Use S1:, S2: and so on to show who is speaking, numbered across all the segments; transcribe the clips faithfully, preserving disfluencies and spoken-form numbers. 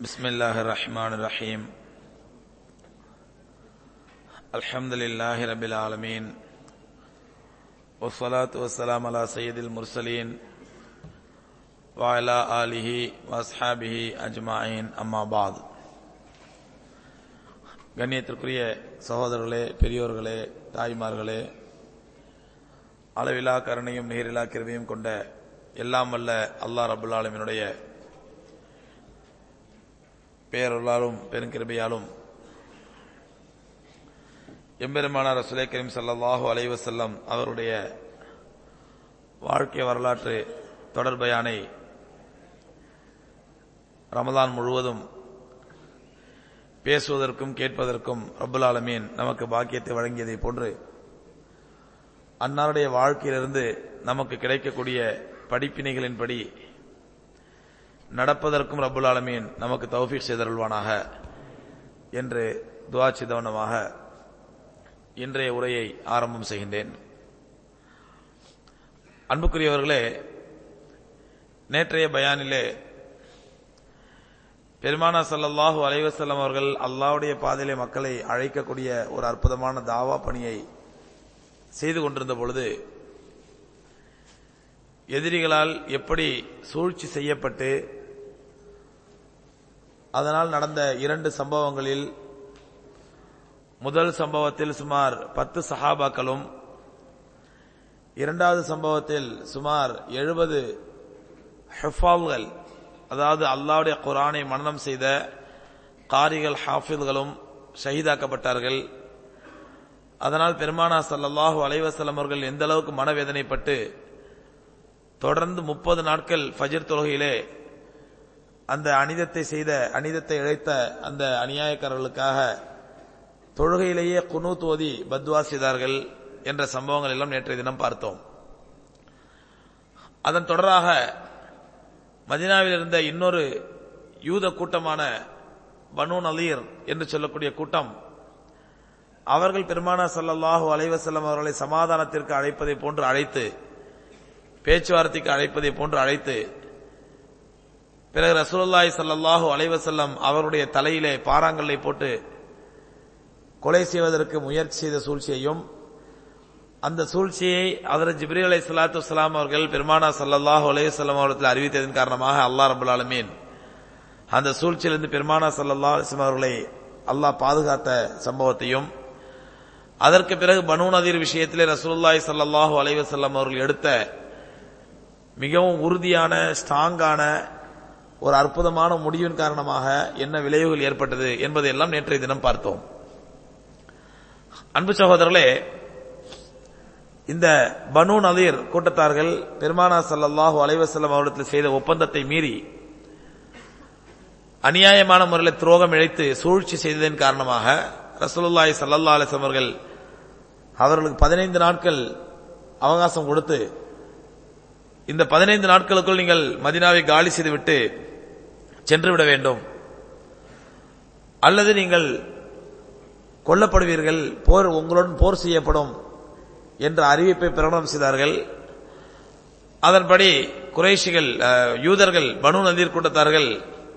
S1: பிஸ்மில்லாஹிர் ரஹ்மானிர் ரஹீம். அல்ஹம்துலில்லாஹி ரப்பில் ஆலமீன். வஸ்ஸலாத்து வஸ்ஸலாமு அலா சய்யிதில் முர்சலீன் வ அலா ஆலிஹி வ அஸ்ஹாபிஹி அஜ்மாயின். அம்மா பாத். கண்ணியத்திற்குரிய சகோதரர்களே, பெரியோர்களே, தாய்மார்களே, அளவிலா கருணையும் நேரிலா கிருபையும் கொண்ட எல்லாம் வல்ல அல்லாஹ் ரப்புல் ஆலமீனுடைய பேரருளாலும் பெருங்கிருபையாலும் எம்பெருமானார் ரசூலே கரீம் ஸல்லல்லாஹு அலைஹி வஸல்லம் அவருடைய வாழ்க்கை வரலாற்று தொடர் பயானை ரமலான் முழுவதும் பேசுவதற்கும் கேட்பதற்கும் ரப்புல் ஆலமீன் நமக்கு பாக்கியத்தை வழங்கியதை போன்று அன்னாருடைய வாழ்க்கையிலிருந்து நமக்கு கிடைக்கக்கூடிய படிப்பினைகளின்படி நடப்பதற்கும் ரப்புல் ஆலமீன் நமக்கு தௌஃபீக் செய்தருள்வானாக என்று துஆ செய்தவனமாக இன்றைய உரையை ஆரம்பம் செய்கின்றேன். அன்புக்குரியவர்களே, நேற்றைய பயானிலே பெருமானார் ஸல்லல்லாஹு அலைஹி வஸல்லம் அவர்கள் அல்லாஹ்வுடைய பாதையிலே மக்களை அழைக்கக்கூடிய ஒரு அற்புதமான தாவா பணியை செய்து கொண்டிருந்த பொழுது எதிரிகளால் எப்படி சூழ்ச்சி செய்யப்பட்டு அதனால் நடந்த இரண்டு சம்பவங்களில் முதல் சம்பவத்தில் சுமார் பத்து சஹாபாக்களும், இரண்டாவது சம்பவத்தில் சுமார் எழுபது ஹிஃபால்கள், அதாவது அல்லாஹ்வுடைய குர்ஆனை மனனம் செய்த காரிகள், ஹாஃபில்களும் ஷஹீதாக்கப்பட்டார்கள். அதனால் பெருமானார் ஸல்லல்லாஹு அலைஹி வஸல்லம் அவர்கள் எந்த அளவுக்கு மனவேதனைப்பட்டு தொடர்ந்து முப்பது நாட்கள் ஃபஜ்ர் தொழுகையிலே அந்த அனிதத்தை செய்த அனிதத்தை இழைத்த அந்த அநியாயக்காரர்களுக்காக தொழுகையிலேயே குனூத் ஓதி பத்வா செய்தார்கள் என்ற சம்பவங்கள் எல்லாம் நேற்றைய தினம் பார்த்தோம். அதன் தொடராக மதீனாவில் இருந்த இன்னொரு யூத கூட்டமான பனூ நலீர் என்று சொல்லக்கூடிய கூட்டம், அவர்கள் பெருமானார் ஸல்லல்லாஹு அலைஹி வஸல்லம் அவர்களை சமாதானத்திற்கு அழைப்பதை போன்று அழைத்து, பேச்சுவார்த்தைக்கு அழைப்பதை போன்று அழைத்து, பிறகு ரசூலுல்லாஹி ஸல்லல்லாஹு அலைஹி வஸல்லம் அவருடைய தலையிலே பாறாங்கல்லை போட்டு கொலை செய்வதற்கு முயற்சி செய்த சூழ்ச்சியையும், அந்த சூழ்ச்சியை ஹஜ்ரத் ஜிப்ரீல் அலைஹிஸ்ஸலாத்து வஸ்ஸலாம் அவர்கள் பெருமானார் ஸல்லல்லாஹு அலைஹி வஸல்லம் அவர்கள் அறிவித்ததன் காரணமாக அல்லாஹ் ரப்பல் ஆலமீன் அந்த சூழ்ச்சியிலிருந்து பெருமானார் ஸல்லல்லாஹு அலைஹி வஸல்லம் அவர்களை அல்லாஹ் பாதுகாத்த சம்பவத்தையும், அதற்கு பிறகு பனூ நதீர் விஷயத்திலே ரசூலுல்லாஹி ஸல்லல்லாஹு அலைஹி வஸல்லம் அவர்கள் எடுத்த மிகவும் உறுதியான ஸ்ட்ராங்கான ஒரு அற்புதமான முடிவின் காரணமாக என்ன விளைவுகள் ஏற்பட்டது என்பதையெல்லாம் நேற்றைய தினம் பார்த்தோம். அன்பு சகோதரர்களே, இந்த பனூ நதீர் கூட்டத்தார்கள் பெருமானார் ஸல்லல்லாஹு அலைஹி வஸல்லம் அவர்களிடத்தில் செய்த ஒப்பந்தத்தை மீறி அநியாயமான முறையில் துரோகம் இழைத்து சூழ்ச்சி செய்ததன் காரணமாக ரசூலுல்லாஹி ஸல்லல்லாஹு அலைஹி வஸல்லம் அவர்கள் அவர்களுக்கு பதினைந்து நாட்கள் அவகாசம் கொடுத்து, இந்த பதினைந்து நாட்களுக்குள் நீங்கள் மதீனாவை காலி செய்துவிட்டு சென்றுவிட வேண்டும், அல்லது நீங்கள் கொல்லப்படுவீர்கள், போர் உங்களுடன் போர் செய்யப்படும் என்ற அறிவிப்பை பிரகடனம் செய்தார்கள். அதன்படி குறைஷிகள், யூதர்கள், பனூ நதீர் கூட்டத்தார்கள்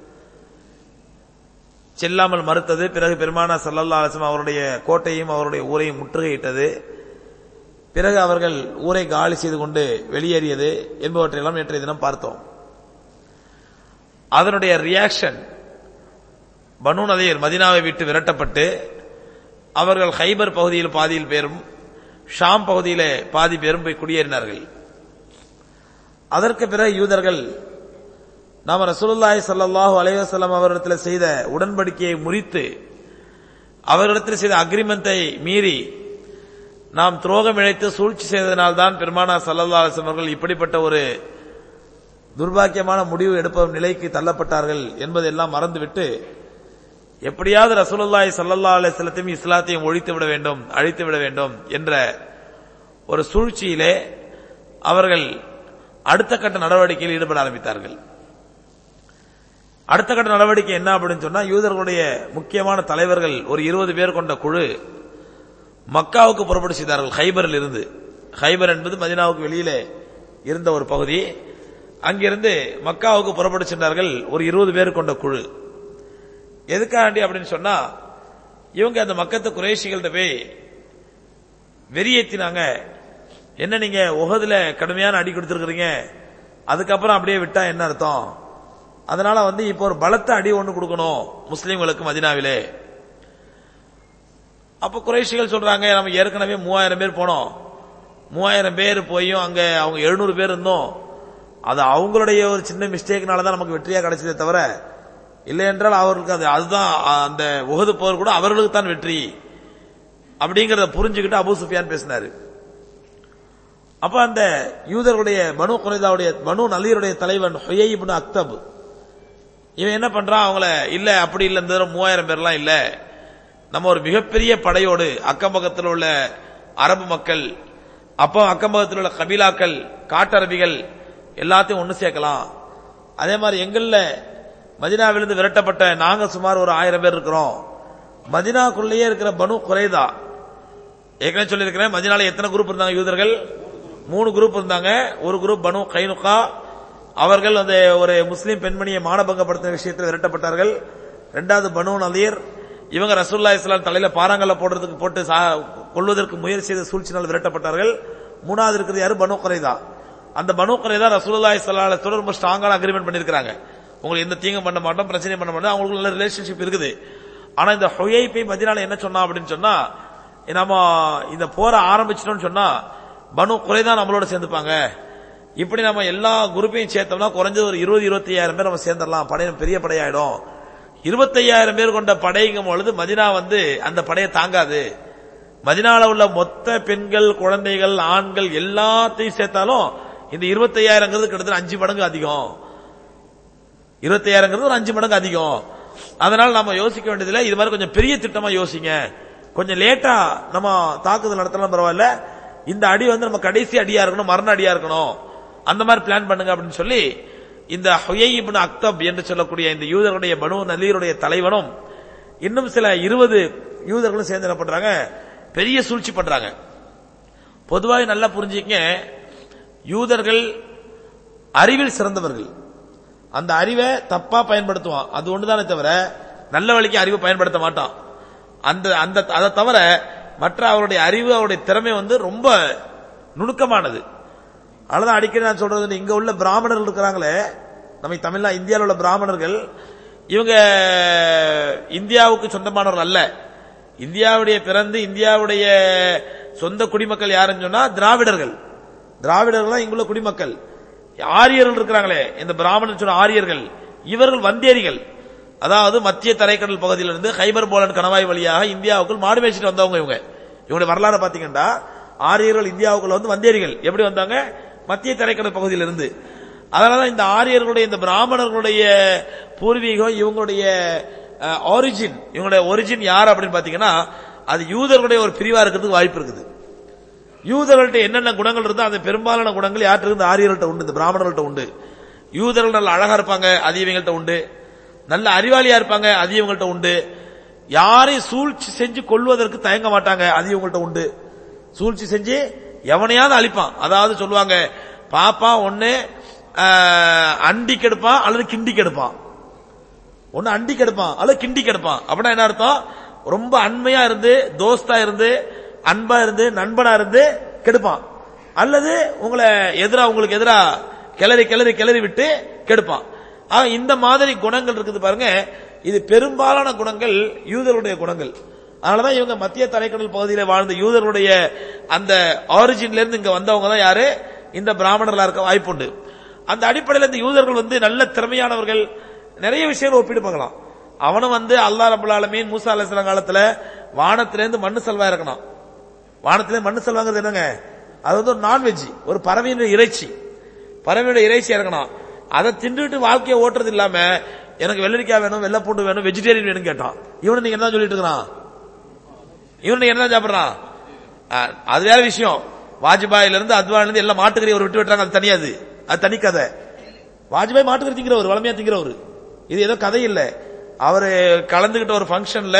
S1: செல்லாமல் மறுத்தது. பிறகு பெருமானார் ஸல்லல்லாஹு அலைஹி வஸல்லம் அவருடைய கோட்டையும் அவருடைய ஊரையும் முற்றுகையிட்டது. பிறகு அவர்கள் ஊரை காலி செய்து கொண்டு வெளியேறியது என்பவற்றையெல்லாம் நேற்றைய தினம் பார்த்தோம். அதனுடைய ரியாக்ஷன், பனூ நதீர் மதீனாவை விட்டு விரட்டப்பட்டு அவர்கள் ஹைபர் பகுதியில் பாதியில் பேரும், ஷாம் பகுதியிலே பாதி பேரும் போய் குடியேறினார்கள். அதற்கு பிறகு யூதர்கள் நாம ரசூலுல்லாஹி ஸல்லல்லாஹு அலைஹி வஸல்லம் அவர்களிடத்தில் செய்த உடன்படிக்கையை முறித்து, அவர்களிடத்தில் செய்த அக்ரிமெண்டை மீறி நாம் துரோகம் இழைத்து சூழ்ச்சி செய்ததனால்தான் பெருமானார் ஸல்லல்லாஹு அலைஹி வஸல்லம் அவர்கள் இப்படிப்பட்ட ஒரு துர்பாக்கியமான முடிவு எடுப்பதும் நிலைக்கு தள்ளப்பட்டார்கள் என்பதெல்லாம் மறந்துவிட்டு, எப்படியாவது ரசூலுல்லாஹி ஸல்லல்லாஹு அலைஹி வஸல்லத்தையும் இஸ்லாத்தையும் ஒழித்து விட வேண்டும், அழித்து விட வேண்டும் என்ற ஒரு சூழ்ச்சியிலே அவர்கள் அடுத்த கட்ட நடவடிக்கையில் ஈடுபட ஆரம்பித்தார்கள். அடுத்த கட்ட நடவடிக்கை என்ன அப்படின்னு சொன்னா, யூதர்களுடைய முக்கியமான தலைவர்கள் ஒரு இருபது பேர் கொண்ட குழு மக்காவுக்கு புறப்பட்டு செய்தார்கள். ஹைபரில் இருந்து, ஹைபர் என்பது மதீனாவுக்கு வெளியிலே இருந்த ஒரு பகுதி, அங்கிருந்து மக்காவுக்கு புறப்பட்டு சென்றார்கள் ஒரு இருபது பேர் கொண்ட குழு. எதுக்காண்டி அப்படின்னு சொன்னா, இவங்க அந்த மக்கத்து குறைஷிகள்கிட்ட போய் வெறியேத்தினாங்க. என்ன நீங்க உஹதுல கடுமையான அடி கொடுத்திருக்கிறீங்க, அதுக்கப்புறம் அப்படியே விட்டா என்ன அர்த்தம்? அதனால வந்து இப்போ ஒரு பலத்த அடி ஒண்ணு கொடுக்கணும் முஸ்லீம்களுக்கு மதீனாவிலே. அப்ப குறைஷிகள் சொல்றாங்க, நம்ம ஏற்கனவே மூவாயிரம் பேர் போனோம், மூவாயிரம் பேர் போயும் அங்க அவங்க எழுநூறு பேர் இருந்தோம், அது அவங்களுடைய ஒரு சின்ன மிஸ்டேக்னால தான் நமக்கு வெற்றியா கிடைச்சதே தவிர, இல்லை என்றால் அவர்களுக்கு அது அதுதான் அந்த உஹது போர் கூட அவர்களுக்கு தான் வெற்றி அப்படிங்கறத புரிஞ்சுக்கிட்டு அபூ சுஃபியான் பேசினாரு. அப்ப அந்த யூதர்களுடைய பனு குறைதாவுடைய பனு நலீருடைய தலைவன் ஹுயை இப்னு அக்தப் இவன் என்ன பண்றான், அவங்கள இல்ல அப்படி இல்ல, இந்த மூவாயிரம் பேர்லாம் இல்ல, நம்ம ஒரு மிகப்பெரிய படையோடு அக்கம் பக்கத்தில் உள்ள அரபு மக்கள், அப்போ அக்கம் பக்கத்தில் உள்ள கபீலாக்கள், காட்டரபிகள் எல்லாத்தையும் ஒண்ணு சேர்க்கலாம். அதே மாதிரி எங்கள்ல மதீனாவிலிருந்து விரட்டப்பட்ட நாங்க சுமார் ஒரு ஆயிரம் பேர் இருக்கிறோம். மதீனாக்குள்ளேயே இருக்கிற பனு குறைதா, ஏற்கனவே சொல்லியிருக்கிறேன், மதீனால எத்தனை குரூப் இருந்தாங்க யூதர்கள்? மூணு குரூப் இருந்தாங்க. ஒரு குரூப் பனு கைனுகா, அவர்கள் அந்த ஒரு முஸ்லீம் பெண்மணியை மானபங்கப்படுத்தின விஷயத்தில் விரட்டப்பட்டார்கள். இரண்டாவது பனு நலீர், இவங்க ரசூலுல்லாஹி ஸல்லல்லாஹு அலைஹி வஸல்லம் தலையில பாறாங்கல்ல போடுறதுக்கு போட்டு கொல்வதற்கு முயற்சி செய்த சூழ்ச்சினால் விரட்டப்பட்டார்கள். மூணாவது இருக்கிறது யாரு? பனு குறைதா. அந்த பனு குறைதா ரசூலுல்லாஹி ஸல்லல்லாஹு அலைஹி வஸல்லம் ரொம்ப ஸ்ட்ராங்கான அக்ரிமெண்ட் பண்ணிருக்காங்க, உங்களுக்கு எந்த தீங்கும் பண்ண மாட்டோம், பிரச்சனை பண்ண மாட்டோம், அவங்களுக்கு நல்ல ரிலேஷன்ஷிப் இருக்குது. ஆனா இந்த ஹுயை போய் மதீனால என்ன சொன்னா அப்படின்னு சொன்னா, நம்ம இந்த போற ஆரம்பிச்சிட்டோம்னு சொன்னா பனு குறைதா நம்மளோட சேர்ந்துப்பாங்க, இப்படி நம்ம எல்லா குரூப்பையும் சேர்த்தோம்னா குறைஞ்சது ஒரு இருபது இருபத்தி ஐயாயிரம் பேர் நம்ம சேர்ந்துடலாம், படை பெரிய படையாயிடும். இருபத்தி ஐயாயிரம் பேர் கொண்ட படைங்கும் பொழுது மதீனா வந்து அந்த படையை தாங்காது. மதீனால உள்ள மொத்த பெண்கள், குழந்தைகள், ஆண்கள் எல்லாத்தையும் சேர்த்தாலும் இந்த இருபத்தி ஐயாயிரம் கிட்டத்தட்ட அஞ்சு மடங்கு அதிகம். இருபத்தி ஐயாயிரம் ஒரு அஞ்சு மடங்கு அதிகம். அதனால நம்ம யோசிக்க வேண்டியதில்லை, இது மாதிரி கொஞ்சம் பெரிய திட்டமா யோசிங்க, கொஞ்சம் லேட்டா நம்ம தாக்குதல் நடத்தலாம் பரவாயில்ல, இந்த அடி வந்து நம்ம கடைசி அடியா இருக்கணும், மரண அடியா இருக்கணும், அந்த மாதிரி பிளான் பண்ணுங்க அப்படின்னு சொல்லி இந்த ஹுயை இப்னு அக்தப் என்று சொல்லக்கூடிய இந்த யூதர்களுடைய பனு நலீருடைய தலைவனும் இன்னும் சில இருபது யூதர்களும் சேர்ந்து என்ன பண்றாங்க, பெரிய சூழ்ச்சி பண்றாங்க. பொதுவாக நல்லா புரிஞ்சுக்க, யூதர்கள் அறிவில் சிறந்தவர்கள், அந்த அறிவை தப்பா பயன்படுத்துவான், அது ஒண்ணுதானே தவிர நல்ல வழிக்கு அறிவை பயன்படுத்த மாட்டான். அந்த அந்த அதை தவிர மற்ற அவருடைய அறிவு, அவருடைய திறமை வந்து ரொம்ப நுணுக்கமானது. அதனால அடிக்கடி நான் சொல்றது, இங்க உள்ள பிராமணர்கள் இருக்கிறாங்களே, நம்ம தமிழ்நா இந்தியாவில் உள்ள பிராமணர்கள், இவங்க இந்தியாவுக்கு சொந்தமானவர்கள் அல்ல. இந்தியாவுடைய பிறந்து இந்தியாவுடைய சொந்த குடிமக்கள் யாருன்னு சொன்னா திராவிடர்கள். திராவிடர்கள் இங்குள்ள குடிமக்கள். ஆரியர்கள் இருக்கிறாங்களே, இந்த பிராமணர் சொன்ன ஆரியர்கள், இவர்கள் வந்தேரிகள். அதாவது மத்திய தரைக்கடல் பகுதியிலிருந்து ஹைபர் போலன் கணவாய் வழியாக இந்தியாவுக்குள் மாடு மேய்ச்சிட்டு வந்தவங்க. இவங்க இவங்களுடைய வரலாறு பாத்தீங்கன்னா, ஆரியர்கள் இந்தியாவுக்குள்ள வந்து வந்தேரிகள் எப்படி வந்தாங்க, மத்திய தரைக்கடல் பகுதியிலிருந்து. அதனால இந்த ஆரியர்களுடைய, இந்த பிராமணர்களுடைய பூர்வீகம், இவங்களுடைய ஆரிஜின், இவங்களுடைய ஒரிஜின் யார் அப்படின்னு பாத்தீங்கன்னா, அது யூதர்களுடைய ஒரு பிரிவா இருக்கிறதுக்கு வாய்ப்பு இருக்குது. யூதர்கள்ட்ட என்னென்ன குணங்கள் இருந்தா அந்த பெரும்பாலான குணங்கள் யார்கிட்ட இருந்து? ஆரியர்கள்ட்ட உண்டு, இந்த பிராமணர்கள்ட்ட உண்டு. யூதர்கள் நல்ல அழகா இருப்பாங்க, அது இவங்கள்ட்ட உண்டு. நல்ல அறிவாளியா இருப்பாங்க, அது இவங்கள்ட்ட உண்டு. யாரையும் சூழ்ச்சி செஞ்சு கொள்வதற்கு தயங்க மாட்டாங்க, அது இவங்கள்ட்ட உண்டு. சூழ்ச்சி செஞ்சு எவனையாவது அழிப்பான். அதாவது சொல்லுவாங்க, பாப்பா ஒன்னு அண்டி கெடுப்பான் அல்லது கிண்டி கெடுப்பான். ஒன்னு அண்டி கெடுப்பான் அல்லது கிண்டி கெடுப்பான். அப்படின்னா என்ன அர்த்தம்? ரொம்ப அண்மையா இருந்து, தோஸ்தா இருந்து, அன்பா இருந்து, நண்பனா இருந்து கெடுப்பான், அல்லது உங்களை எதிரா உங்களுக்கு எதிரா கிளறி கிளறி கிளறி விட்டு கெடுப்பான். இந்த மாதிரி குணங்கள் இருக்குது பாருங்க, இது பெரும்பாலான குணங்கள் யூதர்களுடைய குணங்கள். அதனாலதான் இவங்க மத்திய தரைக்கடல் பகுதியில் வாழ்ந்த யூதர்களுடைய அந்த ஆரிஜின்ல இருந்து இங்க வந்தவங்க தான் யாரு? இந்த பிராமணர்களா இருக்க வாய்ப்புண்டு. அந்த அடிப்படையில் இந்த யூதர்கள் வந்து நல்ல திறமையானவர்கள். நிறைய விஷயங்கள் ஒப்பிட்டு பார்க்கலாம். அவனும் வந்து அல்லாஹ் ரப்பல் ஆலமீன் மூசா அலைஹிஸ்ஸலாம் காலத்துல வானத்திலிருந்து மண்ணு செல்வா இருக்கணும். வானத்திலிருந்து மண்ணு செல்வாங்கிறது என்னங்க? அது வந்து ஒரு நான்வெஜ், ஒரு பறவையினுடைய இறைச்சி, பறவையுடைய இறைச்சி இறக்கணும். அதை தின்றுட்டு வாழ்க்கையை ஓட்டுறது இல்லாம எனக்கு வெள்ளரிக்காய் வேணும், வெள்ளை பூண்டு வேணும், வெஜிடேரியன் வேணும் கேட்டான். இவனு நீங்க என்ன சொல்லிட்டு இருக்கிறான்? இவன் நீங்க என்ன சாப்பிடுறான்? அது வேற விஷயம். வாஜ்பாயில இருந்து அத்வானில இருந்து எல்லாம் மாட்டுக்கறி ஒரு விட்டு விட்டுறாங்க, அது தனியாது, அது தனி கதை. வாஜ்பாய் மாட்டுக்கறி திங்கிறவர், வளமையா திங்கிறவர், இது ஏதோ கதை இல்ல. அவரு கலந்துகிட்ட ஒரு பங்கன்ல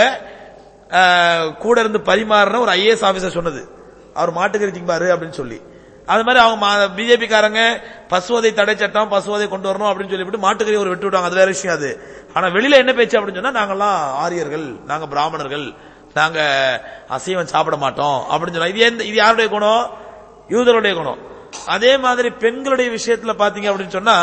S1: கூட இருந்து பரிமாறின ஒரு ஐஏஎஸ் ஆபீசர் சொன்னது, அவர் மாட்டுக்கறி திங்பாரு அப்படின்னு சொல்லி. அது மாதிரி அவங்க பிஜேபி காரங்க பசுவதை தடை சட்டம், பசுவதை கொண்டு வரணும் அப்படின்னு சொல்லிவிட்டு மாட்டுக்கறி ஒரு விட்டு விட்டாங்க, அது வேற விஷயம். அது ஆனா வெளியில என்ன பேச்சு அப்படின்னு சொன்னா, நாங்கெல்லாம் ஆரியர்கள், நாங்க பிராமணர்கள், நாங்க அசைவம் சாப்பிட மாட்டோம் அப்படின்னு சொன்னா, இது எந்த இது யாருடைய குணம்? யூதருடைய குணம். அதே மாதிரி பெண்களுடைய விஷயத்துல பாத்தீங்க அப்படின்னு சொன்னா,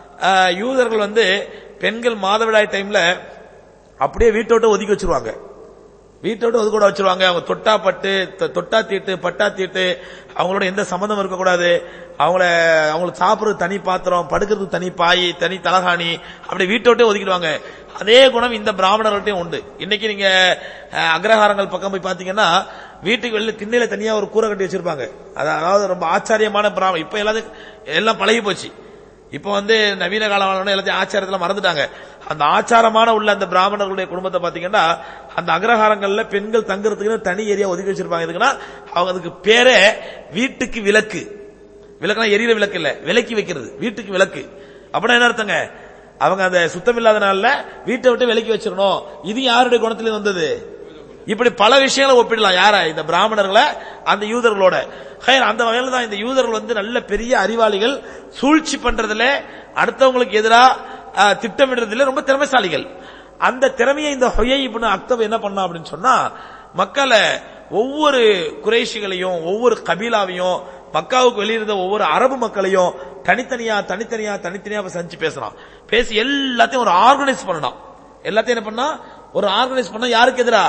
S1: யூதர்கள் வந்து பெண்கள் மாதவிடாய் டைம்ல அப்படியே வீட்டை விட்டு ஒதுக்கி வச்சிருவாங்க, வீட்டை விட்டு ஒதுக்க வச்சிருவாங்க. அவங்க தொட்டா பட்டு, தொட்டா தீட்டு, பட்டா தீட்டு, அவங்களோட எந்த சம்பந்தம் இருக்கக்கூடாது. அவங்கள அவங்களுக்கு சாப்பிடுறது தனி பாத்திரம், படுக்கிறதுக்கு தனி பாய், தனி தலகாணி, அப்படி வீட்டை விட்டே ஒதுக்கிடுவாங்க. அதே குணம் இந்த பிராமணர்கள்ட்டையும் உண்டு. இன்னைக்கு நீங்க அக்ரஹாரங்கள் பக்கம் போய் பாத்தீங்கன்னா வீட்டுக்கு வெளியில திண்ணையில தனியா ஒரு கூரை கட்டி வச்சிருப்பாங்க. அதாவது ரொம்ப ஆச்சாரியமான பிராமணம். இப்ப எல்லாத்துக்கும் எல்லாம் பழகி போச்சு. இப்ப வந்து நவீன காலம் எல்லாத்தையும் ஆச்சாரத்துல மறந்துட்டாங்க. அந்த ஆச்சாரமான உள்ள அந்த பிராமணர்களுடைய குடும்பத்தை பாத்தீங்கன்னா அந்த அக்ரஹாரங்கள்ல பெண்கள் தங்குறதுக்கு தனி ஏரியா ஒதுக்கி வச்சிருப்பாங்க. எதுக்குன்னா அவங்க அதுக்கு பேரே வீட்டுக்கு விளக்கு. விளக்குனா எரியிற விளக்கு இல்ல, விலக்கி வைக்கிறது, வீட்டுக்கு விளக்கு. அப்படின்னா என்ன அர்த்தங்க? அவங்க அந்த சுத்தம் இல்லாத நாள்ல வீட்டை விட்டு விலக்கி வச்சிடணும். இது யாருடைய குணத்திலிருந்து வந்தது? இப்படி பல விஷயங்களை ஒப்பிடலாம். யார? இந்த பிராமணர்களை அந்த யூதர்களோட. அந்த வகையில தான் இந்த யூதர்கள் வந்து நல்ல பெரிய அறிவாளிகள், சூழ்ச்சி பண்றதுல, அடுத்தவங்களுக்கு எதிராக திட்டமிடுறதுல ரொம்ப திறமைசாலிகள். அந்த திறமையை இந்த ஹுயை இப்னு அக்தப் என்ன பண்ணா அப்படின்னு சொன்னா, மக்களை ஒவ்வொரு குறைஷிகளையும் ஒவ்வொரு கபீலாவையும் மக்காவுக்கு வெளியிருந்த ஒவ்வொரு அரபு மக்களையும் தனித்தனியா தனித்தனியா தனித்தனியா சந்திச்சு பேசுறான். பேசி எல்லாத்தையும் ஒரு ஆர்கனைஸ் பண்ணலாம். எல்லாத்தையும் என்ன பண்ணா ஒரு ஆர்கனைஸ் பண்ணா யாருக்கு எதிரா?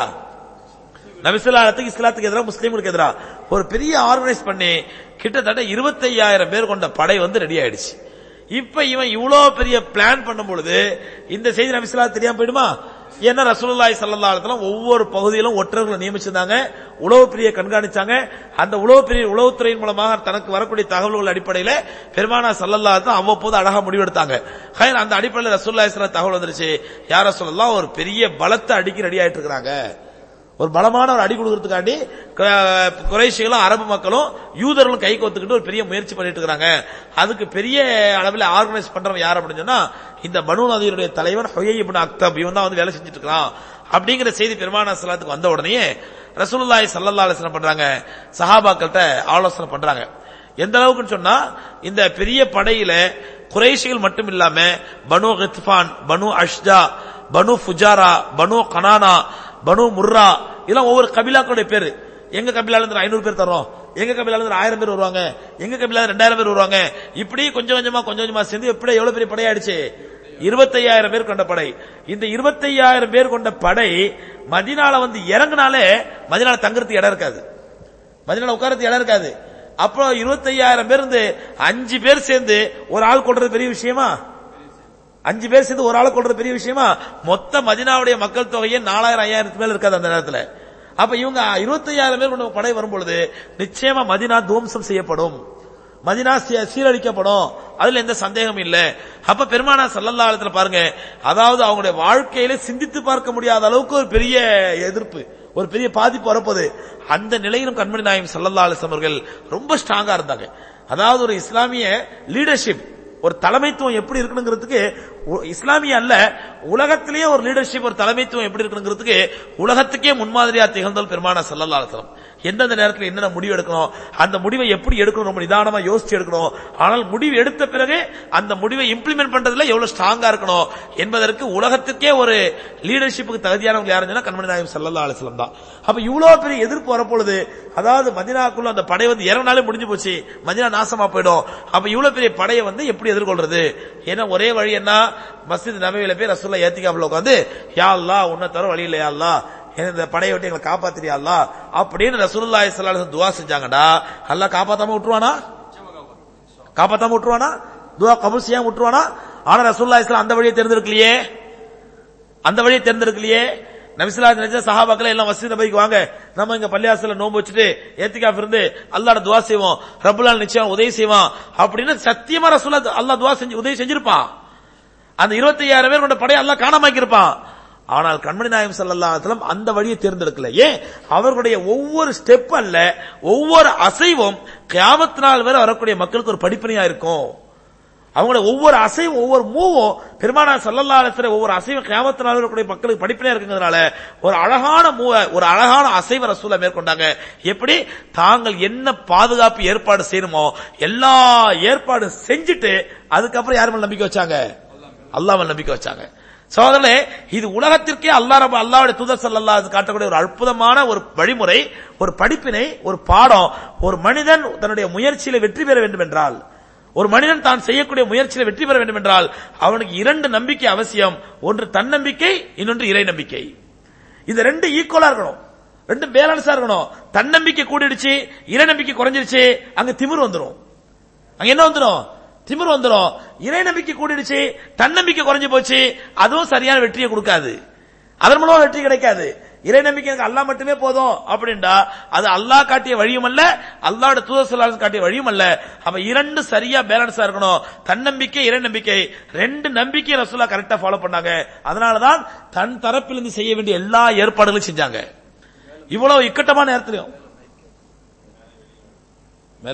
S1: நபிசுல்லாத்துக்கு, இஸ்லாத்துக்கு எதிராக, முஸ்லீம்களுக்கு எதிராக ஒரு பெரிய ஆர்கனைஸ் பண்ணி கிட்டத்தட்ட இருபத்தி ஐயாயிரம் பேர் கொண்ட படை வந்து ரெடி ஆயிடுச்சு. இப்ப இவன் இவ்வளவு பெரிய பிளான் பண்ணும் பொழுது இந்த செய்தி நபிசுல்லாத்துக்கு தெரியாம போயிடுமா? ஏன்னா ரசூலுல்லாஹி ஸல்லல்லாஹு அலைஹி வஸல்லம் ஒவ்வொரு பகுதியிலும் ஒற்றர்களை நியமிச்சிருந்தாங்க, உளவு பிரியை கண்காணிச்சாங்க. அந்த உளவு பிரிவு உளவுத்துறையின் மூலமாக தனக்கு வரக்கூடிய தகவல்கள் அடிப்படையில் பெருமானா ஸல்லல்லாஹு அலைஹி வஸல்லம் அவ்வப்போது அழகா முடிவெடுத்தாங்க. அந்த அடிப்படையில் ரசூலுல்லாஹி ஸல்லல்லாஹு அலைஹி வஸல்லம் தகவல் வந்துருச்சு, யா ரசூலல்லாஹ் ஒரு பெரிய பலத்தை அடிக்கி ரெடி ஆயிட்டு இருக்காங்க. ஒரு பலமான ஒரு அடி கொடுக்கறதுக்காண்டி குறைஷிகளும் அரபு மக்களும் யூதர்களும் கை கோத்துக்கிட்டு ஒரு பெரிய முயற்சி பண்ணிட்டு இருக்காங்க. அதுக்கு பெரிய அளவில் ஆர்கனைஸ் பண்றவன் யார் அப்படின்னு சொன்னா இந்த பனூ நதீருடைய தலைவன் ஹுயை இப்னு அக்தப். இவன் தான் வந்து வேலை செஞ்சுட்டு இருக்கான் அப்படிங்கிற செய்தி பெருமானா ஸல்லல்லாஹு வந்த உடனே ரசூலுல்லாஹி ஸல்லல்லாஹு அலைஹி வஸல்லம் பண்றாங்க, சஹாபாக்கள்கிட்ட ஆலோசனை பண்றாங்க. எந்த அளவுக்குன்னு சொன்னா இந்த பெரிய படையில குறைஷிகள் மட்டும் இல்லாம பனு கித்ஃபான், பனு அஷ்ஜா, பனு ஃபுஜாரா, பனு கனானா, பனு முர்ரா, இதெல்லாம் ஒவ்வொரு கபிலாக்களுடைய பேரு. எங்க கபிலால இருந்து ஐநூறு பேர் தரோம், எங்க கபிலால இருந்து ஆயிரம் பேர் வருவாங்க, எங்க கபிலால ரெண்டாயிரம் பேர் வருவாங்க. இப்படி கொஞ்சம் கொஞ்சமா கொஞ்சம் கொஞ்சமா சேர்ந்து எப்படி எவ்வளவு பெரிய படை ஆயிடுச்சு? இருபத்தி ஐயாயிரம் பேர் கொண்ட படை. இந்த இருபத்தி ஐயாயிரம் பேர் கொண்ட படை மதீனால வந்து இறங்கினாலே மதீனால தங்குறதுக்கு இடம் இருக்காது, மதீனால உட்காரத்துக்கு இடம் இருக்காது. அப்புறம் இருபத்தி ஐயாயிரம் பேர் இருந்து அஞ்சு பேர் சேர்ந்து ஒரு ஆள் கொள்றது பெரிய விஷயமா? அஞ்சு பேர் சேர்ந்து ஒரு ஆள் கொள்றது பெரிய விஷயமா? மொத்த மதீனாவுடைய மக்கள் தொகையே நாலாயிரம் ஐயாயிரத்துக்கு மேல இருக்காது அந்த நேரத்தில். அப்ப இவங்க இருபத்தி ஐயாயிரம் பேர் கொண்ட படை வரும்பொழுது நிச்சயமா மதீனா துவம்சம் செய்யப்படும், மதீனா சீரழிக்கப்படும், அதுல எந்த சந்தேகம் இல்லை. அப்ப பெருமானா ஸல்லல்லாஹு அலைஹி வஸல்லம் பாருங்க, அதாவது அவங்களுடைய வாழ்க்கையில சிந்தித்து பார்க்க முடியாத அளவுக்கு ஒரு பெரிய எதிர்ப்பு, ஒரு பெரிய பாதிப்பு வரப்போகுது. அந்த நிலையிலும் கண்மணி நாயகம் ஸல்லல்லாஹு அலைஹி வஸல்லம் அவர்கள் ரொம்ப ஸ்ட்ராங்கா இருந்தாங்க. அதாவது ஒரு இஸ்லாமிய லீடர்ஷிப், ஒரு தலைமைத்துவம் எப்படி இருக்கணுங்கிறதுக்கு, இஸ்லாமிய அல்ல உலகத்திலேயே ஒரு லீடர்ஷிப், ஒரு தலைமைத்துவம் எப்படி இருக்கணுங்கிறதுக்கு உலகத்துக்கே முன்மாதிரியா திகழ்ந்தால் பெருமானா ஸல்லல்லாஹு அலைஹி வஸல்லம். எந்தெந்த நேரத்தில் என்னென்ன முடிவு எடுக்கணும், அந்த முடிவை எப்படி எடுக்கணும், ரொம்ப நிதானமா யோசிச்சு எடுக்கணும். ஆனால் முடிவு எடுத்த பிறகு அந்த முடிவை இம்ப்ளிமெண்ட் பண்றதுல எவ்வளவு ஸ்ட்ராங்கா இருக்கணும் என்பதற்கு உலகத்துக்கே ஒரு லீடர்ஷிப்புக்கு தகுதியானவங்க யாருன்னா கண்மணி நாயகம் ஸல்லல்லாஹு அலைஹி வஸல்லம் தான். அப்ப இவ்வளவு பெரிய எதிர்ப்பு வரப்பொழுது, அதாவது மதீனாக்குள்ள அந்த படை வந்து இறங்கினாலே முடிஞ்சு போச்சு, மதீனா நாசமா போயிடும். அப்ப இவ்வளவு பெரிய படையை வந்து எப்படி எதிர்கொள்றது? ஏன்னா ஒரே வழி என்ன, மஸ்ஜித் நபவியில போய் ரசூலுல்லாஹ் ஏத்திகாஃப்ல உட்கார்ந்து யா அல்லாஹ் உன்னை தவிர வழி இல்லையா அல்லாஹ், இந்த படையை விட்டு எங்களை காப்பாத்திரியா அல்லாஹ் அப்படின்னு ரசூலுல்லாஹி ஸல்லல்லாஹு அலைஹி வஸல்லம் துஆ செஞ்சாங்கடா, அல்லாஹ் காப்பாத்தாம விட்டுருவானா? காப்பாத்தாம விட்டுருவானா? துஆ கபூல் செய்யாம விட்டுருவானா? ஆனா ரசூலுல்லாஹி ஸல்லல்லாஹு அலைஹி வஸல்லம் அந்த வழியை தேர்ந்தெடுக்கலையே, அந்த வழியை தேர்ந்தெடுக்கலையே. நபிசுல்லாஹு அலைஹி வஸல்லம் சஹாபாக்கள் எல்லாம் மஸ்ஜித் நபவிக்கு வாங்க, நம்ம இங்க பள்ளிவாசல்ல நோன்பு வச்சுட்டு ஏத்திகாஃப் இருந்து அல்லாஹ்ட துஆ செய்வோம், ரப்புல் ஆலமீன் நிச்சயம் உதவி செய்வான் அப்படின்னு சத்தியமா ரசூலுல்லாஹ் அல்லாஹ் துஆ செஞ்சு உதவி செஞ்சிருப்பான். அந்த இருபத்தி ஐயாயிரம் பேர் கொண்ட படையை அல்லாஹ் காணாமாக்கி இருப்பான். ஆனால் கண்மணி நாயகம் ஸல்லல்லாஹு அலைஹி வஸல்லம் அந்த வழியை தேர்ந்தெடுக்கல. ஏன்? அவர்களுடைய ஒவ்வொரு ஸ்டெப் அல்ல, ஒவ்வொரு அசைவும் கியாமத் நாள் வரை வரக்கூடிய மக்களுக்கு ஒரு படிப்பினையா இருக்கும். அவங்களோட ஒவ்வொரு அசைவும் ஒவ்வொரு மூவும் பெருமானார் ஸல்லல்லாஹு அலைஹி வஸல்லம் ஒவ்வொரு அசைவும் கியாமத் நாள் வரக்கூடிய மக்களுக்கு படிப்பினையா இருக்குங்கிறதுனால ஒரு அழகான மூவ, ஒரு அழகான அசைவ ரசூலுல்லாஹ் மேற்கொண்டாங்க. எப்படி? தாங்கள் என்ன பாதுகாப்பு ஏற்பாடு செய்யணுமோ எல்லா ஏற்பாடு செஞ்சுட்டு அதுக்கப்புறம் யார் மேல நம்பிக்கை வச்சாங்க? அல்லாஹ் மேல நம்பிக்கை வச்சாங்க. சகோதரர்களே, இது உலகத்திற்கே அல்லாஹ் ரப்ப அல்லாஹ்வுடைய தூதர் ஸல்லல்லாஹு அலைஹி வஸல்லம் காட்டக்கூடிய ஒரு அற்புதமான ஒரு வழிமுறை, ஒரு படிப்பினை, ஒரு பாடம். ஒரு மனிதன் தன்னுடைய முயற்சியில வெற்றி பெற வேண்டும் என்றால், ஒரு மனிதன் தான் செய்யக்கூடிய முயற்சியில வெற்றி பெற வேண்டும் என்றால் அவனுக்கு இரண்டு நம்பிக்கை அவசியம். ஒன்று தன்னம்பிக்கை, இன்னொன்று இறை நம்பிக்கை. இந்த ரெண்டு ஈக்குவலா இருக்கணும், ரெண்டு பேலன்ஸா இருக்கணும். தன்னம்பிக்கை கூடிடுச்சு, இறை நம்பிக்கை குறைஞ்சிருச்சு, அங்க திமிர் வந்துடும். அங்க என்ன வந்துடும்? திமிர் வந்துடும். இறை நம்பிக்கை கூடிடுச்சு, தன்னம்பிக்கை குறைஞ்சு போச்சு, அதுவும் சரியான வெற்றியை கொடுக்காது, அதன் மூலமா வெற்றி கிடைக்காது. இறை நம்பிக்கை அல்லாஹ் மட்டுமே போதும் அப்படின்டா அது அல்லாஹ் காட்டிய வழியும் அல்ல, அல்லாஹ்வுடைய தூதர் ஸல்லல்லாஹு அலைஹி வஸல்லம் காட்டிய வழியும் அல்ல. அப்ப இரண்டு சரியா பேலன்ஸா இருக்கணும். தன்னம்பிக்கை, இறை நம்பிக்கை, ரெண்டு நம்பிக்கை ரசூலுல்லாஹ் கரெக்டா ஃபாலோ பண்ணாங்க. அதனாலதான் தன் தரப்பிலிருந்து செய்ய வேண்டிய எல்லா ஏற்பாடுகளும் செஞ்சாங்க. இவ்வளவு இக்கட்டமான நேரத்திலும் மேல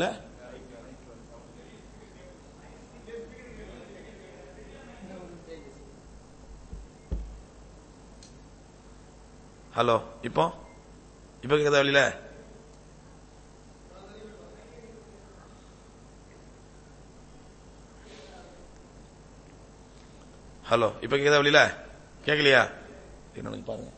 S1: ஹலோ, இப்போ இப்ப கேக்குதா வெளியில? ஹலோ, இப்ப கேக்குதா வெளியில? கேட்கலையா? என்ன பாருங்க.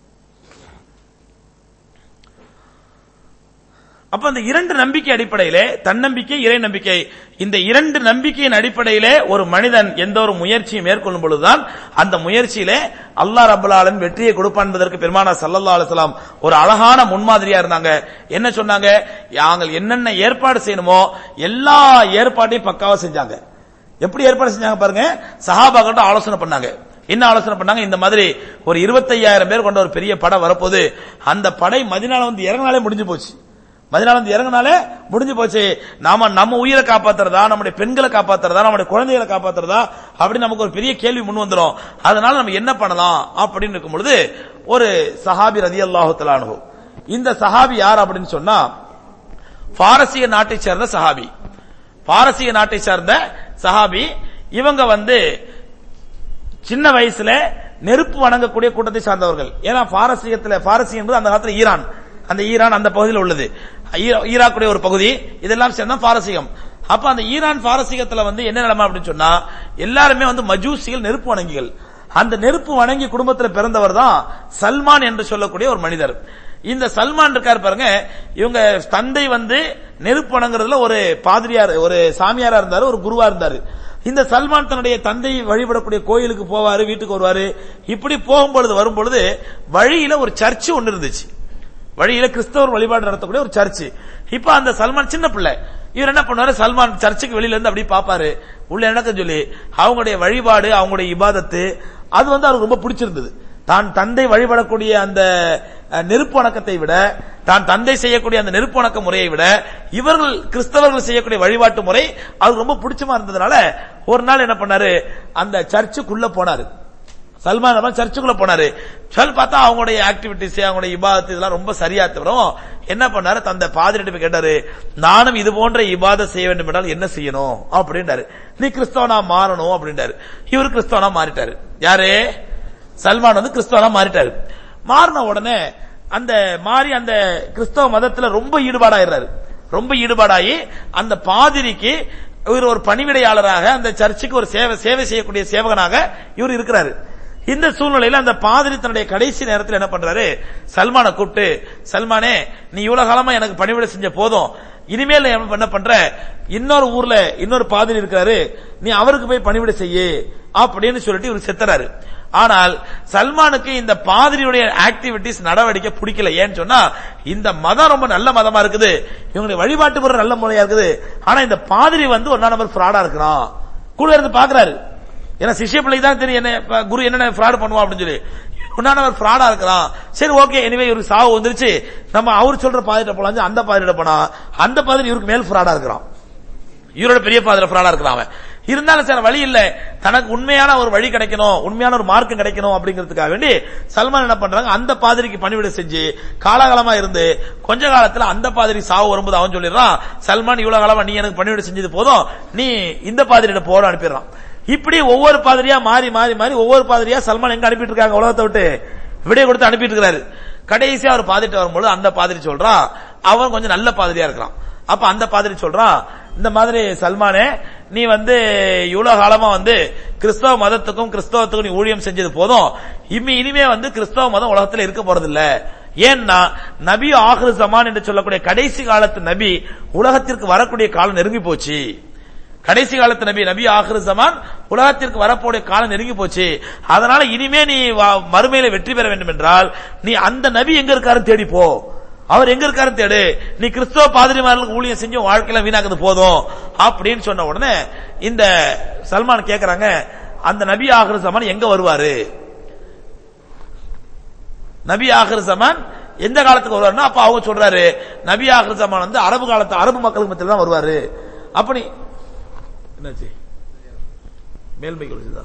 S1: அப்ப அந்த இரண்டு நம்பிக்கை அடிப்படையிலே, தன்னம்பிக்கை, இறை நம்பிக்கை, இந்த இரண்டு நம்பிக்கையின் அடிப்படையிலே ஒரு மனிதன் எந்த ஒரு முயற்சியை மேற்கொள்ளும் பொழுதுதான் அந்த முயற்சியிலே அல்லாஹ் ரப்பல் ஆலமீன் வெற்றியை கொடுப்பான் என்பதற்கு பெருமானார் ஸல்லல்லாஹு அலைஹி வஸல்லம் ஒரு அழகான முன்மாதிரியா இருந்தாங்க. என்ன சொன்னாங்க? நாங்கள் என்னென்ன ஏற்பாடு செய்யணுமோ எல்லா ஏற்பாட்டையும் பக்காவா செஞ்சாங்க. எப்படி ஏற்பாடு செஞ்சாங்க பாருங்க. சஹாபாக்கிட்ட ஆலோசனை பண்ணாங்க. என்ன ஆலோசனை பண்ணாங்க? இந்த மாதிரி ஒரு இருபத்தையாயிரம் பேர் கொண்ட ஒரு பெரிய படை வரப்போது, அந்த படை மதீனால வந்து இறங்கினாலே முடிஞ்சு போச்சு. மதீனால வந்து இறங்கினாலே முடிஞ்சு போச்சு. நாம நம்ம உயிரை காப்பாத்துறதா, நம்முடைய பெண்களை காப்பாத்துறதா, நம்முடைய குழந்தைகளை காப்பாத்துறதா அப்படி நமக்கு ஒரு பெரிய கேள்வி முன் வந்துடும். அதனால நம்ம என்ன பண்ணலாம் அப்படின்னு இருக்கும் பொழுது ஒரு சஹாபி ரலியல்லாஹு தஆலா அன்ஹு, இந்த சஹாபி யார் அப்படின்னு சொன்னா பாரசீக நாட்டை சேர்ந்த சஹாபி. பாரசீக நாட்டை சேர்ந்த சஹாபி. இவங்க வந்து சின்ன வயசுல நெருப்பு வணங்கக்கூடிய கூட்டத்தை சார்ந்தவர்கள். ஏன்னா பாரசீகத்துல, பாரசீகம் என்பது அந்த காலத்துல ஈரான், அந்த ஈரான் அந்த பகுதியில் உள்ளது, ஈராக்குடைய ஒரு பகுதி, இதெல்லாம் சேர்ந்தா பாரசீகம். அப்ப அந்த ஈரான் பாரசீகத்துல வந்து என்ன நிலைமை அப்படின்னு சொன்னா எல்லாருமே வந்து மஜூசிகள், நெருப்பு வணங்கிகள். அந்த நெருப்பு வணங்கி குடும்பத்தில் பிறந்தவர் தான் சல்மான் என்று சொல்லக்கூடிய ஒரு மனிதர். இந்த சல்மான் இருக்கார் பாருங்க, இவங்க தந்தை வந்து நெருப்பு வணங்குறதுல ஒரு பாதிரியார், ஒரு சாமியாரா இருந்தாரு, ஒரு குருவா இருந்தாரு. இந்த சல்மான் தன்னுடைய தந்தை வழிபடக்கூடிய கோயிலுக்கு போவாரு, வீட்டுக்கு வருவாரு. இப்படி போகும்பொழுது வரும்பொழுது வழியில ஒரு சர்ச்சு ஒன்னு இருந்துச்சு. வழியில கிறிஸ்தவர் வழிபாடு நடத்தக்கூடிய ஒரு சர்ச்சு. இப்ப அந்த சல்மான் சின்ன பிள்ளை, இவர் என்ன பண்ணுவாரு, சல்மான் சர்ச்சுக்கு வெளியில இருந்து அப்படி பாப்பாரு, உள்ள எனக்கு சொல்லி அவங்களுடைய வழிபாடு, அவங்களுடைய இபாதத்து அது வந்து அவருக்கு ரொம்ப பிடிச்சிருந்தது. தான் தந்தை வழிபடக்கூடிய அந்த நெருப்பு வணக்கத்தை விட, தான் தந்தை செய்யக்கூடிய அந்த நெருப்பு வணக்க முறையை விட இவர்கள் கிறிஸ்தவர்கள் செய்யக்கூடிய வழிபாட்டு முறை அவருக்கு ரொம்ப பிடிச்சமா இருந்ததுனால ஒரு நாள் என்ன பண்ணாரு, அந்த சர்ச்சுக்குள்ள போனாரு. சல்மான் சர்ச்சுக்குள்ள போனாரு. சொல் பார்த்தா அவங்களுடைய ஆக்டிவிட்டிஸ், அவங்களுடைய இபாதத்து இதெல்லாம் ரொம்ப சரியா வரும். என்ன பண்ணாரு, தந்த பாதிரிட்ட போய் கேட்டாரு, நானும் இது போன்ற இபாதத் செய்ய வேண்டும் என்றால் என்ன செய்யணும் அப்படின்றாரு. நீ கிறிஸ்தவனா மாறணும் அப்படின்றாரு. இவர் கிறிஸ்தவனா மாறிட்டாரு. யாரு? சல்மான் வந்து கிறிஸ்தவனா மாறிட்டாரு. மாறின உடனே அந்த மாறி அந்த கிறிஸ்தவ மதத்துல ரொம்ப ஈடுபாடாயிடுறாரு. ரொம்ப ஈடுபாடாகி அந்த பாதிரிக்கு இவர் ஒரு பணிவிடையாளராக அந்த சர்ச்சுக்கு ஒரு சேவை சேவை செய்யக்கூடிய சேவகனாக இவர் இருக்கிறாரு. இந்த சூழ்நிலையில அந்த பாதிரி தன்னுடைய கடைசி நேரத்தில் என்ன பண்றாரு, சல்மானை கூப்பிட்டு, சல்மானே நீ இவ்வளவு காலமா எனக்கு பணிவிடை செஞ்ச போதும், இனிமேல் என்ன பண்ற, இன்னொரு ஊர்ல இன்னொரு பாதிரி இருக்கிறாரு, நீ அவருக்கு போய் பணிவிடை செய்ய அப்படின்னு சொல்லிட்டு இவர் செத்துறாரு. ஆனால் சல்மானுக்கு இந்த பாதிரியுடைய ஆக்டிவிட்டிஸ் நடவடிக்கை பிடிக்கல. ஏன்னு சொன்னா இந்த மதம் ரொம்ப நல்ல மதமா இருக்குது, இவங்களுடைய வழிபாட்டு முறை நல்ல முறையா இருக்குது. ஆனா இந்த பாதிரி வந்து ஒரு நம்பர் ஃப்ராடா இருக்கிறான். கூட இருந்து பாக்குறாரு, ஏன்னா சிஷ்ய பிள்ளைக்கு தான் தெரியும் என்ன குரு என்னென்ன ஃப்ராட் பண்ணுவோம் அப்படின்னு சொல்லி. உன்னானவர் ஃப்ராடா இருக்கிறான். சரி ஓகே, எனிவே இவருக்கு சாவு வந்துருச்சு, நம்ம அவர் சொல்ற பாதிரிட்ட போலாம். அந்த பாதிரிட்ட போனா அந்த பாதிரி இவருக்கு மேல் ஃப்ராடா இருக்கிறான், இவரோட பெரிய பாதிரி ஃப்ராடா இருக்கிறான். இருந்தாலும் சார் வழி இல்ல, தனக்கு உண்மையான ஒரு வழி கிடைக்கணும், உண்மையான ஒரு மார்க்கம் கிடைக்கணும் அப்படிங்கிறதுக்காக வேண்டி சல்மான் என்ன பண்றாங்க, அந்த பாதிரிக்கு பணிவிடை செஞ்சு காலகாலமா இருந்து கொஞ்ச காலத்துல அந்த பாதிரி சாவு வரும்போது அவன் சொல்லிடுறான், சல்மான் இவ்வளவு காலமா நீ எனக்கு பணிவிடை செஞ்சது போதும், நீ இந்த பாதிரிட்ட போட அனுப்பிடுறான். இப்படி ஒவ்வொரு பாதிரியா மாறி மாறி மாறி ஒவ்வொரு பாதிரியா சல்மான் எங்க அனுப்பிட்டு இருக்காங்க, உலகத்தை விட்டு விடைய கொடுத்து அனுப்பிட்டு இருக்காரு. கடைசியா அவர் பாதிரிட்ட வரும்போது அந்த பாதிரி சொல்றான், அவன் கொஞ்சம் நல்ல பாதிரியா இருக்கிறான். அப்ப அந்த பாதிரி சொல்றான், இந்த மாதிரி சல்மானே நீ வந்து இவ்வளவு காலமா வந்து கிறிஸ்தவ மதத்துக்கும் கிறிஸ்தவத்துக்கும் நீ ஊழியம் செஞ்சது போதும், இம்மி இனிமே வந்து கிறிஸ்தவ மதம் உலகத்தில் இருக்க போறதில்ல. ஏன்னா நபி ஆகிரு ஜமான் என்று சொல்லக்கூடிய கடைசி காலத்து நபி உலகத்திற்கு வரக்கூடிய காலம் நெருங்கி போச்சு. கடைசி காலத்து நபி நபி ஆகிரு ஜமான் உலகத்திற்கு வரக்கூடிய காலம் நெருங்கி போச்சு. அதனால இனிமே நீ மறுமையில வெற்றி பெற வேண்டும் என்றால் நீ அந்த நபி எங்க இருக்காரு தேடி போ, அவர் எங்க இருக்காரு தேடு, நீ கிறிஸ்தவ பாதிரிமார்களுக்கு ஊழியம் செஞ்சு வாழ்க்கையில வீணாக்குது போதும் அப்படின்னு சொன்ன உடனே இந்த சல்மான் கேக்குறாங்க, அந்த நபி ஆகிரு ஜமான் எங்க வருவாரு, நபி ஆகிரு ஜமான் எந்த காலத்துக்கு வருவாருன்னா, அப்ப அவங்க சொல்றாரு நபி ஆகிரு ஜமான் வந்து அரபு காலத்து அரபு மக்களுக்கு மத்தியில் தான் வருவாரு. அப்படி என்னாச்சு மேல்மை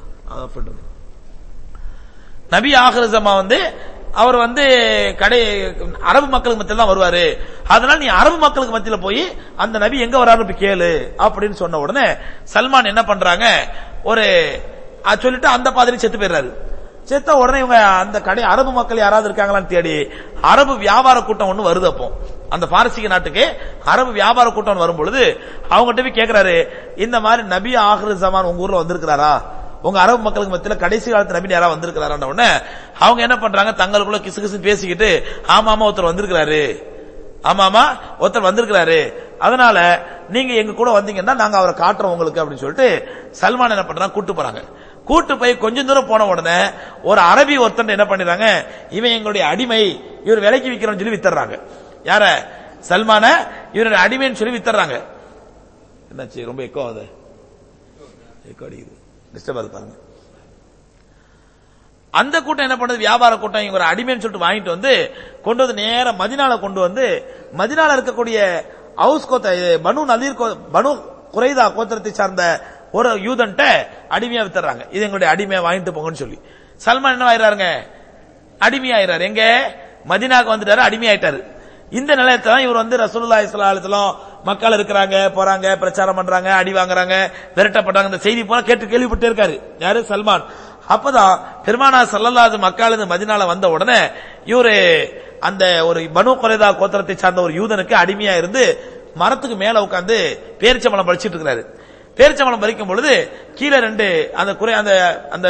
S1: நபி ஆகிரு ஜமான் வந்து அவர் வந்து கடை அரபு மக்களுக்கு மத்தியில் தான் வருவாரு. அதனால நீ அரபு மக்களுக்கு மத்தியில போய் அந்த நபி எங்க வராரு கேளு அப்படின்னு சொன்ன உடனே சல்மான் என்ன பண்றாங்க, ஒரு சொல்லிட்டு அந்த பாதிரி செத்து போயிடுறாரு. செத்த உடனே இவங்க அந்த கடை அரபு மக்கள் யாராவது இருக்காங்களான்னு தேடி அரபு வியாபார கூட்டம் ஒண்ணு வருது. அப்போ அந்த பாரசீக நாட்டுக்கு அரபு வியாபார கூட்டம் வரும் பொழுது அவங்ககிட்ட போய் கேட்கிறாரு, இந்த மாதிரி நபி ஆகிரு ஜமான் உங்க ஊர்ல வந்திருக்கிறாரா, உங்க அரபு மக்களுக்கு மத்தியில கடைசி காலத்து நபி யாராவது வந்திருக்கிறாரா உடனே அவங்க என்ன பண்றாங்க, தங்களுக்குள்ள கிசு கிசு பேசிக்கிட்டு ஆமாமா ஒருத்தர் வந்திருக்கிறாரு, ஆமாமா ஒருத்தர் வந்திருக்கிறாரு, அதனால நீங்க எங்க கூட வந்தீங்கன்னா நாங்க அவரை காட்டுறோம் உங்களுக்கு அப்படின்னு சொல்லிட்டு சல்மான் என்ன பண்றாங்க கூட்டு போறாங்க. கூட்டு போய் கொஞ்சம் தூரம் போன உடனே ஒரு அரபி ஒருத்தன் என்ன பண்ணிடுறாங்க, இவன் எங்களுடைய அடிமை, இவர் விலைக்கு விற்கிறோம்னு சொல்லி வித்தர்றாங்க. யார சல்மான இவருடைய அடிமைன்னு சொல்லி வித்தர்றாங்க. என்னாச்சு ரொம்ப எக்கோ ஆகுது, எக்கோ அடிக்குது, டிஸ்டர்ப் ஆகுது பாருங்க. அந்த கூட்டம் என்ன பண்ணது, வியாபார கூட்டம் இவங்க அடிமைன்னு சொல்லிட்டு வாங்கிட்டு வந்து கொண்டு வந்து நேரம் மதினால கொண்டு வந்து மதினால இருக்கக்கூடிய ஹவுஸ் கோத்த பனு நலீர் பனு குறைதா கோத்திரத்தை சார்ந்த ஒரு யூதன்ட்ட அடிமையா வித்துறாங்க. இது எங்களுடைய அடிமையா வாங்கிட்டு போங்கன்னு சொல்லி சல்மான் என்ன ஆயிராருங்க, அடிமையாயிராரு. எங்க மதினாக்கு வந்துட்டாரு, அடிமையாயிட்டாரு. இந்த நிலையத்தான் இவர் வந்து ரசூலுல்லாஹி ஸல்லல்லாஹு அலைஹி வஸல்லம் மக்கள் இருக்கிறாங்க, போறாங்க, பிரச்சாரம் பண்றாங்க, அடி வாங்குறாங்க, விரட்டப்படுறாங்க, இந்த செய்தி போல கேட்டு கேள்விப்பட்டே இருக்காரு. யாரு சல்மான். அப்பதான் பெருமானா ஸல்லல்லாஹு மக்கள் மதினால வந்த உடனே இவரு அந்த ஒரு பனு குறைதா கோத்திரத்தை சார்ந்த ஒரு யூதனுக்கு அடிமையா இருந்து மரத்துக்கு மேல உட்கார்ந்து பேரிச்சம்பழம் பறிச்சிட்டு இருக்கிறாரு. பேரிச்சம்பழம் பறிக்கும் பொழுது கீழே ரெண்டு அந்த குறை அந்த அந்த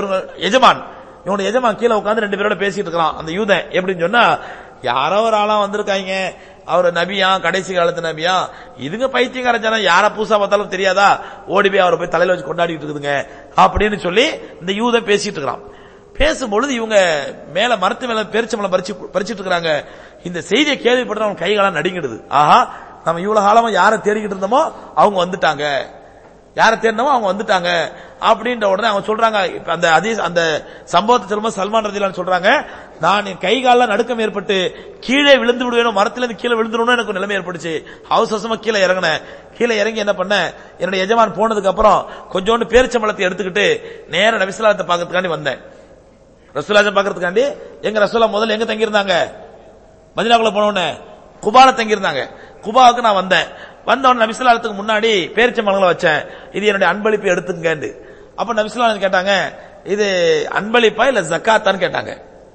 S1: எஜமான் இவனோட எஜமான் கீழே உட்கார்ந்து ரெண்டு பேரோட பேசிட்டு இருக்கான். அந்த யூதன் எப்படின்னு சொன்னா, யாரோ ஒரு ஆளா வந்திருக்காங்க, அவர் நபியா கடைசி காலத்து நபியா, இதுங்க பைத்தியக்கார ஜனம், யார பூசா பார்த்தாலும் தெரியாதா, ஓடி போய் அவரை போய் தலையில வச்சு கொண்டாடிட்டு இருக்குதுங்க அப்படின்னு சொல்லி இந்த யூதன் பேசிட்டு இருக்கிறான். பேசும்பொழுது இவங்க மேல மரத்து மேல பேரிச்சம்பழம் பறிச்சு பறிச்சிட்டு இருக்கிறாங்க. இந்த செய்தியை கேள்விப்பட்டு அவன் கைகாலம் நடுங்கிடுது. ஆஹா, நம்ம இவ்வளவு காலமா யாரை தேடிக்கிட்டு இருந்தோமோ அவங்க வந்துட்டாங்க, யாரை தேடினமோ அவங்க வந்துட்டாங்க அப்படின்ற உடனே அவங்க சொல்றாங்க. அந்த அதே அந்த சம்பவத்தை திரும்ப சல்மான் ரலியல்லாஹு சொல்றாங்க, நான் என் கை கால நடுக்கம் ஏற்பட்டு கீழே விழுந்து விடுவேணும், மரத்துல இருந்து கீழே விழுந்துடணும் எனக்கு நிலைமை ஏற்பட்டுச்சு. அவசரமா கீழே இறங்கினேன். கீழே இறங்கி என்ன பண்ண, என்னுடைய எஜமான் போனதுக்கு அப்புறம் கொஞ்சோண்டு பேரிச்சம்பழத்தை எடுத்துக்கிட்டு நேர நபி ஸல்லல்லாஹு அலைஹி வஸல்லம் பாக்கிறதுக்காண்டி வந்தேன். ரசூலுல்லாஹ் பாக்கிறதுக்காண்டி எங்க ரசூலுல்லாஹ் முதல்ல எங்க தங்கி இருந்தாங்க, மதீனாக்குள்ள போன உடனே குபால தங்கி இருந்தாங்க. குபாவுக்கு நான் வந்தேன். வந்தவன் நபி ஸல்லல்லாஹு அலைஹி வஸல்லம் முன்னாடி பேரிச்சம்பழங்களை வச்சேன், இது என்னுடைய அன்பளிப்பு எடுத்துங்கன்னு. அப்ப நபி ஸல்லல்லாஹு அலைஹி வஸல்லம் கேட்டாங்க, இது அன்பளிப்பா இல்ல ஜக்காத்தான்னு கேட்டாங்க.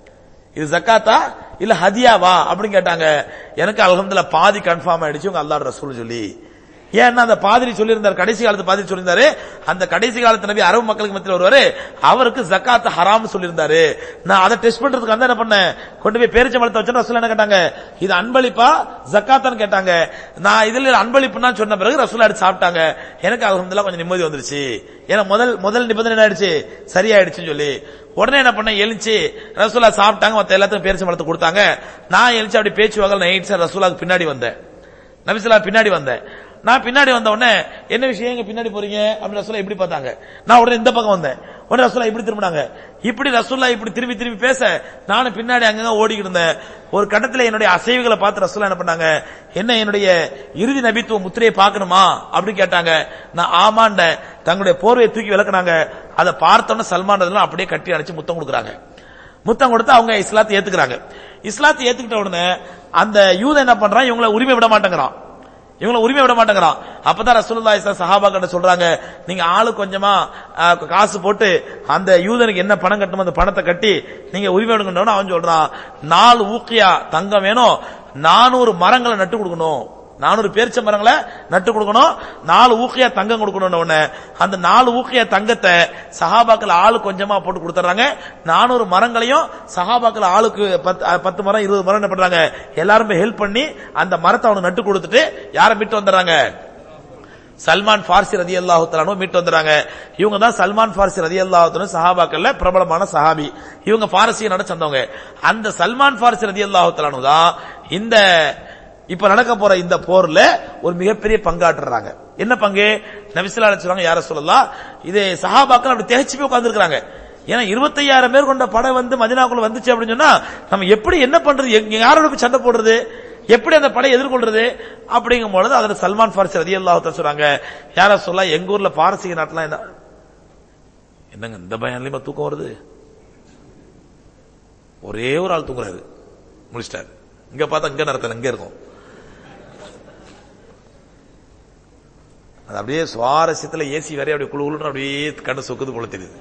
S1: இது ஜக்காத்தா இல்ல ஹதியாவா அப்படின்னு கேட்டாங்க. எனக்கு அல்ஹம்துலில்லாஹ் பாதி கன்ஃபார்ம் ஆயிடுச்சு உங்க அல்லாஹ் ரசூல் சொல்லி. ஏன்னா அந்த பாதிரி சொல்லியிருந்தார், கடைசி காலத்து பாதிரி சொல்லியிருந்தாரு, அந்த கடைசி காலத்து நபி அரபு மக்களுக்கு மத்தியில் வருவாரு, அவருக்கு ஜக்காத் ஹராம் சொல்லியிருந்தாரு. நான் அதை டெஸ்ட் பண்றதுக்கு அந்த என்ன பண்ணேன், கொண்டு போய் பேரிச்சம்பழத்தை வச்சு ரசூல் என்ன கேட்டாங்க, இது அன்பளிப்பா ஜக்காத்தான்னு கேட்டாங்க. நான் இதுல அன்பளிப்புன்னா சொன்ன பிறகு ரசூல் எடுத்து சாப்பிட்டாங்க. எனக்கு அல்ஹம்துலில்லாஹ் கொஞ்சம் நிம்மதி வந்துருச்சு. ஏன்னா முதல் முதல் நிபந்தனை என்ன ஆயிடுச்சு, சரியாயிடுச்சுன்னு சொல்லி உடனே என்ன பண்ண, எழுச்சி ரசூலா சாப்பிட்டாங்க, மத்த எல்லாத்துக்கும் பேரிச்சம்பழத்தை கொடுத்தாங்க. நான் எழுச்சி அப்படி பேச்சு வகல் நைட் ரசூலாக்கு பின்னாடி வந்தேன், நபி ஸல்லல்லாஹு அலைஹி பின்னாடி வந்தேன். நான் பின்னாடி வந்த உடனே என்ன விஷயம், எங்க பின்னாடி போறீங்க அப்படின்னு ரசூலா இப்படி பார்த்தாங்க. நான் உடனே இந்த பக்கம் வந்தேன். உடனே ரசூலா இப்படி திரும்பினாங்க. இப்படி ரசூலா இப்படி திரும்பி திரும்பி பேச நானும் பின்னாடி அங்கங்க ஓடிக்கிட்டு இருந்தேன். ஒரு கட்டத்தில் என்னுடைய அசைவுகளை பார்த்து ரசூலா என்ன பண்ணாங்க, என்ன என்னுடைய இறுதி நபித்துவ முத்திரையை பார்க்கணுமா அப்படின்னு கேட்டாங்க. நான் ஆமாண்ட. தங்களுடைய போர்வையை தூக்கி விளக்குனாங்க. அதை பார்த்தோன்னு சல்மான் அப்படியே கட்டி அணைச்சு முத்தம் கொடுக்குறாங்க. முத்தம் கொடுத்து அவங்க இஸ்லாத்தை ஏத்துக்கிறாங்க. இஸ்லாத்தை ஏத்துக்கிட்ட உடனே அந்த யூத என்ன பண்றான், இவங்களை உரிமை விட மாட்டேங்கிறான், இவங்களை உரிமை விட மாட்டேங்கிறான். அப்பதான் ரசூலுல்லாஹி ஸல்லல்லாஹு அலைஹி வஸல்லம் சஹாபாக்கிட்ட சொல்றாங்க, நீங்க ஆளு கொஞ்சமா காசு போட்டு அந்த யூதனுக்கு என்ன பணம் கட்டணும் அந்த பணத்தை கட்டி நீங்க உரிமை விடுங்கன்னு அவன் சொல்றான், நாலு ஊக்கியா தங்கம் வேணும், நானூறு மரங்களை நட்டு கொடுக்கணும். நானூறு பேரிச்ச மரங்களை நட்டு கொடுக்கணும், நாலு ஊக்கையா தங்கம் கொடுக்கணும். அந்த நாலு ஊக்கையா தங்கத்தை சஹாபாக்கள் ஆளு கொஞ்சமா போட்டு கொடுத்துறாங்க. நானூறு மரங்களையும் சஹாபாக்கள் ஆளுக்கு பத்து மரம் இருபது மரம் என்ன பண்றாங்க, எல்லாருமே ஹெல்ப் பண்ணி அந்த மரத்தை அவனுக்கு நட்டு கொடுத்துட்டு யாரை மீட்டு வந்துடுறாங்க, சல்மான் ஃபார்சி ரலியல்லாஹு தஆலா அன்ஹு மீட்டு வந்துறாங்க. இவங்க தான் சல்மான் ஃபார்சி ரலியல்லாஹு தஆலா சஹாபாக்கள்ல பிரபலமான சஹாபி. இவங்க பாரசீக நாட சேர்ந்தவங்க. அந்த சல்மான் ஃபார்சி ரலியல்லாஹு தஆலா அன்ஹு தான் இந்த இப்ப நடக்க போற இந்த போர்ல ஒரு மிகப்பெரிய பங்காற்றுறாங்க. என்ன பங்கு? நபி ஸல்லல்லாஹு அலைஹி வஸல்லம் யா ரசூலல்லாஹ், இது சஹாபாக்கள் அப்படி திகைச்சு போய் உட்கார்ந்திருக்காங்க. ஏன்னா இருபத்தையாயிரம் பேர் கொண்ட படை வந்து மதீனாக்குள்ள வந்துச்சு அப்படின்னு சொன்னா நம்ம எப்படி என்ன பண்றது, யாரோட போய் சண்டை போடுறது, எப்படி அந்த படையை எதிர்கொள்றது அப்படிங்கும் பொழுது அதுல சல்மான் ஃபார்சி ரலியல்லாஹு தஆலா சொல்றாங்க, யா ரசூலல்லாஹ், எங்க ஊர்ல பாரசீக நாட்டுல என்ன என்னங்க இந்த பயான்லயுமா தூக்கம் வருது? ஒரே ஒரு ஆள் தூங்குறாரு, முடிச்சிட்டாரு. இங்க பார்த்தா இங்க நடத்தல, இங்க இருக்கும். அது அப்படியே சுவாரஸ்யத்துல ஏசி வரை அப்படியே குழு குழு அப்படியே கண்ணு சொக்குது போல தெரியுது.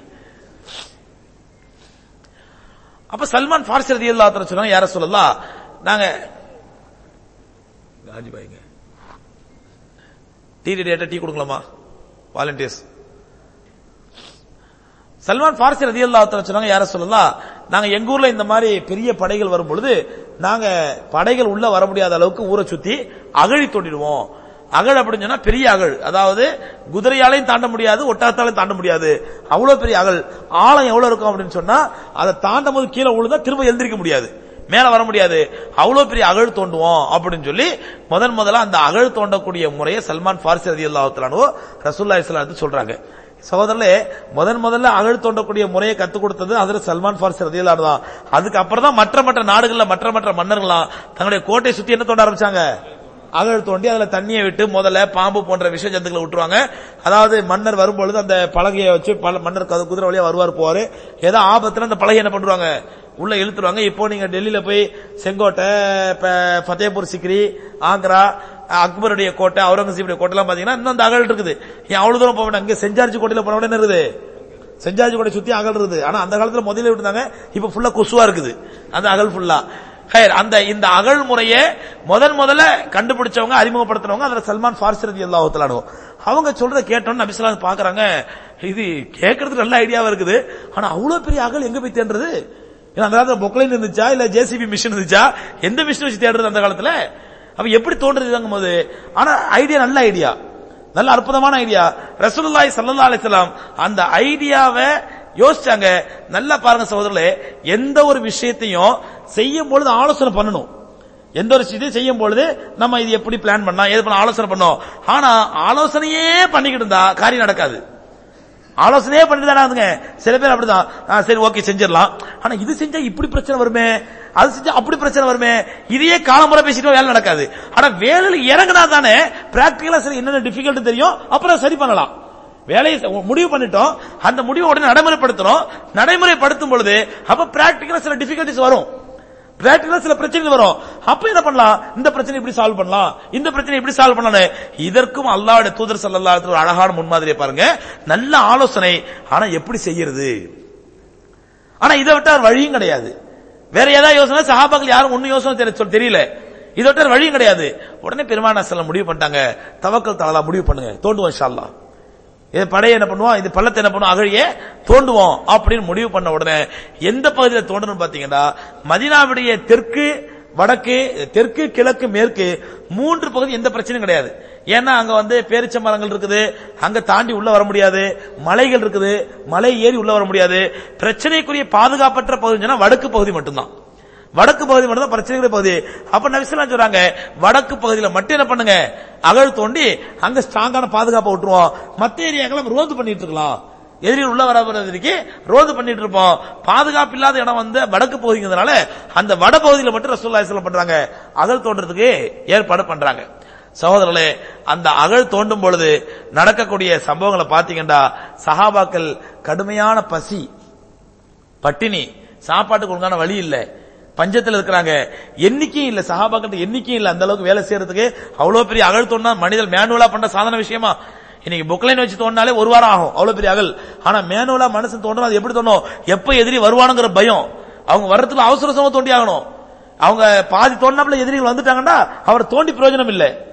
S1: அப்ப சல்மான் ஃபார்சி ரலியல்லாஹு தஆலா சொன்னாங்க, யா ரசூலல்லாஹ், நாங்க காஜி பாய்ங்க டீ ரெடியா, டீ கொடுக்கலாமா வாலண்டியர்ஸ்? சல்மான் ஃபார்சி ரலியல்லாஹு தஆலா சொன்னாங்க, யா ரசூலல்லாஹ், நாங்க எங்க ஊர்ல இந்த மாதிரி பெரிய படைகள் வரும் பொழுது நாங்க படைகள் உள்ள வர முடியாத அளவுக்கு ஊரை சுத்தி அகழி தோண்டிடுவோம். அகழ் அப்படின்னு சொன்னா பெரிய அகழ், அதாவது குதிரையாலையும் தாண்ட முடியாது, ஒட்டகத்தாலையும் தாண்ட முடியாது, அவ்வளவு பெரிய அகழ். ஆழம் எவ்வளவு இருக்கும் அப்படின்னு சொன்னா அதை தாண்டும் போது கீழே விழுந்தா திரும்ப எழுந்திருக்க முடியாது, மேல வர முடியாது, அவ்வளவு பெரிய அகழ் தோண்டுவோம் அப்படின்னு சொல்லி முதன் முதல்ல அந்த அகழ் தோண்டக்கூடிய முறையை சல்மான் ஃபார்சி ரலியல்லாஹு தஆலா அன்ஹு ரசூலுல்லாஹி ஸல்லல்லாஹு அலைஹி வஸல்லம் சொல்றாங்க. சகோதரர்களே, முதன் முதல்ல அகழ் தோண்டக்கூடிய முறையை கத்துக் கொடுத்தது ஹஜ்ரத் சல்மான் ஃபார்சி ரலியல்லாஹு அன்ஹு தான். அதுக்கு அப்புறம் தான் மற்ற மற்ற நாடுகள்ல மற்ற மற்ற மன்னர்கள்லாம் தங்களுடைய கோட்டையை சுத்தி என்ன தோண்ட ஆரம்பிச்சாங்க, அகழ் தோண்டி அதுல தண்ணியை விட்டு முதல்ல பாம்பு போன்ற விஷ ஜந்துக்களை விட்டுருவாங்க. அதாவது மன்னர் வரும்பொழுது அந்த பலகையை வச்சு மன்னர் குதிரை வழியா வருவார் போவாரு, ஏதோ ஆபத்துல அந்த பலகை என்ன பண்றாங்க உள்ள இழுத்துருவாங்க. இப்போ நீங்க டெல்லியில போய் செங்கோட்டை, ஃபத்தேபூர் சிக்ரி, ஆக்ரா, அக்பருடைய கோட்டை, அவுரங்கசீபுடைய கோட்டை எல்லாம் பாத்தீங்கன்னா இன்னும் அந்த அகழ் இருக்குது. ஏன் அவ்வளவு தூரம் போக வேண்டாம், அங்க செஞ்சார்ஜி கோட்டையில போன என்ன இருக்குது, செஞ்சார்ஜி கோட்டை சுத்தி அகழ் இருக்குது. ஆனா அந்த காலத்துல முதல்ல விட்டுருந்தாங்க, இப்ப ஃபுல்லா கொசுவா இருக்குது அந்த அகழ் ஃபுல்லா. அந்த இந்த அகழ் முறையை முதன் முதல்ல கண்டுபிடிச்சவங்க, அறிமுகப்படுத்தினவங்க அதுல சல்மான் ஃபார்சி ரலியல்லாஹு தஆலா அன்ஹு. அவங்க சொல்றத கேட்டோன்னு நபி ஸல்லல்லாஹு அலைஹி வஸல்லம் பாக்குறாங்க, இது கேட்கறதுக்கு நல்ல ஐடியாவா இருக்குது, ஆனா அவ்வளவு பெரிய அகழ் எங்க போய் தேடுறது? ஏன்னா அந்த காலத்துல பொக்லைன் இருந்துச்சா இல்ல ஜேசிபி மிஷின் இருந்துச்சா, எந்த மிஷின் வச்சு தேடுறது அந்த காலத்துல? அப்ப எப்படி தோன்றது போது? ஆனா ஐடியா நல்ல ஐடியா, நல்ல அற்புதமான ஐடியா. ரசூலுல்லாஹி ஸல்லல்லாஹு அலைஹி வஸல்லம் அந்த ஐடியாவை யோசிச்சாங்க. நல்லா பாருங்க சகோதரர்களே, எந்த ஒரு விஷயத்தையும் செய்யும் பொழுது ஆலோசனை பண்ணணும். எந்த ஒரு விஷயத்தையும் செய்யும் பொழுது நம்ம இது எப்படி பிளான் பண்ணலாம், எது பண்ண ஆலோசனை பண்ணோம். ஆனா ஆலோசனையே பண்ணிக்கிட்டு இருந்தா காரியம் நடக்காது. ஆலோசனையே பண்ணிட்டு தானே சில பேர் அப்படிதான், சரி ஓகே செஞ்சிடலாம், ஆனா இது செஞ்சா இப்படி பிரச்சனை வருமே, அது செஞ்சா அப்படி பிரச்சனை வருமே, இதையே காலமுறை பேசிட்டு வேலை நடக்காது. ஆனா வேலையில இறங்கினா தானே பிராக்டிகலா சரி என்னென்ன டிஃபிகல்ட் தெரியும், அப்புறம் சரி பண்ணலாம். வேலையை முடிவு பண்ணிட்டோம், அந்த முடிவு உடனே நடைமுறைப்படுத்துறோம். நடைமுறைப்படுத்தும் பொழுது அப்ப பிராக்டிகலா சில டிஃபிகல்டிஸ் வரும், பிராக்டிகலா சில பிரச்சனைகள் வரும். அப்ப என்ன பண்ணலாம், இந்த பிரச்சனை இப்படி சால்வ் பண்ணலாம், இந்த பிரச்சனை இப்படி சால்வ் பண்ணலாம். இதற்கும் அல்லாஹ்வுடைய தூதர் ஸல்லல்லாஹு அலைஹி வஸல்லம் அழகான முன்மாதிரியை பாருங்க. நல்ல ஆலோசனை, ஆனா எப்படி செய்யறது? ஆனா இதை விட்டா வழியும் கிடையாது. வேற ஏதாவது யோசனை சஹாபாக்கள் யாரும் ஒன்னும் யோசனை தெரியல, இதை விட்ட வழியும் கிடையாது. உடனே பெருமானார் ஸல்லல்லாஹு அலைஹி வஸல்லம் முடிவு பண்ணிட்டாங்க, தவக்கல் தஆலா முடிவு பண்ணுங்க, தோண்டுவோம் இன்ஷா அல்லாஹ். இது படையை என்ன பண்ணுவோம், இது பள்ளத்தை என்ன பண்ணுவோம், அகழியே தோண்டுவோம் அப்படின்னு முடிவு பண்ண உடனே எந்த பகுதியில் தோண்டணும் பாத்தீங்கன்னா, மதீனாவுடைய தெற்கு, வடக்கு, தெற்கு, கிழக்கு, மேற்கு மூன்று பகுதி எந்த பிரச்சனையும் கிடையாது. ஏன்னா அங்க வந்து பேரிச்ச மரங்கள் இருக்குது, அங்க தாண்டி உள்ள வர முடியாது, மலைகள் இருக்குது, மலை ஏறி உள்ள வர முடியாது. பிரச்சனைக்குரிய பாதுகாப்பற்ற பகுதி வடக்கு பகுதி மட்டும்தான், வடக்கு பகுதி மட்டும் தான் பிரச்சனைக்குரிய பகுதி. அப்ப நபி ஸல்லல்லாஹு அலைஹி வஸல்லம் சொல்றாங்க, வடக்கு பகுதியில மட்டும் என்ன பண்ணுங்க, அகழ் தோண்டி அங்க ஸ்ட்ராங்கான பாதுகாப்பை விட்டுருவோம், மத்த ஏரியாக்களை ரோந்து பண்ணிட்டு இருக்கலாம், எதிரில் உள்ள வரதுக்கு ரோந்து பண்ணிட்டு இருப்போம். பாதுகாப்பு இல்லாத இடம் வந்து வடக்கு பகுதிங்கிறதுனால அந்த வட பகுதியில மட்டும் ரசூலுல்லாஹி ஸல்லல்லாஹு அலைஹி வஸல்லம் பண்றாங்க, அகழ் தோன்றதுக்கு ஏற்பாடு பண்றாங்க. சகோதரர்களே, அந்த அகழ் தோண்டும் பொழுது நடக்கக்கூடிய சம்பவங்களை பாத்தீங்கன்னா, சஹாபாக்கள் கடுமையான பசி, பட்டினி, சாப்பாட்டுக்கு ஒழுங்கான வழி இல்ல, பஞ்சத்தில் இருக்கிறாங்க, எண்ணிக்கையும் இல்ல, சஹாபாக்கள் எண்ணிக்கையும் இல்ல. அந்த அளவுக்கு வேலை செய்யறதுக்கு அவ்வளவு பெரிய அகழ் தோண்டா மனிதர் மேனுவலா பண்ற சாதாரண விஷயமா? இன்னைக்கு புக்லைன் வச்சு தோண்டினாலே ஒரு வாரம் ஆகும், அவ்வளவு பெரிய அகல். ஆனா மேனுவலா மனுஷன் தோண்டணும், அது எப்படி தோணும், எப்ப எதிரி வருவானுங்கிற பயம், அவங்க வர்றதுக்கு அவசர அவசரமா தோண்டி ஆகணும். அவங்க பாதி தோண்டினாப்புல எதிரிகள் வந்துட்டாங்கன்னா அவர் தோண்டி பிரயோஜனம் இல்லை.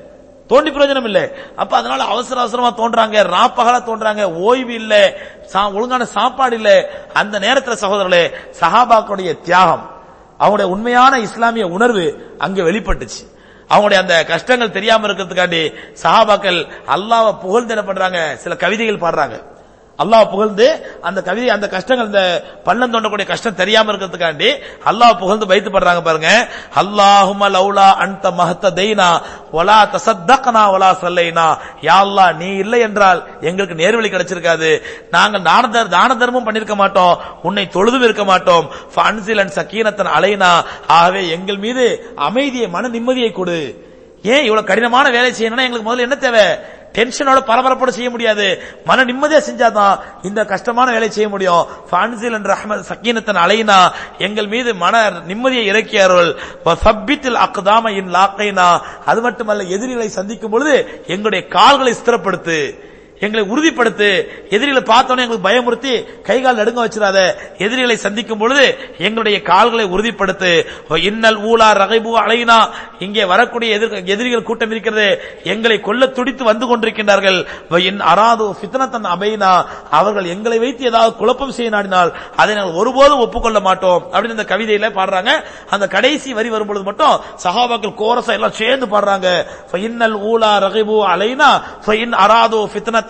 S1: தோண்டி பிரயோஜனம் இல்லை. அப்ப அதனால அவசர அவசரமா தோன்றாங்க, ராப்பகலா தோன்றாங்க, ஓய்வு இல்ல, ஒழுங்கான சாப்பாடு இல்ல. அந்த நேரத்தில் சகோதரர்களே சஹாபாக்களுடைய தியாகம், அவங்களுடைய உண்மையான இஸ்லாமிய உணர்வு அங்கே வெளிப்பட்டுச்சு. அவங்களுடைய அந்த கஷ்டங்கள் தெரியாம இருக்கிறதுக்காண்டி சஹாபாக்கள் அல்லாஹ்வை புகழ்ந்து என்ன பண்றாங்க, சில கவிதைகள் பாடுறாங்க. அல்லாஹ் புகழ்ந்து அந்த கவிதை, அந்த கஷ்டங்கள், இந்த பள்ளம் தோண்டக்கூடிய கஷ்டம் தெரியாம இருக்கிறதுக்காண்டி அல்லாஹ் புகழ்ந்து வைத்து பண்றாங்க பாருங்க. அல்லாஹும்ம லௌலா அன்த மஹ்ததைனா வலா தஸத்தக்னா வலா ஸல்லைனா, யா அல்லாஹ் நீ இல்லை என்றால் எங்களுக்கு நேர்வழி கிடைச்சிருக்காது, நாங்கள் தான தர்மம் பண்ணிருக்க மாட்டோம், உன்னை தொழுதும் இருக்க மாட்டோம். ஃபஅன்ஸிலன் சகீனத்தன் அலைனா, ஆகவே எங்கள் மீது அமைதியை, மன நிம்மதியை கொடு. ஏன் இவ்வளவு கடினமான வேலை செய்யணும்னா எங்களுக்கு முதல்ல என்ன தேவை, டென்ஷனோட பரபரப்போட செய்ய முடியாது, மன நிம்மதியா செஞ்சாதான் இந்த கஷ்டமான வேலை செய்ய முடியும். ஃபஅன்ஸில் என்ற ரஹ்மத் சக்கீனத்தன் அலைனா, எங்கள் மீது மன நிம்மதியை இறக்கியார்கள். வஸப்பித்தில் அக்தாம இன் லாக்கைனா, அது மட்டுமல்ல எதிரிகளை சந்திக்கும் பொழுது எங்களுடைய கால்களை ஸ்திரப்படுத்து, எங்களை உறுதிப்படுத்து. எதிரிகளை பார்த்தோன்னே எங்களுக்கு பயமுறுத்தி கைகால் நடுங்க வச்சிடாத, எதிரிகளை சந்திக்கும் பொழுது எங்களுடைய கால்களை உறுதிப்படுத்து. இன்னல் ஊலா ரகைபு அலைனா, இங்கே வரக்கூடிய எதிரிகள் கூட்டம் இருக்கிறது, எங்களை கொல்ல துடித்து வந்து கொண்டிருக்கின்றார்கள். அராது ஃபித்னத்தன் அபைனா, அவர்கள் எங்களை வைத்து ஏதாவது குழப்பம் செய்ய நாடினால் அதை நாங்கள் ஒருபோதும் ஒப்புக்கொள்ள மாட்டோம் அப்படின்னு இந்த கவிதையில பாடுறாங்க. அந்த கடைசி வரி வரும்பொழுது மட்டும் சஹாபாக்கள் கோரஸா எல்லாம் சேர்ந்து பாடுறாங்க. இன்னல் ஊலா ரகைபு அலைனா ஃபஇன் அராது ஃபித்னத்தன்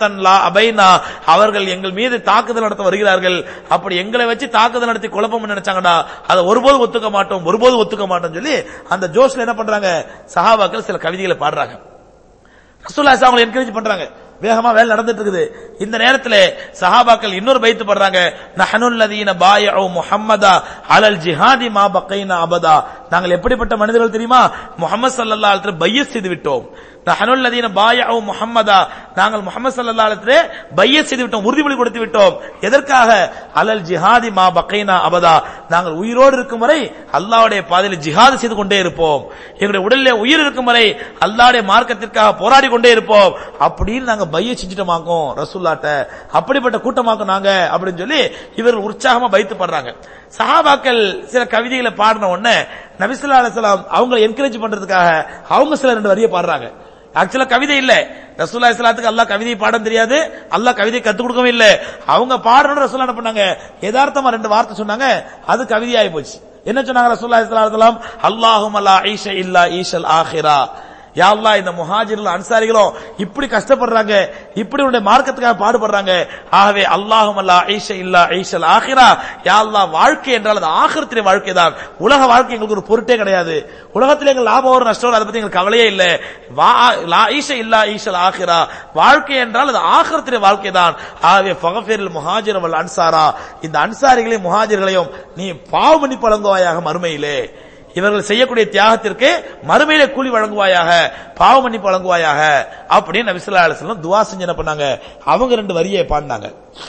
S1: அவர்கள் எங்கள் மீது தாக்குதல் நடத்த வருகிறார்கள், அப்படி எங்களை வச்சு தாக்குதல் நடத்தி குழப்பம் நினைச்சாங்கடா அதை ஒருபோது ஒத்துக்க மாட்டோம், ஒருபோது ஒத்துக்க மாட்டோம் சொல்லி அந்த ஜோஷ்ல என்ன பண்றாங்க, சஹாபாக்கள் சில கவிதைகளை பாடுறாங்க. ரசூலுல்லாஹி ஸல்லல்லாஹு அலைஹி வஸல்லம் என்கரேஜ் பண்றாங்க. வேகமா வேலை நடந்துட்டு இருக்குது. இந்த நேரத்தில் சஹாபாக்கள் இன்னொரு பைத்து பண்றாங்க. நஹனுல் லதீன பாயஉ முஹம்மதா அலல் ஜிஹாதி மா பகைனா அபதா, நாங்கள் எப்படிப்பட்ட மனிதர்கள் தெரியுமா, முஹம்மது ஸல்லல்லாஹு அலைஹி வஸல்லம் பையத் செய்து விட்டோம். நஹனுல் லதீன பாயஉ முஹம்மதா, நாங்கள் முஹம்மது ஸல்லல்லாஹு அலைஹி வஸல்லம் பையத் செய்து விட்டோம், உறுதிமொழி கொடுத்து விட்டோம். எதற்காக, அலல் ஜிஹாதி மா பகைனா அபதா, நாங்கள் உயிரோடு இருக்கும் வரை அல்லாஹ்வுடைய பாதையில் ஜிஹாத் செய்து கொண்டே இருப்போம், எங்களுடைய உடலிலே உயிர் இருக்கும் வரை அல்லாஹ்வுடைய மார்க்கத்திற்காக போராடி கொண்டே இருப்போம் அப்படின்னு நாங்க பைய செஞ்சுட்டோமாக்கும் ரசூலுல்லாஹ்ட்ட, அப்படிப்பட்ட கூட்டமாக்கும் நாங்க அப்படின்னு சொல்லி இவர்கள் உற்சாகமா பைத்து பண்றாங்க. சஹாபாக்கள் சில கவிதைகளை பாடின உடனே நபி ஸல்லல்லாஹு அலைஹி வஸல்லம் அவங்களை என்கரேஜ் பண்றதுக்காக அவங்க சில ரெண்டு வரியை பாடுறாங்க. ஆக்சுவலா கவிதை இல்ல, ரசூலுல்லாஹி ஸல்லல்லாஹு அல்லாஹ் கவிதை பாடம் தெரியாது, அல்லாஹ் கவிதை கத்து கொடுக்கவே இல்ல. அவங்க பாடணும் ரசூலுல்லாஹ் என்ன பண்ணாங்க, யதார்த்தமா ரெண்டு வார்த்தை சொன்னாங்க, அது கவிதையாகி போச்சு. என்ன சொன்னாங்க ரசூலுல்லாஹி ஸல்லல்லாஹு அலைஹி வஸல்லம், அல்லாஹும்ம லா ஈஷ இல்லா ஈஷல் ஆখিরা, யா அல்லாஹ் இந்த முஹாஜிர்கள் அன்சாரிகளும் இப்படி கஷ்டப்படுறாங்க, இப்படி உன்னுடைய மார்க்கத்துக்காக பாடுபடுறாங்க, ஆகவே அல்லாஹும்ம லா ஈஷ இல்லா ஈஷல் ஆখিরা, யா அல்லாஹ் வாழ்க்கை என்றால் அது ஆகிரத்திலே வாழ்க்கை தான், உலக வாழ்க்கை எங்களுக்கு ஒரு பொருட்டே கிடையாது, உலகத்தில் எங்கள் லாபம் வரும் நஷ்டம் அதை பத்தி எங்களுக்கு கவலையே இல்லை, லா ஈஷ இல்லா ஈஷல் ஆখিরা, வாழ்க்கை என்றால் அது ஆகிரத்திலே வாழ்க்கை தான், ஆகவே ஃபகஃபிரில் முஹாஜிர வல் அன்சாரா, இந்த அன்சாரிகளையும் முஹாஜிர்களையும் நீ பாவ மன்னிப்பு வழங்குவாயாக மறுமையிலே, இவர்கள் செய்யக்கூடிய தியாகத்திற்கு மறுமையிலே கூலி வழங்குவாயாக, பாவ மன்னிப்பு வழங்குவாயாக அப்படின்னு நபி ஸல்லல்லாஹு அலைஹி வஸல்லம் துஆ செஞ்சு என்ன பண்ணாங்க, அவங்க ரெண்டு வரியை பாடினாங்க.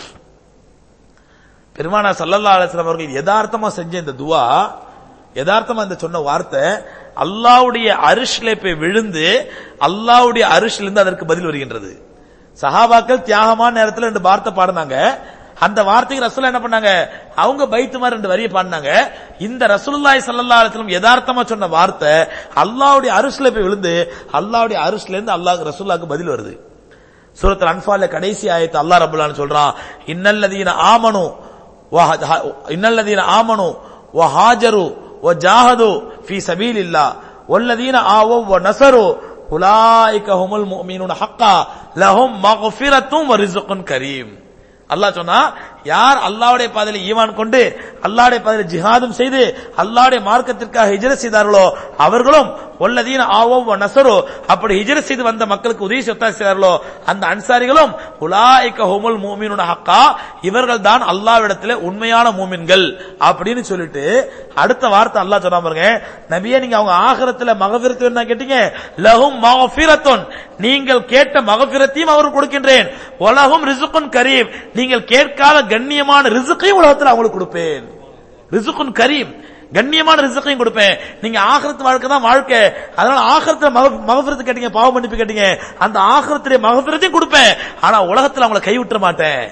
S1: பெருமானார் ஸல்லல்லாஹு அலைஹி வஸல்லம் அவர்கள் யதார்த்தமா செஞ்ச இந்த துஆ, யதார்த்தமா இந்த சொன்ன வார்த்தை அல்லாஹ்வுடைய அரிஷ்ல போய் விழுந்து அல்லாஹ்வுடைய அரிஷ்ல இருந்து அதற்கு பதில் வருகின்றது. சஹாபாக்கள் தியாகமான நேரத்தில் ரெண்டு வார்த்தை பாடினாங்க, அந்த வார்த்தைக்கு ரசூலுல்லாஹ் என்ன பண்ணாங்க, அவங்க பைத்து மாதிரி ரெண்டு வரியை பாடினாங்க. இந்த ரசூலுல்லாஹி ஸல்லல்லாஹு அலைஹி வஸல்லம் யதார்த்தமா சொன்ன வார்த்தை அல்லாஹ்வுடைய அரிஷ்ல போய் விழுந்து அல்லாஹ்வுடைய அரிஷ்ல இருந்து அல்லாஹ் ரசூலுல்லாஹ்க்கு பதில் வருது. சூரத்துல் அன்ஃபால்ல கடைசி ஆயத்து அல்லாஹ் ரப்பல் ஆலமீன் சொல்றான், இன்னல்லதீன ஆமனு இன்னல்லதீன ஆமனு வஹாஜரு வஜாஹது ஃபீ சபீலில்லாஹ் வல்லதீன ஆவவ் வநஸரு உலாயிக ஹுமுல் முஃமினூன ஹக்கா லஹும் மக்ஃபிரத்தும் வரிஸ்குன் கரீம். அல்லாஹ் சொன்னா, யார் அல்லாஹ்வுடைய பாதையில ஈமான் கொண்டு அல்லாஹ்வுடைய பாதையில ஜிஹாதும் செய்து அல்லாஹ்வுடைய மார்க்கத்திற்காக ஹிஜ்ரத் செய்தார்களோ அவர்களும் வல்லதீன ஆவவ் வநஸரு, அப்படி ஹிஜ்ரத் செய்து வந்த மக்களுக்கு உதவி செய்தார்களோ அந்த அன்சாரிகளும் உலாயிக ஹுமுல் முஃமினூன ஹக்கா, இவர்கள் தான் அல்லாஹ்விடத்திலே உண்மையான மூமின்கள் அப்படின்னு சொல்லிட்டு அடுத்த வார்த்தை அல்லாஹ் சொன்னா பாருங்க, நபியே நீங்க அவங்க ஆகிரத்துல மகஃபிரத் என்ன கேட்டீங்க, லஹும் மக்ஃபிரத்துன், நீங்கள் கேட்ட மகஃபிரத்தையும் அவருக்கு கொடுக்கின்றேன், வலஹும் ரிஸ்குன் கரீம், நீங்கள் கேட்காத கண்ணியமான ரிஸ்கையும் உலகத்தில் அவங்களுக்கு கொடுப்பேன். ரிஸ்குன் கரீம், கண்ணியமான ரிஸ்கையும் கொடுப்பேன். நீங்க ஆகிரத்து வாழ்க்கை தான் வாழ்க்கை, அதனால ஆகிரத்துல மகஃபிரத் கேட்டீங்க, பாவ மன்னிப்பு கேட்டீங்க, அந்த ஆகிரத்திலே மகஃபிரத்தையும் கொடுப்பேன், ஆனா உலகத்தில் அவங்களை கைவிட்ட மாட்டேன்.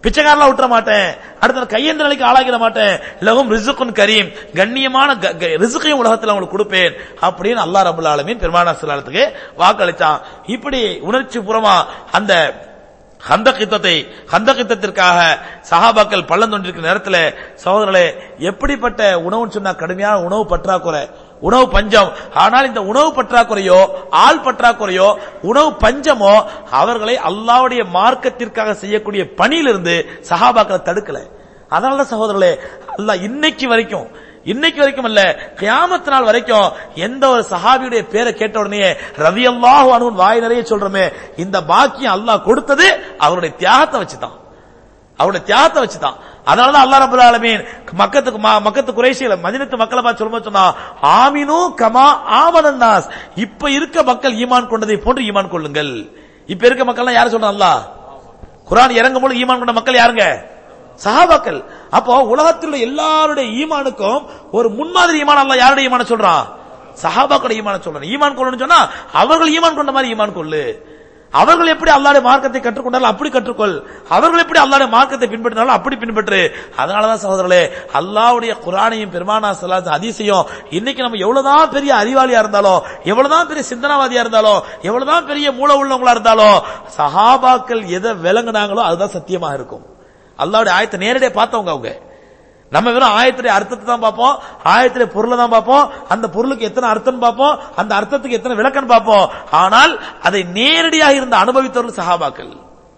S1: பிச்சைக்காரலாம் விட்டுற மாட்டேன், அடுத்த கையேந்த நிலைக்கு ஆளாகிட மாட்டேன், லஹும் ரிஸ்குன் கரீம், கண்ணியமான ரிஸ்கையும் உலகத்தில் அவங்களுக்கு கொடுப்பேன் அப்படின்னு அல்லாஹ் ரப்பல் ஆலமீன் பெருமானார் ஸல்லல்லாஹு அலைஹி வஸல்லம் வாக்களித்தான். இப்படி உணர்ச்சி பூர்வமா அந்த ஹந்தக் யுத்தத்தை ஹந்தக் யுத்தத்திற்காக சஹாபாக்கள் பள்ளம் தோண்டிருக்கிற நேரத்தில் சகோதரர்களே, எப்படிப்பட்ட உணவுன்னு சொன்னா கடுமையான உணவு பற்றாக்குறை, உணவு பஞ்சம். ஆனால் இந்த உணவு பற்றாக்குறையோ ஆள் பற்றாக்குறையோ உணவு பஞ்சமோ அவர்களை அல்லாஹ்வுடைய மார்க்கத்திற்காக செய்யக்கூடிய பணியிலிருந்து சஹாபாக்களை தடுக்கல. அதனால சகோதரர்களே, அல்லாஹ் இன்னைக்கு வரைக்கும் இன்னைக்கு வரைக்கும் அல்ல, கியாமத் நாள் வரைக்கும் எந்த ஒரு சஹாபியுடைய பேரை கேட்ட உடனே ரலியல்லாஹு அன்ஹு வாய் நிறைய சொல்றோமே, இந்த பாக்கியம் அல்லாஹ் கொடுத்தது அவருடைய தியாகத்தை வச்சுதான், அவருடைய தியாகத்தை வச்சுதான். அதனாலதான் அல்லாஹ் ரப்பல் ஆலமீன் மக்கத்துக்கு மக்கத்து குறைஷில மதீனத்து மக்களை பார்த்து சொல்லும்போது சொன்னா, ஆமினு கமா ஆமனன் நாஸ், இப்ப இருக்க மக்கள் ஈமான் கொண்டதை போன்று ஈமான் கொள்ளுங்கள். இப்ப இருக்க மக்கள் யாரு சொல்றான்? அல்லாஹ் குர்ஆன் இறங்கும் போது ஈமான் கொண்ட மக்கள் யாருங்க? சஹாபாக்கள். அப்போ உலகத்தில் உள்ள எல்லாருடைய ஈமானுக்கும் ஒரு முன்மாதிரி ஈமான் அல்லாஹ் யாருடைய ஈமான சொல்றான்? சஹாபாக்களுடைய ஈமான சொல்றான். ஈமான் கொள்ளணும்னு சொன்னா அவர்கள் ஈமான் கொண்ட மாதிரி ஈமான் கொள்ளு. அவர்கள் எப்படி அல்லாஹ்வுடைய மார்க்கத்தை கற்றுக்கொண்டாலும் அப்படி கற்றுக்கொள், அவர்கள் எப்படி அல்லாஹ்வுடைய மார்க்கத்தை பின்பற்றினாலும் அப்படி பின்பற்று. அதனாலதான் சகோதரர்களே, அல்லாஹ்வுடைய குர்ஆனையும் பெருமானார் ஸல்லல்லாஹு அலைஹி வஸல்லம் ஹதீஸையும் இன்னைக்கு நம்ம எவ்வளவுதான் பெரிய அறிவாளியா இருந்தாலும், எவ்வளவுதான் பெரிய சிந்தனாவாதியா இருந்தாலும், எவ்வளவுதான் பெரிய மூளை உள்ளவங்களா இருந்தாலும், சஹாபாக்கள் எதை விளங்குனாங்களோ அதுதான் சத்தியமாக இருக்கும். அல்லாஹ்வுடைய ஆயத்தை நேரடியாக பார்த்தவங்க அவங்க. நம்ம வெறும் ஆயத்துடைய அர்த்தத்தை தான் பார்ப்போம், ஆயத்துடைய பொருளை தான் பார்ப்போம், அந்த பொருளுக்கு எத்தனை அர்த்தம் பார்ப்போம், அந்த அர்த்தத்துக்கு எத்தனை விளக்கம் பார்ப்போம். ஆனால் அதை நேரடியாக இருந்த அனுபவித்தவர்கள் சஹாபாக்கள்.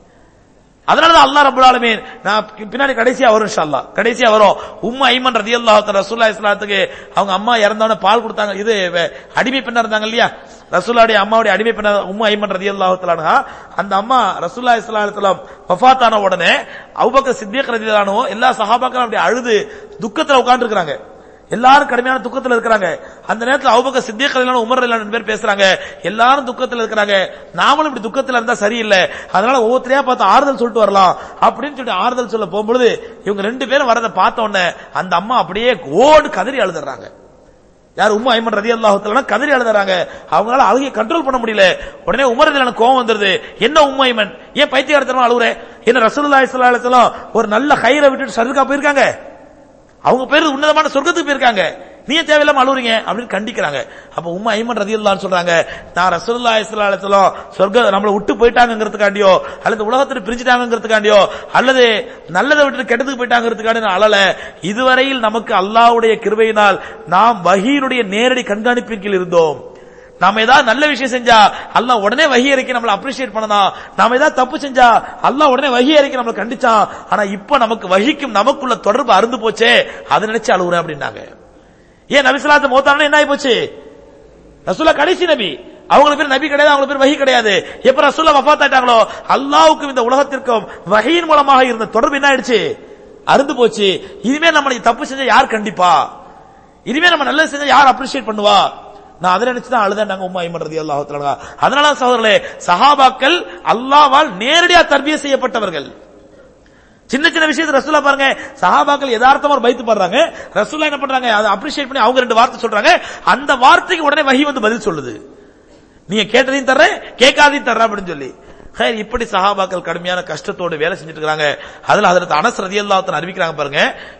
S1: அதனாலதான் அல்லாஹ் ரப்பல் ஆலமீன், நான் பின்னாடி கடைசியா வரும் இன்ஷா அல்லாஹ், கடைசியா வரும். உம்மு ஐமன் ரலியல்லாஹு தஆலா ரசூலுல்லாஹி ஸல்லல்லாஹு அலைஹி வஸல்லம் அவங்க அம்மா இறந்தவன பால் கொடுத்தாங்க. இது அடிமை பெண்ணா இருந்தாங்க இல்லையா, ரசூலுல்லாஹ்வுடைய அம்மாவுடைய அடிமை பெண்ணா உம்மு ஐமன் ரலியல்லாஹு தஆலா அன்ஹா. அந்த அம்மா ரசூலுல்லாஹி ஸல்லல்லாஹு அலைஹி வஸல்லம் வஃபாத் ஆன உடனே அபூபக்கர் சித்திக் ரலியல்லாஹு அன்ஹு எல்லா சஹாபாக்களும் அப்படியே அழுது துக்கத்துல உட்கார்ந்து இருக்காங்க. எல்லாரும் கடுமையான துக்கத்தில் இருக்கிறாங்க. அந்த நேரத்தில் அபூபக்கர் சித்திக் ரலியல்லாஹு அன்ஹு உமர் ரலியல்லாஹு அன்ஹு பேர் பேசுறாங்க. எல்லாரும் துக்கத்தில் இருக்கிறாங்க, நாமளும் இப்படி துக்கத்தில் இருந்தா சரியில்லை, அதனால ஒவ்வொருத்தரையா பார்த்து ஆறுதல் சொல்லிட்டு வரலாம் அப்படின்னு சொல்லி ஆறுதல் சொல்ல போகும்பொழுது இவங்க ரெண்டு பேரும் வரதை பார்த்த உடனே அந்த அம்மா அப்படியே ஓடு கதறி அழுதுறாங்க. யார்? உம்மு ஐமன் ரலியல்லாஹு தஆலா கதறி அழுதுறாங்க. அவங்களால அழுகையை கண்ட்ரோல் பண்ண முடியல. உடனே உமர் ரலியல்லாஹு அன்ஹு கோவம் வந்துருது. என்ன உம்மு ஐமன், ஏன் பைத்தியக்காரத்தனமா அழுகுற? என்ன ரசூலுல்லாஹி ஸல்லல்லாஹு அலைஹி வஸல்லம் ஒரு நல்ல கைரை விட்டுட்டு சர்துக்கா போயிருக்காங்க, அவங்க பேரு உன்னதமான சொர்க்கத்துக்கு போயிருக்காங்க, நீ தேவையில்லாம அழுவுறீங்க அப்படின்னு கண்டிக்கிறாங்க. அப்ப உம்மு ஐமன் ரலியல்லாஹு அன்ஹா சொல்றாங்க, நான் ரசூலுல்லாஹி ஸல்லல்லாஹு அலைஹி வஸல்லம் சொர்க்க நம்மள விட்டு போயிட்டாங்கிறதுக்காண்டியோ அல்லது உலகத்துல பிரிஞ்சிட்டாங்கிறதுக்காண்டியோ அல்லது நல்லதை விட்டு கெட்டதுக்கு போயிட்டாங்கிறதுக்காண்டி நான் அழல. இதுவரையில் நமக்கு அல்லாஹ்வுடைய கிருபையினால் நாம் வஹீனுடைய நேரடி கண்காணிப்பின் கீழ் இருந்தோம். நாம ஏதாவது நல்ல விஷயம் செஞ்சா அல்லாஹ் உடனே வஹி இறக்கி நம்மள அப்ரிஷியேட் பண்ணலாம், நாம ஏதாவது தப்பு செஞ்சா அல்லாஹ் உடனே வஹி இறக்கி நம்மள கண்டிச்சான். ஆனா இப்ப நமக்கு வஹிக்கும் நமக்குள்ள தொடர்பு அருந்து போச்சே, அதை நினைச்சு அழுகுறேன் அப்படின்னாங்க. ஏன் நபி ஸல்லல்லாஹு அலைஹி வஸல்லம் மௌத்தானா என்ன ஆயி போச்சு? ரசூலுல்லாஹ் கடைசி நபி, அவங்களுக்கு பேர் நபி கிடையாது, அவங்களுக்கு பேர் வஹி கிடையாது. எப்ப ரசூலுல்லாஹ் வஃபாத் ஆயிட்டாங்களோ அல்லாஹ்வுக்கும் இந்த உலகத்திற்கும் வஹியின் மூலமாக இருந்த தொடர்பு என்ன ஆயிடுச்சு? அருந்து போச்சு. இனிமே நம்ம தப்பு செஞ்சா யார் கண்டிப்பா? இனிமே நம்ம நல்லது செஞ்சா யார் அப்ரிஷியேட் பண்ணுவா? நான் அதை நினைச்சுதான் அழுதாங்க உம்மு ஐமன் ரலியல்லாஹு தஆலா. அதனால சகோதரர்களே, சஹாபாக்கள் அல்லாஹ்வால் நேரடியா தர்பியா செய்யப்பட்டவர்கள். சின்ன சின்ன விஷயத்தை ரசூலா பாருங்க, சஹாபாக்கள் யதார்த்தமா ஒரு பைத்து பாடுறாங்க, ரசூலா என்ன பண்றாங்க, அதை அப்ரிஷியேட் பண்ணி அவங்க ரெண்டு வார்த்தை சொல்றாங்க, அந்த வார்த்தைக்கு உடனே வஹி வந்து பதில் சொல்லுது, நீங்க கேட்டதையும் தர்றேன் கேட்காதையும் தர்றேன் அப்படின்னு சொல்லி. ஹைர், இப்படி சஹாபாக்கள் கடுமையான கஷ்டத்தோடு வேலை செஞ்சுட்டு இருக்காங்க. அதுல ஹஜ்ரத் அனஸ் ரலியல்லாஹு தஆலா அறிவிக்கிறாங்க பாருங்க,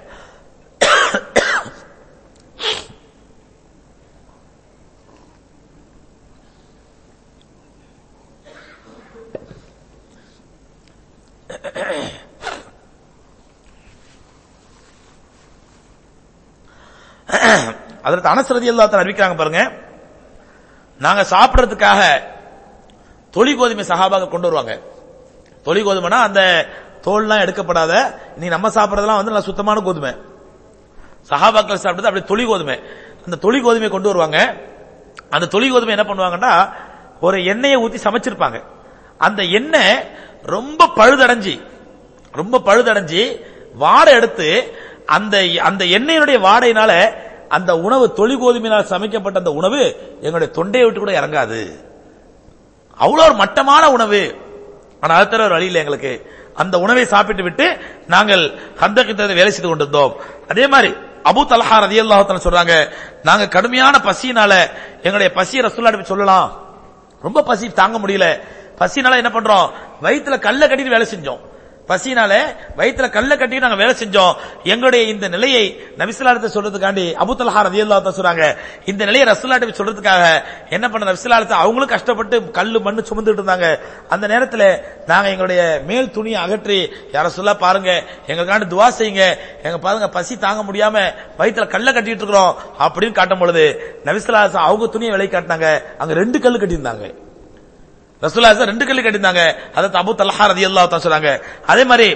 S1: ஹஜ்ரத் அனஸ் ரலியல்லாஹு தஆலா அறிவிக்கிறாங்க பாருங்க, நாங்க சாப்பிடறதுக்காக தொழி கோதுமை சஹாபாக்கள் கொண்டு வருவாங்க. தொழி கோதுமைனா அந்த தோல்லாம் எடுக்கப்படாத, நீ நம்ம சாப்பிடறதெல்லாம் வந்து நல்லா சுத்தமான கோதுமை. சஹாபாக்கள் சாப்பிட்டது அப்படியே தொழி கோதுமை. அந்த தொழி கோதுமை கொண்டு வருவாங்க. அந்த தொழி கோதுமை என்ன பண்ணுவாங்கன்னா, ஒரு எண்ணெயை ஊத்தி சமைச்சிருப்பாங்க. அந்த எண்ணெய் ரொம்ப பழுதடைஞ்சி ரொம்ப பழுதடைஞ்சி வாடை எடுத்து அந்த அந்த எண்ணெயினுடைய வாடையினால அந்த உணவு தொழி கோதுமையினால் சமைக்கப்பட்ட அந்த உணவு எங்களுடைய தொண்டையை விட்டு கூட இறங்காது. அவ்வளவு ஒரு மட்டமான உணவு. ஆனா அடுத்த ஒரு வழியில் எங்களுக்கு அந்த உணவை சாப்பிட்டு விட்டு நாங்கள் ஹந்தக் யுத்தத்தை வேலை செய்து கொண்டிருந்தோம். அதே மாதிரி அபூ தல்ஹா ரலியல்லாஹு தஆலா சொல்றாங்க, நாங்க கடுமையான பசியினால எங்களுடைய பசியை ரசூலுல்லாஹ் சொல்லலாம், ரொம்ப பசி தாங்க முடியல, பசினால என்ன பண்றோம், வயிற்றுல கல்ல கட்டிட்டு வேலை செஞ்சோம். பசினாலே வயிற்றுல கல்ல கட்டி நாங்க வேலை செஞ்சோம். எங்களுடைய இந்த நிலையை நபி ஸல்லல்லாஹு அலைஹி வஸல்லம் சொல்றதுக்காண்டி அபூ தல்ஹா ரலியல்லாஹு அன்ஹு சொல்றாங்க, இந்த நிலையை ரசூலுல்லாஹி சொல்றதுக்காக என்ன பண்ண நபி ஸல்லல்லாஹு அலைஹி வஸல்லம் அவங்களும் கஷ்டப்பட்டு கல்லு மண்ணு சுமந்துட்டு இருந்தாங்க. அந்த நேரத்தில் நாங்க எங்களுடைய மேல் துணியை அகற்றி யா ரசூலுல்லாஹ் பாருங்க எங்களுக்காண்டி துஆ செய்யுங்க, எங்க பாருங்க பசி தாங்க முடியாம வயிற்றுல கல்ல கட்டிட்டு இருக்கிறோம் அப்படின்னு காட்டும் பொழுது நபி ஸல்லல்லாஹு அலைஹி வஸல்லம் அவங்க துணியை விலை காட்டினாங்க. அங்க ரெண்டு கல்லு கட்டியிருந்தாங்க. ரசூலுல்லாஹி ரெண்டு கல்லு கட்டியிருந்தாங்க. அதாவது அபூ தல்ஹா ரலியல்லாஹு அன்ஹு சொல்றாங்க. அதே மாதிரி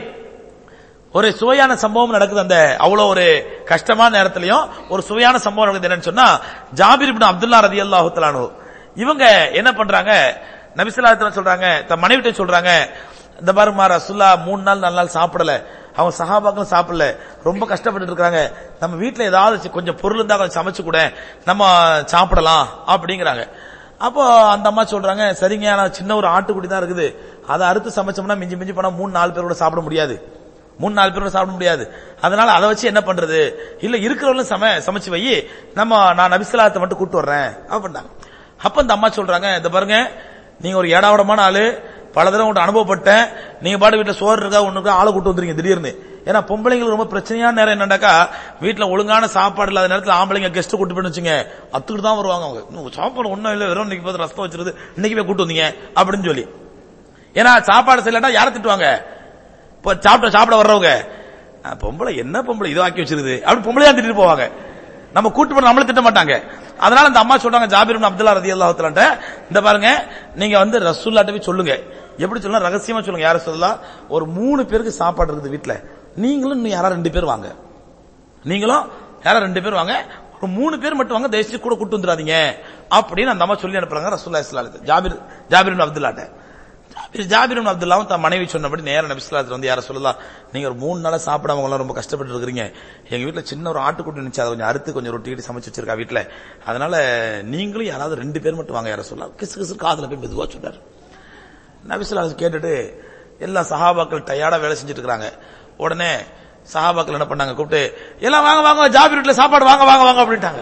S1: ஒரு சுவையான சம்பவம் நடக்குது. அந்த அவ்வளவு ஒரு கஷ்டமான நேரத்திலையும் ஒரு சுவையான சம்பவம் நடக்குது. என்னன்னு சொன்னா, ஜாபிர் இப்னு அப்துல்லா ரலியல்லாஹு தஆலா அன்ஹு இவங்க என்ன பண்றாங்க, நபி ஸல்லல்லாஹு அலைஹி வஸல்லம் சொல்றாங்க, தன் மனைவிட்ட சொல்றாங்க, இந்த பாருமா ரசூலுல்லாஹ் மூணு நாள் நாலு நாள் சாப்பிடல, அவங்க சஹாபாக்களும் சாப்பிடல, ரொம்ப கஷ்டப்பட்டு இருக்காங்க, நம்ம வீட்டுல ஏதாவது கொஞ்சம் பொருள் இருந்தா கொஞ்சம் சமைச்சு கூட நம்ம சாப்பிடலாம் அப்படிங்கிறாங்க. அப்போ அந்த அம்மா சொல்றாங்க, சரிங்க, நான் சின்ன ஒரு ஆட்டுக்குடி தான் இருக்குது, அதை அறுத்து சமைச்சோம்னா மிஞ்சி மிஞ்சி போனா மூணு நாலு பேரோட சாப்பிட முடியாது, மூணு நாலு பேரோட சாப்பிட முடியாது, அதனால அதை வச்சு என்ன பண்றது, இல்ல இருக்கிறவங்களும் சம சமைச்சு வை, நம்ம நான் நபி ஸல்லல்லாஹு அலைஹி வஸல்லம் மட்டும் கூட்டு வர்றேன் அப்படின்னாங்க. அப்ப இந்த அம்மா சொல்றாங்க, இந்த பாருங்க நீங்க ஒரு ஏடாவடமான ஆளு, பல தடவை உங்கள்ட்ட அனுபவப்பட்டேன், நீங்க பாட்டு வீட்டுல சோறு இருக்கா ஒண்ணுக்கா ஆளை கூட்டு வந்துருங்க திடீர்னு. ஏன்னா பொம்பளைங்களுக்கு ரொம்ப பிரச்சனையான நேரம் என்னண்டாக்கா, வீட்டுல ஒழுங்கான சாப்பாடு இல்லாத நேரத்தில் ஆம்பளைங்க கெஸ்ட் கூட்டு போய் வச்சுங்க அத்துக்கிட்டு தான் வருவாங்க. அவங்க சாப்பாடு ஒண்ணும் இல்ல, வெறும் இன்னைக்கு பார்த்து ரசம் வச்சிருது, இன்னைக்கு போய் கூட்டு வந்தீங்க அப்படின்னு சொல்லி. ஏன்னா சாப்பாடு செய்யலட்டா யாரை திட்டுவாங்க, இப்போ சாப்பிட சாப்பிட வர்றவங்க, பொம்பளை என்ன பொம்பளை இதோ ஆக்கி வச்சிருது அப்படின்னு பொம்பளையா திட்டிட்டு போவாங்க, நம்ம கூட்டு போன நம்மள திட்ட மாட்டாங்க. அதனால அந்த அம்மா சொல்றாங்க, ஜாபிர் இப்னு அப்துல்லா ரலியல்லாஹு தஆலா, இந்த பாருங்க நீங்க வந்து ரசூலுல்லாஹ்ட்ட போய் சொல்லுங்க, எப்படி சொல்லலாம், ரகசியமா சொல்லுங்க, யார சொல்லலாம், ஒரு மூணு பேருக்கு சாப்பாடு இருக்குது வீட்டுல, நீங்களும் இன்னும் யாரா ரெண்டு பேர் வாங்க, நீங்களும் யாரா ரெண்டு பேர் வாங்க, ஒரு மூணு பேர் மட்டும் வாங்க, தயவுசெய்து கூட கூட்டு வந்துடாதீங்க அப்படின்னு அந்த அம்மா சொல்லி அனுப்புறாங்க ரசூலுல்லாஹி ஸல்லல்லாஹு அலைஹி வஸல்லம். ஜாபிர் ஜாபிர் இப்னு அப்துல்லாட்ட ஜாபிர் இப்னு அப்துல்லாவும் தன் மனைவி சொன்னபடி நேரா நபி ஸல்லல்லாஹு அலைஹி வஸல்லம் வந்து யார சொல்லலாம், நீங்க ஒரு மூணு நாளா சாப்பிடாம எல்லாம் ரொம்ப கஷ்டப்பட்டு இருக்கிறீங்க, எங்க வீட்டுல சின்ன ஒரு ஆட்டுக்குட்டி இருந்துச்சு, அதை கொஞ்சம் அறுத்து கொஞ்சம் ரொட்டி சமைச்சு வச்சிருக்கா வீட்டுல, அதனால நீங்களும் யாராவது ரெண்டு பேர் மட்டும் வாங்க யார சொல்லலாம். கிசு கிசு காதுல போய் மெதுவா சொன்னார். நபி ஸல்லல்லாஹு அலைஹி வஸல்லம் கேட்டுட்டு எல்லா சஹாபாக்கள் டயர்டா வேலை செஞ்சுட்டு இருக்காங்க. உடனே சஹாபாக்கள் என்ன பண்ணாங்க, கூப்பிட்டு எல்லாம் வாங்க வாங்க ஜாபிர் வீட்டுல சாப்பாடு வாங்க வாங்க வாங்க அப்படின்ட்டாங்க.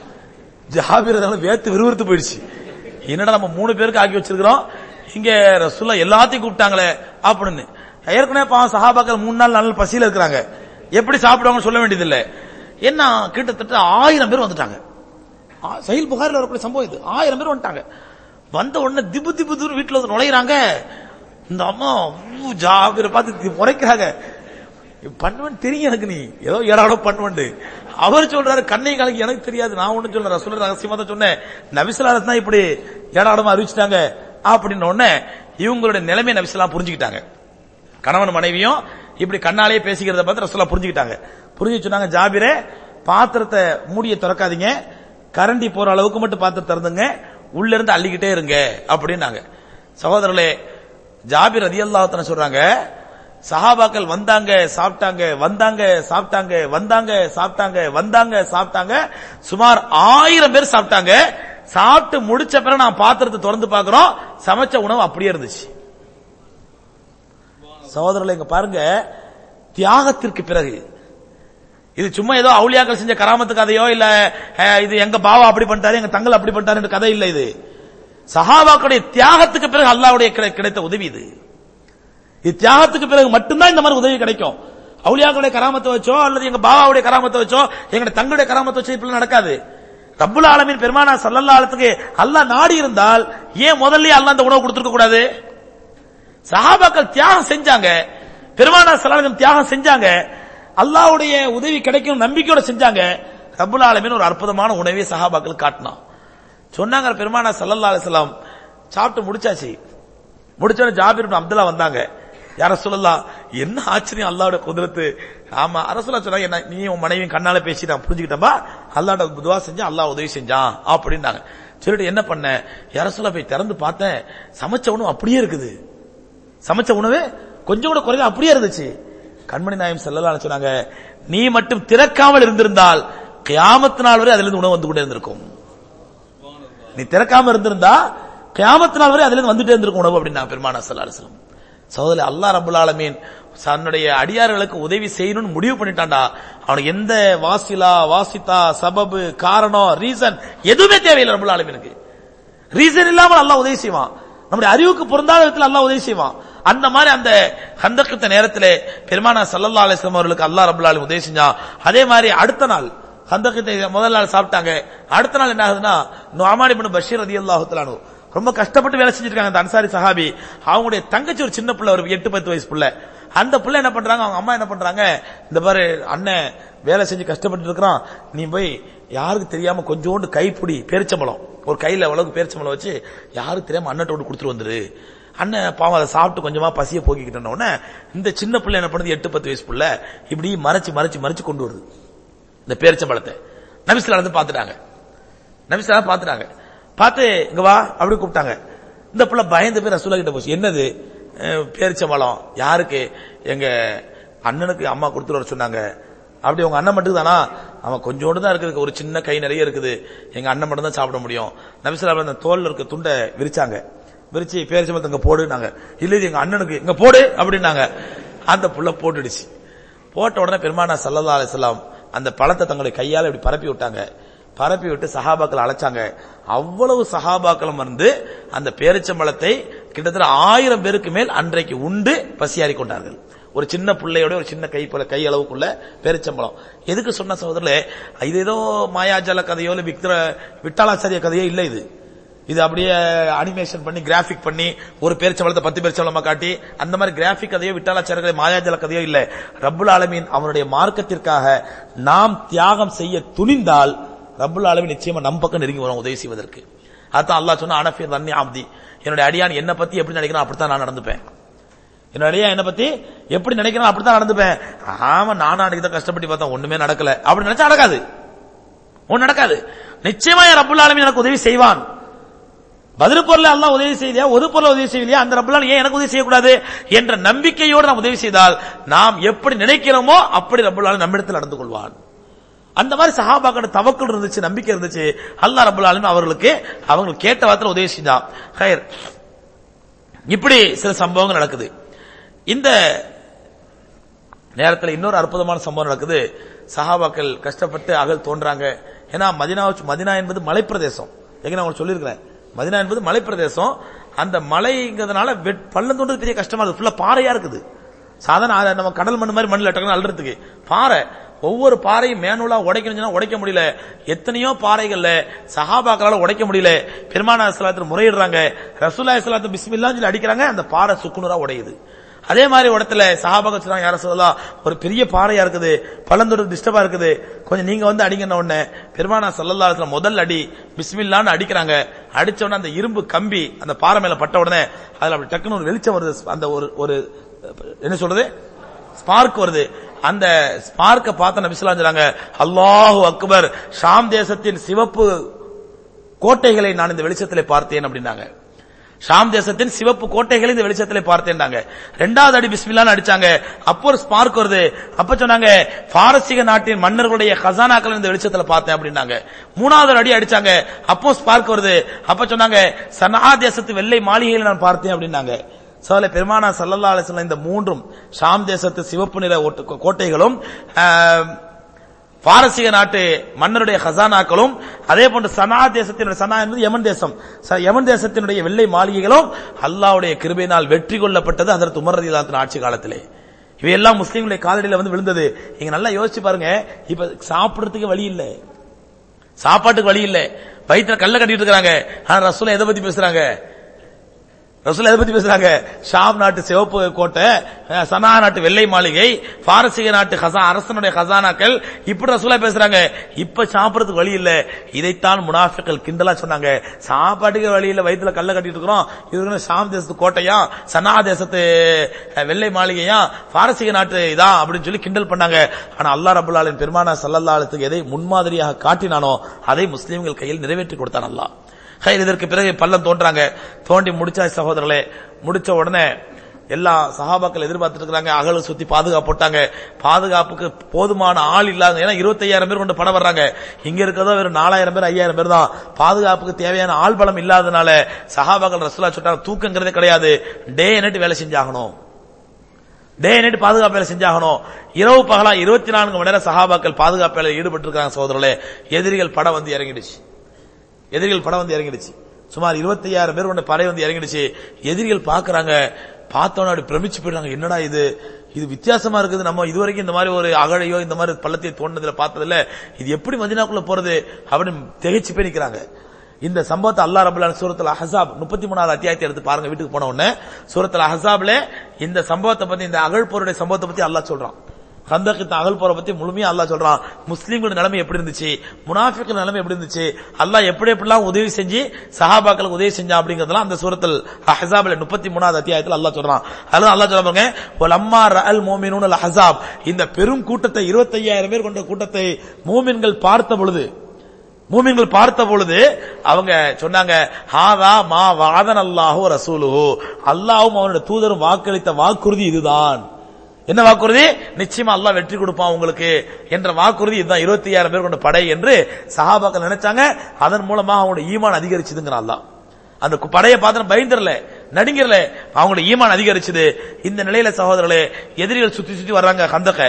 S1: ஜாபிர் வேத்து விறுவிறுத்து போயிடுச்சு, என்னடா நம்ம மூணு பேருக்கு ஆக்கி வச்சிருக்கிறோம், இங்க ரசூலுல்லாஹ் எல்லாத்தையும் கூப்பிட்டாங்களே அப்படின்னு. ஏற்கனவே பாவம் சஹாபாக்கள் மூணு நாள் நாலு பசியில இருக்கிறாங்க, எப்படி சாப்பிடுவாங்கன்னு சொல்ல வேண்டியது இல்ல. என்ன கிட்டத்தட்ட ஆயிரம் பேர் வந்துட்டாங்க. சஹீஹ் புகாரில வரக்கூடிய சம்பவம் இது. ஆயிரம் பேர் வந்துட்டாங்க. வந்த உடனே திபு திபு திபு வீட்டுல வந்து நுழையிறாங்க. இந்த அம்மா ஜாபிரை பார்த்து முறைக்கிறாங்க, பண்ணுவன் தெரியும் எனக்கு, நீ ஏதோ ஏடாடோ பண்ணுவண்டு. அவர் சொல்றாரு, கண்ணை கலக்கி எனக்கு தெரியாது, நான் ஒண்ணு சொல்ல ரசூலுல்லாஹ் ரகசியமா தான் சொன்னேன், நபி ஸல்லல்லாஹு அலைஹி வஸல்லம் இப்படி ஏடாடமா அறிவிச்சிட்டாங்க அப்படின்னு உடனே இவங்களுடைய நிலைமை நபி ஸல்லல்லாஹு புரிஞ்சுக்கிட்டாங்க. கணவன் மனைவியும் இப்படி கண்ணாலேயே பேசிக்கிறத பார்த்து ரசூலுல்லாஹ் புரிஞ்சுக்கிட்டாங்க. புரிஞ்சு சொன்னாங்க, ஜாபிரே பாத்திரத்தை மூடிய திறக்காதீங்க, கரண்டி போற அளவுக்கு மட்டும் பாத்திரம் திறந்துங்க, உள்ள இருந்து அள்ளிக்கிட்டே இருங்க அப்படின்னாங்க. சகோதரர்களே, ஜாபிர் ரலியல்லாஹு தஆலா சொல்றாங்க, சஹாபாக்கள் வந்தாங்க சாப்பிட்டாங்க, வந்தாங்க சாப்பிட்டாங்க, வந்தாங்க சாப்பிட்டாங்க, வந்தாங்க சாப்பிட்டாங்க, சுமார் ஆயிரம் பேர் சாப்பிட்டாங்க. சாப்பிட்டு முடிச்ச பிறகு நான் பாத்திரத்தை திறந்து பார்க்கிறோம், சமைச்ச உணவு அப்படியே இருந்துச்சு. சகோதரர்களே, இங்க பாருங்க, தியாகத்திற்கு பிறகு, இது சும்மா ஏதோ அவுலியாக்கள் செஞ்ச கராமத்து கதையோ இல்ல இது எங்க பாவா அப்படி பண்ணிட்டாரு எங்க தங்கள் அப்படி பண்ணிட்டாரு கதை இல்ல, இது சஹாபாக்களுடைய தியாகத்துக்கு பிறகு அல்லாஹ்வுடைய கிடைத்த உதவி. இது இது தியாகத்துக்கு பிறகு மட்டும்தான் இந்த மாதிரி உதவி கிடைக்கும். அவுலியாக்களுடைய கராமத்தை வச்சோ அல்லது எங்க பாவாவுடைய கராமத்தை வச்சோ எங்க தங்களுடைய கராமத்தை வச்சோ இப்படி நடக்காது. ரப்புல் ஆலமீன் பெருமானா ஸல்லல்லாஹு அலைஹி வஸல்லம் அல்லாஹ் நாடி இருந்தால் ஏன் முதல்லயே அல்லாஹ் அந்த உணவு கொடுத்திருக்க கூடாது? சஹாபாக்கள் தியாகம் செஞ்சாங்க, பெருமானா ஸல்லல்லாஹு அலைஹி வஸல்லம் தியாகம் செஞ்சாங்க, அல்லாஹ்வுடைய உதவி கிடைக்கும் நம்பிக்கையோட செஞ்சாங்க. ரப்புல் ஆலமீன் ஒரு அற்புதமான உணவை சஹாபாக்கள் காட்டினான். சொன்னாங்க, பெருமானா ஸல்லல்லாஹு அலைஹி வஸல்லம் சாப்பிட்டு முடிச்சாச்சு. முடிச்சோட ஜாபிர் இப்னு அப்துல்லா வந்தாங்க. யா ரசூலல்லாஹ், என்ன ஆச்சரியம் அல்லாஹ்வுடைய குதிரத்து. ஆமா ரசூலுல்லாஹ் சொன்னாங்க, என்ன நீ உன் மனைவியும் கண்ணால பேசி நான் புரிஞ்சுக்கிட்டப்பா, அல்லாஹ்ட்ட துஆ செஞ்சா அல்லாஹ் உதவி செஞ்சான் அப்படின்னாங்க. சொல்லிட்டு என்ன பண்ண, யா ரசூலல்லாஹ் போய் திறந்து பார்த்தேன், சமைச்ச உணவு அப்படியே இருக்குது, சமைச்ச உணவு கொஞ்சம் கூட குறைய அப்படியே இருந்துச்சு. கண்மணி நாயகம் ஸல்லல்லாஹு அலைஹி சொன்னாங்க, நீ மட்டும் திறக்காமல் இருந்திருந்தால் கியாமத் நாள் வரை அதிலிருந்து உணவு வந்து கொண்டே இருந்திருக்கும். நீ திறக்காம இருந்திருந்தா கியாமத் நாள் வரை அதிலிருந்து வந்துட்டே இருந்திருக்கும் உணவு அப்படின்னா பெருமானா ஸல்லல்லாஹு அலைஹி வஸல்லம். சகோதரர், அல்லாஹ் ரப்புல் ஆலமீன் தன்னுடைய அடியார்களுக்கு உதவி செய்யணும்னு முடிவு பண்ணிட்டான்டா, அவனுக்கு எந்த வாசிலா வாசித்தா சபபு காரணம் ரீசன் எதுவுமே தேவையில்லை. ரப்புல் ஆலமீனுக்கு ரீசன் இல்லாமல் அல்லாஹ் உதவி செய்வான். நம்முடைய அறிவுக்கு பொருந்தாத விதத்தில் அல்லாஹ் உதவி செய்வான். அந்த மாதிரி அந்த கந்தகத்த நேரத்திலே பெருமானா ஸல்லல்லாஹு அலைஹி வஸல்லம் அவர்களுக்கு அல்லாஹ் ரப்பல் ஆலமீன் உதவி செஞ்சான். அதே மாதிரி அடுத்த நாள் கந்தகத்தை முதல் நாள் சாப்பிட்டாங்க. அடுத்த நாள் என்ன ஆகுதுன்னா, நுஅமான் இப்னு பஷீர் ரலியல்லாஹு தஆலா அன்ஹு ரொம்ப கஷ்டப்பட்டு வேலை செஞ்சிருக்காங்க. அந்த அன்சாரி சஹாபி, அவங்களுடைய தங்கச்சி ஒரு சின்ன பிள்ளை, ஒரு எட்டு பத்து வயசு பிள்ளை. அந்த பிள்ளை என்ன பண்றாங்க, அவங்க அம்மா என்ன பண்றாங்க, இந்த பாரு அண்ணன் வேலை செஞ்சு கஷ்டப்பட்டு இருக்கிறான், நீ போய் யாருக்கு தெரியாம கொஞ்சோண்டு கைப்பிடி பேரிச்சம்பழம், ஒரு கையில அளவுக்கு பேரிச்சம்பழம் வச்சு யாருக்கு தெரியாம அண்ணன் கொண்டு கொடுத்துட்டு வந்துரு. அண்ணன் பாவம் அதை சாப்பிட்டு கொஞ்சமா பசியை போக்கிக்கிட்ட உடனே இந்த சின்ன பிள்ளை என்ன பண்ணுது, எட்டு பத்து வயசு பிள்ளை இப்படி மறைச்சு மறைச்சு மறைச்சு கொண்டு வருது இந்த பேரிச்சம்பழத்தை. நபி ஸல்லல்லாஹு அலைஹி வஸல்லம் பாத்துட்டாங்க. நபி ஸல்லல்லாஹு அலைஹி பாத்துட்டாங்க. பார்த்து இங்க வா அப்படி கூப்பிட்டாங்க. இந்த பிள்ளை பயந்து போய் ரசூலுல்லாஹ் கிட்ட போச்சு. என்னது பேரிச்சம்பழம்? யாருக்கு? எங்க அண்ணனுக்கு அம்மா கொடுத்துட்டு வர சொன்னாங்க. அப்படி உங்க அண்ணன் மட்டும் தானா? அவன் கொஞ்சோண்டு தான் இருக்குது, ஒரு சின்ன கை நிறைய இருக்குது, எங்க அண்ணன் மட்டும் தான் சாப்பிட முடியும். நபி ஸல்லல்லாஹு அலைஹி வஸல்லம் தோல்ல இருக்க துண்டை விரிச்சாங்க. விரிச்சு பேரிச்சம்பழத்தை இங்க போடுனாங்க. இல்ல எங்க அண்ணனுக்கு இங்க போடு அப்படின்னாங்க. அந்த புள்ள போட்டுடுச்சு. போட்ட உடனே பெருமானா ஸல்லல்லாஹு அலைஹி வஸல்லம் அந்த பழத்தை தங்களுடைய கையால இப்படி பரப்பி விட்டாங்க. பரப்பி விட்டு சஹாபாக்கள் அழைச்சாங்க. அவ்வளவு சஹாபாக்களும் வந்து அந்த பேரிச்சம்பழத்தை கிட்டத்தட்ட ஆயிரம் பேருக்கு மேல் அன்றைக்கு உண்டு பசியாறி கொண்டார்கள். ஒரு சின்ன பிள்ளையோட ஒரு சின்ன கை போல கை அளவுக்குள்ள பேரிச்சம்பழம். எதுக்கு சொன்ன சகோதரர்களே, இது ஏதோ மாயாஜால கதையோ இல்ல விக்ர விட்டாலாச்சாரிய கதையோ இல்ல. இது இது அப்படியே அனிமேஷன் பண்ணி கிராபிக் பண்ணி ஒரு பேரிச்சம்பழத்தை பத்து பேரிச்சம்பழமா காட்டி அந்த மாதிரி கிராபிக் கதையோ விட்டாலாச்சாரிய மாயாஜால கதையோ இல்ல. ரப்புல் ஆலமீன் அவனுடைய மார்க்கத்திற்காக நாம் தியாகம் செய்ய துணிந்தால் ரப்புல் ஆலமீன் நிச்சயமா நம் பக்கம் நெருங்கி வரும் உதவி செய்வதற்கு. அதான் அல்லாஹ் சொன்னா, அனஃபி தன்னி அப்தி, என்னுடைய அடியான் என்ன பத்தி எப்படி நினைக்கிறான் அப்படித்தான் நான் நடந்துப்பேன். என்னுடைய என்ன பத்தி எப்படி நினைக்கிறான் அப்படித்தான் நடந்துப்பேன். ஆமா நானும் அன்னைக்கு தான் கஷ்டப்பட்டு பார்த்தா ஒண்ணுமே நடக்கல அப்படி நினைச்சா நடக்காது, ஒண்ணு நடக்காது. நிச்சயமா ரப்புல் ஆலமீன் எனக்கு உதவி செய்வான். பதில் பொருள் அல்லாஹ் உதவி செய்யலையா, ஒரு பொருள் உதவி செய்யலையா, அந்த ரப்புல் ஆலமீன் ஏன் எனக்கு உதவி செய்யக்கூடாது என்ற நம்பிக்கையோடு நாம் உதவி செய்தால் நாம் எப்படி நினைக்கிறோமோ அப்படி ரப்புல் ஆலமீன் நம்மிடத்தில் நடந்து கொள்வான். அந்த மாதிரி சஹாபாக்களோட தவக்குல் இருந்துச்சு, நம்பிக்கை இருந்துச்சு. அல்லாஹ் ரப்புல் ஆலமீன் அவர்களுக்கு அவங்க கேட்ட வார்த்தையில உதவி செஞ்சான். ஹைர், இப்படி சில சம்பவங்கள் நடக்குது. இந்த நேரத்தில் இன்னொரு அற்புதமான சம்பவம் நடக்குது. சஹாபாக்கள் கஷ்டப்பட்டு அகல் தோன்றாங்க. ஏன்னா மதினா மதினா என்பது மலைப்பிரதேசம். ஏங்க நான் உங்களுக்கு சொல்லியிருக்கிறேன், மதினா என்பது மலைப்பிரதேசம். அந்த மலைங்கிறதுனால பள்ளம் தோன்றது பெரிய கஷ்டமா இருக்கு. ஃபுல்லா பாறையா இருக்குது. சாதாரண நம்ம கடல் மண் மாதிரி மண்ணில் டக்குன்னு அள்ளுறதுக்கு பாறை, ஒவ்வொரு பாறையும் மேனுலா உடைக்கணும் உடைக்க முடியல. எத்தனையோ பாறைகள்ல சஹாபாக்களால உடைக்க முடியல. பெருமானா ஸல்லல்லாஹு முறையிடுறாங்க. ரசூலுல்லாஹி ஸல்லல்லாஹு அலைஹி பிஸ்மில்லாஹ் சொல்லி அடிக்கிறாங்க, அந்த பாறை சுக்குநூறா உடையுது. அதே மாதிரி இடத்துல சஹாபாக்கள் சொன்னாங்க, யா ரசூலல்லாஹ் ஒரு பெரிய பாறையா இருக்குது, பள்ளந்தோடு டிஸ்டர்பா இருக்குது, கொஞ்சம் நீங்க வந்து அடிங்கன உடனே பெருமானா ஸல்லல்லாஹு அலைஹி வஸல்லம் முதல் அடி பிஸ்மில்லாஹ்னு அடிக்கிறாங்க. அடிச்ச உடனே அந்த இரும்பு கம்பி அந்த பாறை மேல பட்ட உடனே அதுல அப்படி டக்குன்னு ஒரு வெளிச்சம் வருது. அந்த ஒரு ஒரு என்ன சொல்றது ஸ்பார்க் வருது. அந்த ஸ்பார்க்க பார்த்த நபி ஸல்லல்லாஹு அலைஹி வஸல்லம் சொல்றாங்க, அல்லாஹு அக்பர், ஷாம் தேசத்தின் சிவப்பு கோட்டைகளை நான் இந்த வெளிச்சத்திலே பார்த்தேன் அப்படின்னாங்க. ஷாம் தேசத்தின் சிவப்பு கோட்டைகளை இந்த வெளிச்சத்திலே பார்த்தேன்டாங்க. ரெண்டாவது அடி பிஸ்மில்லாஹ்னு அடிச்சாங்க. அப்போ ஒரு ஸ்பார்க் வருது. அப்ப சொன்னாங்க, பாரசீக நாட்டின் மன்னர்களுடைய கசானாக்கள் இந்த வெளிச்சத்துல பார்த்தேன் அப்படின்னாங்க. மூணாவது அடி அடிச்சாங்க. அப்போ ஸ்பார்க் வருது. அப்ப சொன்னாங்க, சனா தேசத்து வெள்ளை மாளிகைகளை நான் பார்த்தேன் அப்படின்னாங்க. சோலை பெருமானா ஸல்லல்லாஹு அலைஹி வஸல்லம் இந்த மூன்றும் ஷாம் தேசத்து சிவப்பு நிற கோட்டைகளும் பாரசீக நாட்டு மன்னருடைய ஹசானாக்களும் அதே போன்று சனா தேசத்தினுடைய, சனா என்பது யமன் தேசம், யமன் தேசத்தினுடைய வெள்ளை மாளிகைகளும் அல்லாஹ்வுடைய கிருபையினால் வெற்றி கொள்ளப்பட்டது ஹஜ்ரத் உமர் ரலியல்லாஹு அன்ஹு ஆட்சி காலத்திலே. இவையெல்லாம் முஸ்லிம்களுடைய காலடியில வந்து விழுந்தது. நீங்க நல்லா யோசிச்சு பாருங்க. இப்ப சாப்பிடுறதுக்கு வழி இல்ல, சாப்பாட்டுக்கு வழி இல்ல, வயிற்றுல கல்ல கட்டிட்டு இருக்காங்க. ஆனா ரசூல் எதை பத்தி பேசுறாங்க? ரசூல் எதை பத்தி பேசுறாங்க? ஷாம் நாட்டு சிவப்பு கோட்டை, சனா நாட்டு வெள்ளை மாளிகை, பாரசீக நாட்டு ஹசா அரசனுடைய ஹசானாக்கள், இப்படி ரசூலா பேசுறாங்க. இப்ப சாப்பிடறதுக்கு வழி இல்ல. இதைத்தான் முனாஃபிக்கள் கிண்டலா சொன்னாங்க. சாப்பாட்டுக்கு வழி இல்ல, வயிற்றுல கல்ல கட்டிட்டு இருக்கிறோம், இது ஷாம் தேசத்து கோட்டையா, சனா தேசத்து வெள்ளை மாளிகையா, பாரசீக நாட்டு இதான் அப்படின்னு சொல்லி கிண்டல் பண்ணாங்க. ஆனா அல்லாஹ் ரப்பல் ஆலமீன் பெருமானா ஸல்லல்லாஹு அலைஹி வஸல்லம் எதை முன்மாதிரியாக காட்டினானோ அதை முஸ்லிம்கள் கையில் நிறைவேற்றி கொடுத்தான் அல்லாஹ். இதற்கு பிறகு பள்ளம் தோன்றாங்க. தோண்டி முடிச்சா சகோதரர்களே, முடிச்ச உடனே எல்லா சஹாபாக்கள் எதிர்பார்த்துட்டு இருக்காங்க. அகல சுத்தி பாதுகாப்பு போட்டாங்க. பாதுகாப்புக்கு போதுமான ஆள் இல்லாத, ஏன்னா இருபத்தி ஐயாயிரம் பேர் கொண்டு படம் வர்றாங்க. இங்க இருக்கிறதோ வெறும் நாலாயிரம் பேர் ஐயாயிரம் பேர் தான். பாதுகாப்புக்கு தேவையான ஆள் பலம் இல்லாதனால சஹாபாக்கள் ரசூலுல்லாஹ் சொல்றாங்க, தூக்கங்கிறதே கிடையாது, டே நைட் வேலை செஞ்சாகணும், டே நைட் பாதுகாப்பு வேலை செஞ்சாகணும். இரவு பகலா இருபத்தி நான்கு மணி நேரம் சஹாபாக்கள் பாதுகாப்பு வேலை ஈடுபட்டு இருக்காங்க. சகோதரர்களே, எதிரிகள் படம் வந்து இறங்கிடுச்சு. எதிரிகள் படம் வந்து இறங்கிடுச்சு. சுமார் இருபத்தி ஐயாயிரம் பேர் கொண்ட படை வந்து இறங்கிடுச்சு. எதிரிகள் பாக்குறாங்க, பார்த்தோன்னு அப்படி பிரமிச்சு போயிடுறாங்க. என்னடா இது இது வித்தியாசமா இருக்குது, நம்ம இதுவரைக்கும் இந்த மாதிரி ஒரு அகழையோ இந்த மாதிரி பள்ளத்தை தோண்டதுல பார்த்ததில்ல, இது எப்படி மதீனாக்குள்ள போறது அப்படின்னு திகைச்சு போய் நிக்கிறாங்க. இந்த சம்பவத்தை அல்லாஹ் ரப்பல் ஆலமீன் சூரத்துல் அஹ்ஸாப் முப்பத்தி மூணாவது அத்தியாயத்தை எடுத்து பாருங்க. வீட்டுக்கு போன உடனே சூரத்துல் அஹ்ஸாப்ல இந்த சம்பவத்தை பத்தி, இந்த அகழ் போருடைய சம்பவத்தை பத்தி அல்லாஹ் சொல்றான். கந்தக்கு அகல் போற பத்தி முழுமையா அல்லாஹ் சொல்றான். முஸ்லீம்களோட நிலைமை எப்படி இருந்துச்சு, முனாஃபிக்குகள் நிலைமை எப்படி இருந்துச்சு, அல்லாஹ் எப்படி எப்படிலாம் உதவி செஞ்சு சஹாபாக்களுக்கு உதவி செஞ்சா அப்படிங்கறதெல்லாம் அந்த சூரத்துல் அஹ்ஸாப்ல முப்பத்தி மூணாவது அத்தியாயத்தில் அல்லாஹ் சொல்றான். அதுல அல்லாஹ் சொல்றாங்க, வலம்மா ரஅல் முஃமினூனல் அஹ்ஸாப், இந்த பெரும் கூட்டத்தை இருபத்தி ஐயாயிரம் பேர் கொண்ட கூட்டத்தை மூமின்கள் பார்த்த பொழுது மூமின்கள் பார்த்த பொழுது அவங்க சொன்னாங்க, ஹாதா மா வஅதனல்லாஹு ரசூலுஹு, அல்லாஹ்வும் அவனுடைய தூதரும் வாக்களித்த வாக்குறுதி இதுதான். என்ன வாக்குறுதி? நிச்சயமா அல்லாஹ் வெற்றி கொடுப்பான் உங்களுக்கு என்ற வாக்குறுதி இதுதான். இருபத்தி ஐயாயிரம் பேர் கொண்ட படை என்று சஹாபாக்கள் நினைச்சாங்க. அதன் மூலமா அவங்களோட ஈமான் அதிகரிச்சுதுங்கிறான் அல்லாஹ். அந்த படையை பார்த்து பயந்துடல, நடுங்கிறல, அவங்களோட ஈமான் அதிகரிச்சது. இந்த நிலையில சகோதரர்களே, எதிரிகள் சுத்தி சுத்தி வர்றாங்க, கந்தக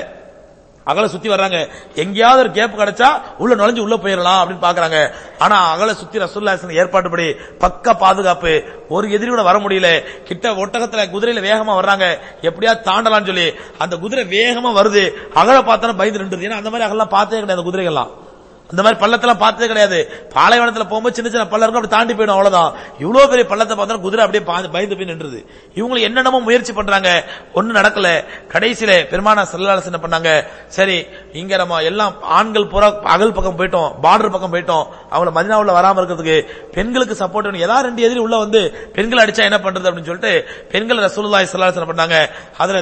S1: அகல சுத்தி வர்றாங்க. எங்கேயாவது ஒரு கேப் கிடைச்சா உள்ள நுழைஞ்சு உள்ள போயிடலாம் அப்படின்னு பாக்குறாங்க. ஆனா அகல சுத்தி ரசூலுல்லாஹி ஸல்லல்லாஹு அலைஹி வஸல்லம் ஏற்பாட்டுப்படி பக்க பாதுகாப்பு, ஒரு எதிரியோட வர முடியல. கிட்ட ஒட்டகத்துல குதிரையில வேகமா வர்றாங்க, எப்படியா தாண்டலாம்னு சொல்லி அந்த குதிரை வேகமா வருது. அகல பார்த்தா பயந்து நின்றுது. ஏன்னா அந்த மாதிரி அகலாம் பார்த்தே கிடையாது, அந்த குதிரைகள்லாம் அந்த மாதிரி பள்ளத்தெல்லாம் பார்த்ததே கிடையாது. பாலைவனத்துல போகும்போது சின்ன சின்ன பள்ளம் இருக்கும், அப்படி தாண்டி போயிடும், அவ்வளவுதான். இவ்வளவு பெரிய பள்ளத்தை பார்த்தா குதிரை அப்படியே பயந்து போய் நின்றுது. இவங்களுக்கு என்னென்னமோ முயற்சி பண்றாங்க, ஒண்ணு நடக்கல. கடைசியில பெருமானா ஸல்லல்லாஹு அலைஹி வஸல்லம் என்ன பண்ணாங்க, சரி இங்க நம்ம எல்லாம் ஆண்கள் பூரா அகல் பக்கம் போயிட்டோம், பார்டர் பக்கம் போயிட்டோம், அவங்கள மதீனாவுல வராம இருக்கிறதுக்கு பெண்களுக்கு சப்போர்ட் வேணும். ஏதாவது ரெண்டு எதிரி உள்ள வந்து பெண்கள் அடிச்சா என்ன பண்றது அப்படின்னு சொல்லிட்டு பெண்கள் ரசூலுல்லாஹி ஸல்லல்லாஹு அலைஹி வஸல்லம் பண்ணாங்க. அதுல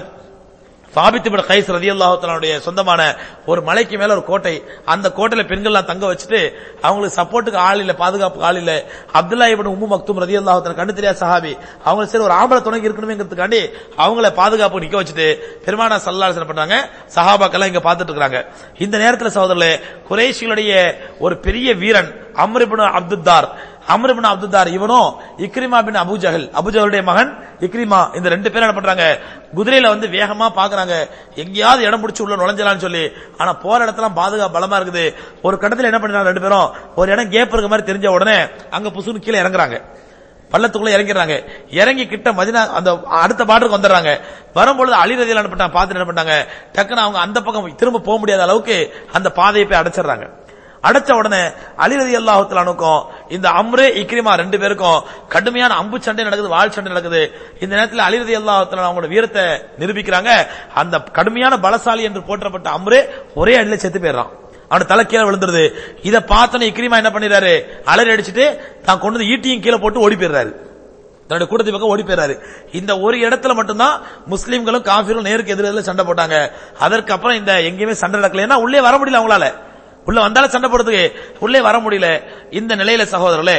S1: சாபித் இப்னு கைஸ் ரலியல்லாஹு தஆலாவுடைய சொந்தமான ஒரு மலைக்கு மேல ஒரு கோட்டை, அந்த கோட்டையில பெண்கள்லாம் தங்க வச்சுட்டு அவங்களுக்கு சப்போர்ட்டுக்கு ஆள் இல்ல, பாதுகாப்பு ஆள் இல்ல. அப்துல்லா இப்னு உம்மு மக்தூம் ரலியல்லாஹு தஆலா கண்ணு தெரியாத சஹாபி, அவங்க சரி ஒரு ஆம்பளை துணைக்கு இருக்கணுமேங்கிறதுக்காண்டி அவங்கள பாதுகாப்பு நிக்க வச்சுட்டு பெருமானா ஸல்லல்லாஹு அலைஹி வஸல்லம் பண்றாங்க. சஹாபாக்கள் இங்க பாத்துட்டு இருக்காங்க. இந்த நேரத்தில் சகோதரர்களே, குறைஷிகளுடைய ஒரு பெரிய வீரன் Amr ibn அப்துத்தார், Amr ibn Abduddar இவனும் Ikrima bin Abu Jahl, Abu ஜஹலுடைய மகன் இக்ரிமா, இந்த ரெண்டு பேரும் என்ன பண்றாங்க, குதிரையில வந்து வேகமா பாக்குறாங்க எங்கேயாவது இடம் பிடிச்சு உள்ள நுழைஞ்சலாம்னு சொல்லி. ஆனா போற இடத்துல பாதுகாப்பு பலமா இருக்குது. ஒரு கட்டத்தில் என்ன பண்றாங்க, ரெண்டு பேரும் ஒரு இடம் கேப் இருக்க மாதிரி தெரிஞ்ச உடனே அங்க புசுன்னு கீழே இறங்குறாங்க, பள்ளத்துக்குள்ள இறங்கிறாங்க. இறங்கி கிட்ட மதீனா அந்த அடுத்த பார்டருக்கு வந்துடுறாங்க. வரும்பொழுது அலி ரலியல்லாஹு அன்ஹு பார்த்து என்ன பண்ணாங்க, டக்குன்னு அவங்க அந்த பக்கம் திரும்ப போக முடியாத அளவுக்கு அந்த பாதையை போய் அடைச்சிடுறாங்க. அடைச்ச உடனே அலி ரலியல்லாஹு தஆலா அன்ஹுக்கும் இந்த அம்ரே இக்ரிமா ரெண்டு பேருக்கும் கடுமையான அம்பு சண்டை நடக்குது, வாள் சண்டை நடக்குது. இந்த நேரத்தில் அலி ரலியல்லாஹு தஆலா அவங்களோட வீரத்தை நிரூபிக்கிறாங்க. அந்த கடுமையான பலசாலி என்று போற்றப்பட்ட அம்ரே ஒரே அடியில செத்து போயிடுறான், அவன் தலை கீழே விழுந்துருது. இதை பார்த்தோன்னே இக்ரிமா என்ன பண்ணிடுறாரு, அலறி அடிச்சுட்டு தான் கொண்டு ஈட்டியும் கீழே போட்டு ஓடி போயிடுறாரு, தன்னுடைய கூட்டத்தை பக்கம் ஓடி போயிறாரு. இந்த ஒரு இடத்துல மட்டும்தான் முஸ்லீம்களும் காஃபிரும் நேருக்கு எதிரில் சண்டை போட்டாங்க. அதற்கு அப்புறம் இந்த எங்கேயுமே சண்டை நடக்கல. ஏன்னா உள்ளே வர முடியல, அவங்களால உள்ள வந்தாலும் சண்டை போடுறதுக்கு உள்ளே வர முடியல. இந்த நிலையில சகோதரர்களே,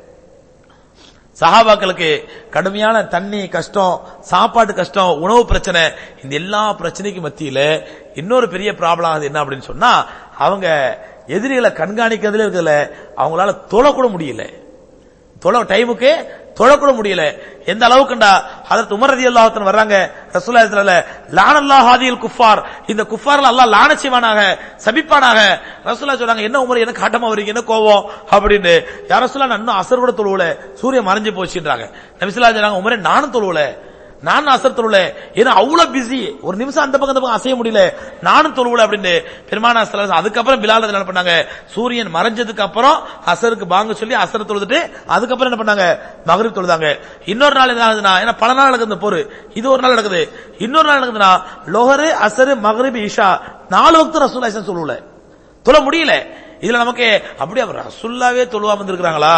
S1: சஹாபாக்களுக்கு கடுமையான தண்ணி கஷ்டம், சாப்பாட்டு கஷ்டம், உணவு பிரச்சனை, இந்த எல்லா பிரச்சனைக்கு மத்தியில இன்னொரு பெரிய ப்ராப்ளம் ஆகுது. என்ன அப்படின்னு சொன்னா, அவங்க எதிரிகளை கண்காணிக்கிறதுல இருக்கிறதுல அவங்களால தொழக்கூட முடியல, தொழ டைமுக்கு தொழக்கூட முடியல. எந்த அளவுக்குண்டா ஹஜ்ரத் உமர் ரலியல்லாஹு அன்ஹு வர்றாங்க, ரசூலுல்லாஹி ஸல்லல்லாஹு அலைஹி வஸல்லம் லானல்லாஹு ஹாதில் குஃபார், இந்த குஃபார்ல அல்லாஹ் லானத் செய்வானாக, சபிப்பானாக. ரசூலுல்லாஹி சொன்னாங்க, என்ன உமர் என்ன காட்டமா வரீங்க, என்ன கோவம் அப்படின்னு. யா ரசூலுல்லாஹ் நான் இன்னும் அசர் கூட தொழுவல, சூரியன் மறைஞ்சு போச்சுன்றாங்க. நபி ஸல்லல்லாஹு அலைஹி வஸல்லம் உமரே நானும் தொழுவல, நான் அசர் தொழுவல, ஏன்னா அவ்வளவு பிஸி, ஒரு நிமிஷம் அந்த பக்கம் அந்த பக்கம் அசைய முடியல, நானும் தொழுவல அப்படின்னு பெருமானா ஸல்லல்லாஹு அலைஹி வஸல்லம். அதுக்கப்புறம் பிலால் என்ன பண்ணாங்க, சூரியன் மறைஞ்சதுக்கு அப்புறம் அசருக்கு பாங்க சொல்லி அசர் தொழுதுட்டு அதுக்கப்புறம் என்ன பண்ணாங்க, மக்ரிப் தொழுதாங்க. இன்னொரு நாள் என்ன ஆகுதுன்னா, ஏன்னா பல நாள் நடக்குது இந்த போர், இது ஒரு நாள் நடக்குது. இன்னொரு நாள் நடக்குதுன்னா லோஹரு அசரு மக்ரிப் இஷா நாலு வக்து ரசூலுல்லாஹி ஸல்லல்லாஹு அலைஹி வஸல்லம் தொழுவல, தொழ முடியல. இதுல நமக்கு அப்படியே ரசூலுல்லாஹ்வே தொழுவாம இருந்திருக்காங்களா?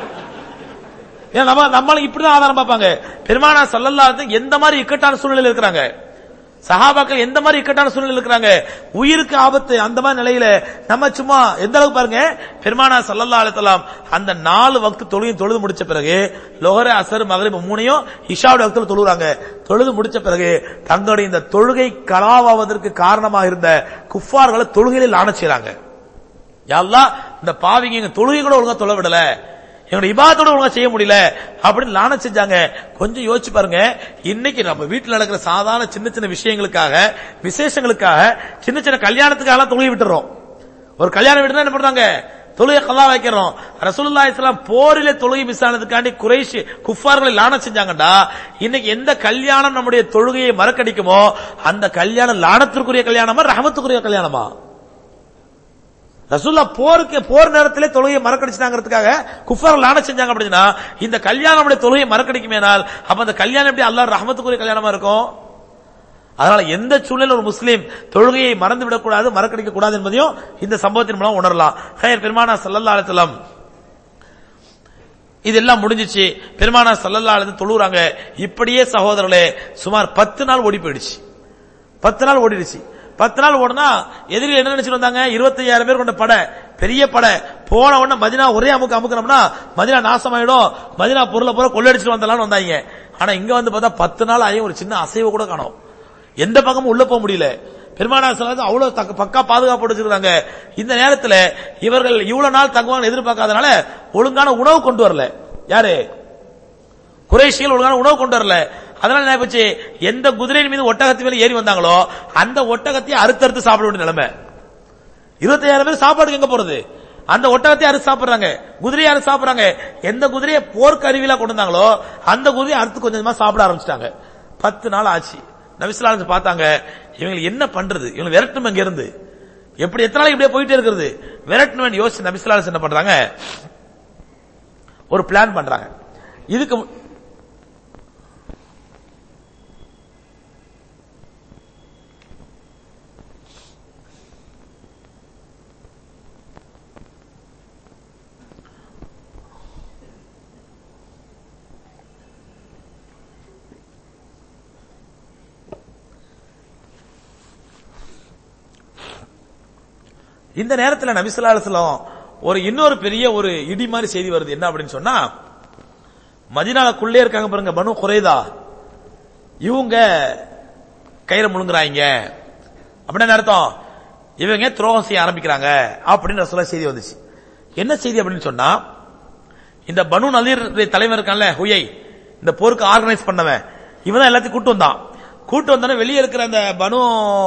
S1: நம்ம நம்மளும் இப்படிதான் ஆதாரம் பார்ப்பாங்க. பெருமானா ஸல்லல்லாஹு அலைஹி வஸல்லம் எந்த மாதிரி இக்கட்டான சூழ்நிலையில் இருக்கிறாங்க, சஹாபாக்கள் எந்த மாதிரி இக்கட்டான சூழ்நிலையில் இருக்கிறாங்க, உயிருக்கு ஆபத்து, அந்த மாதிரி நிலையில நம்ம சும்மா எந்த அளவுக்கு பாருங்க. பெருமானா ஸல்லல்லாஹு அலைஹி வஸல்லம் அந்த நாலு வக்து தொழுகையும் தொழுது முடிச்ச பிறகு லோஹர் அசர் மக்ரிப் மூணையும் இஷாவுடைய வக்துல தொழுறாங்க. தொழுது முடிச்ச பிறகு தங்களுடைய இந்த தொழுகை கலாவாவதற்கு காரணமாக இருந்த குஃபார்களை தொழுகையில லானத் செய்றாங்க. யா அல்லாஹ், இந்த பாவிங்க தொழுகை கூட ஒழுங்கா தொழ விடல, எங்களுடைய இபாதத்தோட ஒழுங்கா செய்ய முடியல அப்படின்னு லானத் செஞ்சாங்க. கொஞ்சம் யோசிச்சு பாருங்க, இன்னைக்கு நம்ம வீட்டில் நடக்கிற சாதாரண சின்ன சின்ன விஷயங்களுக்காக, விசேஷங்களுக்காக, சின்ன சின்ன கல்யாணத்துக்காக தொழுகை விட்டுறோம். ஒரு கல்யாணம் வீட்டுல என்ன பண்றாங்க, தொழுகை கல்லா வைக்கிறோம். ரசூலுல்லாஹி ஸல்லல்லாஹு அலைஹி வஸல்லம் போரிலே தொழுகை மிஸ் ஆனதுக்காண்டி குறைஷ் குஃபார்களை லானத் செஞ்சாங்கடா. இன்னைக்கு எந்த கல்யாணம் நம்முடைய தொழுகையை மறக்கடிக்குமோ அந்த கல்யாணம் லானத்திற்குரிய கல்யாணமா ரஹமத்துக்குரிய கல்யாணமா? ரசூலுல்லாஹ் போருக்கு போர் நேரத்திலே தொழுகையை மறக்கடிச்சாங்கிறதுக்காக குஃபார் லானத் செஞ்சாங்க அப்படின்னா இந்த கல்யாணம் நம்முடைய தொழுகையை மறக்கடிக்குமேனால் அப்ப அந்த கல்யாணம் எப்படி அல்லாஹ் ரஹமத்துக்குரிய கல்யாணமா இருக்கும்? அதனால எந்த சூழ்நிலை ஒரு முஸ்லீம் தொழுகையை மறந்து விடக்கூடாது, மறக்கடிக்க கூடாது என்பதையும் இந்த சம்பவத்தின் மூலம் உணரலாம். ஹைர் பெருமானா ஸல்லல்லாஹு அலைஹி வஸல்லம் இதெல்லாம் முடிஞ்சிச்சு. பெருமானா ஸல்லல்லாஹு அலைஹி வஸல்லம் தொழுறாங்க. இப்படியே சகோதரர்களே சுமார் பத்து நாள் ஓடி போயிடுச்சு. பத்து நாள் ஓடிடுச்சு. பத்து நாள் ஓடுனா எதிரில் என்ன நினைச்சு வந்தாங்க? இருபத்தி ஐயாயிரம் பேர் கொண்ட படை, பெரிய படை. போன உடனே மதினா ஒரே அமுக்கு அமுக்கணும்னா மதினா நாசமாயிடும், மதினா பொருளை பூரா கொள்ளடிச்சுட்டு வந்தலாம்னு வந்தாங்க. ஆனா இங்க வந்து பார்த்தா பத்து நாள் ஆகியும் ஒரு சின்ன அசைவு கூட காணோம். எந்த பக்கமும் உள்ள போக முடியல. பெருமானார் ஸல்லல்லாஹு அலைஹி வஸல்லம் அவ்வளவு பக்கா பாதுகாப்பு வச்சிருக்காங்க. இந்த நேரத்தில் இவர்கள் இவ்வளவு நாள் தங்குவாங்க எதிர்பார்க்காதனால ஒழுங்கான உணவு கொண்டு வரல. யாரு? குறைஷிகள் ஒழுங்கான உணவு கொண்டு வரல. அதனால என்ன போச்சு? எந்த குதிரையின் மீது ஒட்டகத்து மேல ஏறி வந்தாங்களோ அந்த ஒட்டகத்தை அறுத்தறுத்து சாப்பிட வேண்டிய நிலைமை. இருபத்தி ஐயாயிரம் பேர் சாப்பாடுக்கு எங்க போறது? அந்த ஒட்டகத்தை அறுத்து சாப்பிடுறாங்க, குதிரையை அறுத்து சாப்பிடுறாங்க. எந்த குதிரையை போர்க்கருவிலா கொண்டு வந்தாங்களோ அந்த குதிரையை அறுத்து கொஞ்சமா சாப்பிட ஆரம்பிச்சிட்டாங்க. பத்து நாள் ஆச்சு. நபி ஸல்லல்லாஹு அலைஹி வஸல்லம் பார்த்தாங்க, இவங்களுக்கு என்ன பண்றது? இவங்க விரட்டணும் அங்க இருந்து. எப்படி எத்தனை நாளைக்கு இப்படியே போயிட்டே இருக்கிறது? விரட்டணும் யோசிச்சு நபி ஸல்லல்லாஹு அலைஹி வஸல்லம் என்ன பண்றாங்க? ஒரு பிளான் பண்றாங்க. இதுக்கு இந்த நேரத்தில் நபி ஸல்லல்லாஹு அலைஹி வஸல்லம் ஒரு இன்னொரு பெரிய ஒரு இடி மாதிரி செய்தி வருது. என்ன அப்படின்னு சொன்னா, மதீனாவுக்குள்ளே இருக்காங்க பாருங்க பனு குறைதா, இவங்க கயிறை முழுங்குறாங்க. அப்படின்னு அர்த்தம் இவங்க துரோகம் செய்ய ஆரம்பிக்கிறாங்க அப்படின்னு ரசூலுல்லாஹ் செய்தி வந்துச்சு. என்ன செய்தி அப்படின்னு சொன்னா, இந்த பனு நலீர் தலைவர் இருக்கான்ல ஹுயை, இந்த போருக்கு ஆர்கனைஸ் பண்ணவன், இவன் தான் எல்லாத்தையும் கூட்டு வந்தான். கூட்டு வந்தானே வெளியே இருக்கிற அந்த பனு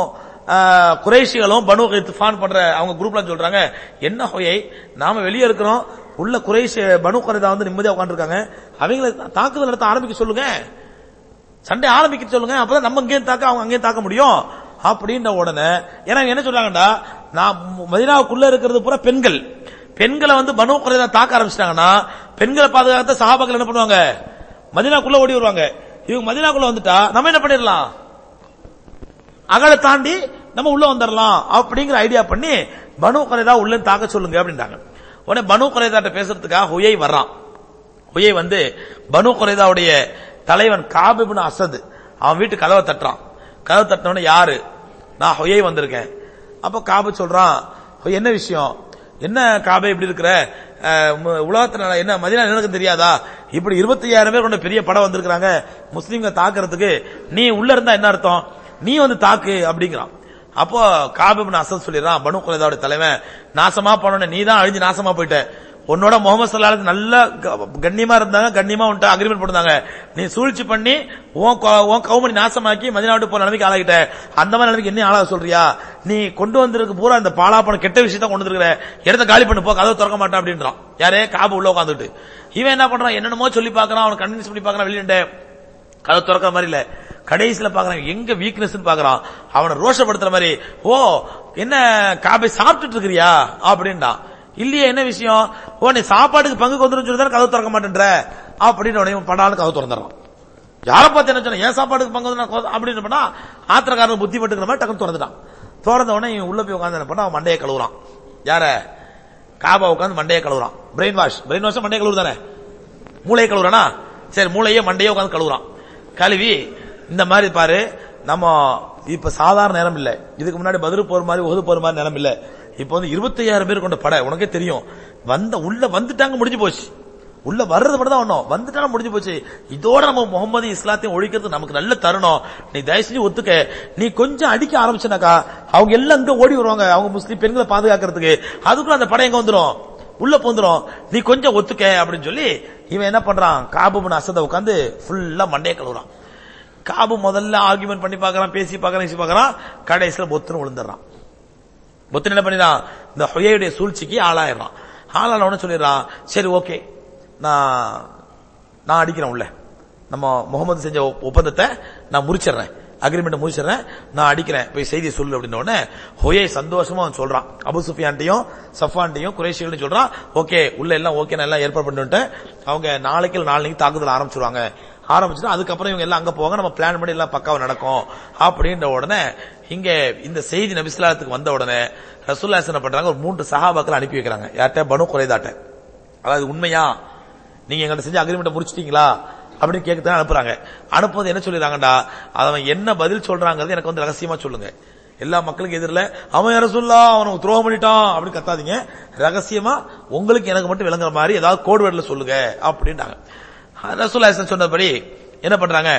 S1: குறைஷிகளும் பனு கித்ஃபான் பண்ற அவங்க குரூப்ல சொல்றாங்க, என்ன ஹுயை நாம வெளியே இருக்கிறோம், உள்ள குறைஷ் பனு குறைதா வந்து நிம்மதியா உட்காந்துருக்காங்க, அவங்களை தாக்குதல் நடத்த ஆரம்பிக்க சொல்லுங்க, சண்டை ஆரம்பிக்க சொல்லுங்க, அப்பதான் நம்ம இங்கேயும் தாக்க அவங்க அங்கேயும் தாக்க முடியும் அப்படின்ற உடனே. ஏன்னா என்ன சொல்றாங்கடா, நான் மதீனாவுக்குள்ள இருக்கிறது பூரா பெண்கள், பெண்களை வந்து பனு குறைதா தாக்க ஆரம்பிச்சிட்டாங்கன்னா பெண்களை பாதுகாத்த சஹாபாக்கள் என்ன பண்ணுவாங்க? மதீனாக்குள்ள ஓடி வருவாங்க. இவங்க மதீனாக்குள்ள வந்துட்டா நம்ம என்ன பண்ணிடலாம்? அகலை தாண்டி நம்ம உள்ள வந்துடலாம் அப்படிங்கிற ஐடியா பண்ணி பனு குறைதா உள்ள தாக்க சொல்லுங்க அப்படின்றாங்க. உடனே பனு குறைதாட்ட பேசுறதுக்காக ஹுயை வர்றான். ஹுயை வந்து பனு குறைதாவுடைய தலைவன் காப் இப்னு அஸத் அவன் வீட்டு கதவை தட்டுறான். கதவை தட்டினவன யாரு? நான் ஹுயை வந்திருக்கேன். அப்ப காபு சொல்றான், என்ன விஷயம்? என்ன காபே இப்படி இருக்கிற? உலகத்துல என்ன மதீனா எனக்கு தெரியாதா? இப்படி இருபத்தி ஐயாயிரம் பேர் கொண்ட பெரிய படம் வந்திருக்காங்க முஸ்லீம்களை தாக்குறதுக்கு, நீ உள்ள இருந்தா என்ன அர்த்தம்? நீ வந்து தாக்கு அப்படிங்கிறான். அப்போ காப் இப்னு அஸத் சொல்லிடுறான், பனு குறைதாவுடைய தலைவன், நாசமா போன நீ தான் அழிஞ்சு நாசமா போயிட்ட. உன்னோட முகமது ஸல்லல்லாஹு அலைஹி வஸல்லம் நல்ல கண்ணியமா இருந்தாங்க, கண்ணியமா உன்ட்ட அக்ரிமெண்ட் போட்டாங்க, நீ சூழ்ச்சி பண்ணி உன் கவுமணி நாசமாக்கி மதீனா விட்டு போற நிலைமைக்கு ஆளாகிட்ட. அந்த மாதிரி நிலைமைக்கு என்ன ஆளாக சொல்றியா? நீ கொண்டு வந்திருக்கு பூரா அந்த பாலாப்பன கெட்ட விஷயத்த கொண்டு வந்துருக்கிற, இடத்த காலி பண்ணு போ, கதவை திறக்க மாட்டான் அப்படின்றான். யாரே? காபு உள்ள உட்காந்துட்டு. இவன் என்ன பண்றான்? என்னென்னமோ சொல்லி பாக்குறான், அவனை கன்வின்ஸ் பண்ணி பாக்குறான், வெளியிட்ட கதவை திறக்கிற மாதிரி இல்ல. கடைசியில பாக்குறான் எங்க வீக்னஸ் பாக்குறான், அவனை ரோஷப்படுத்துற மாதிரி, ஓ என்ன காபை சாப்பிட்டுட்டு இருக்கிறியா அப்படின்றான். இல்லையே, என்ன விஷயம்? ஓ நீ சாப்பாட்டுக்கு பங்கு வந்துரும் சொல்லி கதவு திறக்க மாட்டேன்ற அப்படின்னு படாலும் கதவு திறந்துடுறான். யாரை பார்த்து என்ன சொன்ன, ஏன் சாப்பாட்டுக்கு பங்கு வந்து அப்படின்னு பண்ணா ஆத்திரக்காரன் புத்தி பட்டுக்கிற மாதிரி டக்குன்னு திறந்துட்டான். திறந்த உடனே இவன் உள்ள போய் உட்காந்து என்ன பண்ணா அவன் மண்டையை கழுவுறான். யார? காபா உட்காந்து மண்டையை கழுவுறான். பிரெயின் வாஷ், பிரெயின் வாஷ் மண்டையை கழுவு தானே, மூளையை கழுவுறானா? சரி, மூளையே மண்டையே உட்காந்து கழுவுறான். கழுவி இந்த மாதிரி பாரு, நம்ம இப்ப சாதாரண நேரம் இல்ல, இதுக்கு முன்னாடி பதில் போற மாதிரி உகது போற மாதிரி நேரம் இல்ல, இப்ப வந்து இருபத்தி ஐயாயிரம் பேர் கொண்ட படை, உனக்கே தெரியும், வந்த உள்ள வந்துட்டாங்க, முடிஞ்சு போச்சு, உள்ள வர்றது மட்டும் தான் ஒண்ணும், வந்துட்டாலும் முடிஞ்சு போச்சு. இதோட நம்ம முகமது இஸ்லாத்தையும் ஒழிக்கிறது நமக்கு நல்ல தருணம், நீ தயவு செஞ்சு ஒத்துக்க. நீ கொஞ்சம் அடிக்க ஆரம்பிச்சனாக்கா அவங்க எல்லாம் அங்க ஓடி வருவாங்க, அவங்க முஸ்லீம் பெண்களை பாதுகாக்கிறதுக்கு, அதுக்குள்ள அந்த படை எங்க வந்துடும், உள்ள போந்துரும், நீ கொஞ்சம் ஒத்துக்க அப்படின்னு சொல்லி இவன் என்ன பண்றான், காபு இப்னு அஸத உட்காந்து ஃபுல்லா மண்டையை கழுவுறான். காபு முதல்ல ஆர்குமெண்ட் பண்ணி பாக்குறான், பேசி பாக்குறான், பேசி பாக்குறான், கடைசியில பொத்துன்னு விழுந்துடுறான். பொத்துன்னு என்ன பண்ணிடான், இந்த ஹுயையுடைய சூழ்ச்சிக்கு ஆளாயிடுறான். ஆளான உடனே சொல்லிடுறான், சரி ஓகே நான் நான் அடிக்கிறேன் உள்ள, நம்ம முகமது செஞ்ச ஒப்பந்தத்தை நான் முறிச்சிடுறேன், அக்ரிமெண்ட் முடிச்சிடறேன், நான் அடிக்கிறேன், போய் செய்தியை சொல்லு அப்படின்ன உடனே ஹுயை சந்தோஷமா அவன் சொல்றான், அபு சுஃபியான்ட்டையும் சஃபான்ட்டையும் குறைஷிகளையும் சொல்றான், ஓகே உள்ள எல்லாம் ஓகே நான் எல்லாம் ஏற்பாடு பண்ணிட்டு அவங்க நாளைக்கு நாளைக்கு தாக்குதல் ஆரம்பிச்சிருவாங்க, ஆரம்பிச்சுட்டு அதுக்கப்புறம் இவங்க எல்லாம் அங்க போவாங்க, நம்ம பிளான் பண்ணி எல்லாம் பக்காவா நடக்கும் அப்படின்ற உடனே இங்க இந்த செய்தி நபிஸ்லாத்துக்கு வந்த உடனே ரசூலுல்லாஹி என்ன பண்றாங்க, ஒரு மூன்று சஹாபாக்களை அனுப்பி வைக்கிறாங்க. யார்கிட்ட? பனு குறைதாட்ட. அதாவது உண்மையா நீங்க எங்கிட்ட செஞ்ச அக்ரிமெண்ட் முடிச்சிட்டீங்களா அப்படின்னு கேட்கத்தான் அனுப்புறாங்க. அனுப்புவது என்ன சொல்லிடுறாங்கடா, அவன் என்ன பதில் சொல்றாங்கிறது எனக்கு வந்து ரகசியமா சொல்லுங்க. எல்லா மக்களுக்கு எதிரில் அவன் யார சொல்லா அவனுக்கு துரோகம் பண்ணிட்டான் அப்படின்னு கத்தாதீங்க, ரகசியமா உங்களுக்கு எனக்கு மட்டும் விளங்குற மாதிரி ஏதாவது கோட் வேர்ட்ல சொல்லுங்க அப்படின்ட்டாங்க. ரசூலுல்லாஹி சொன்னபடி என்ன பண்றாங்க,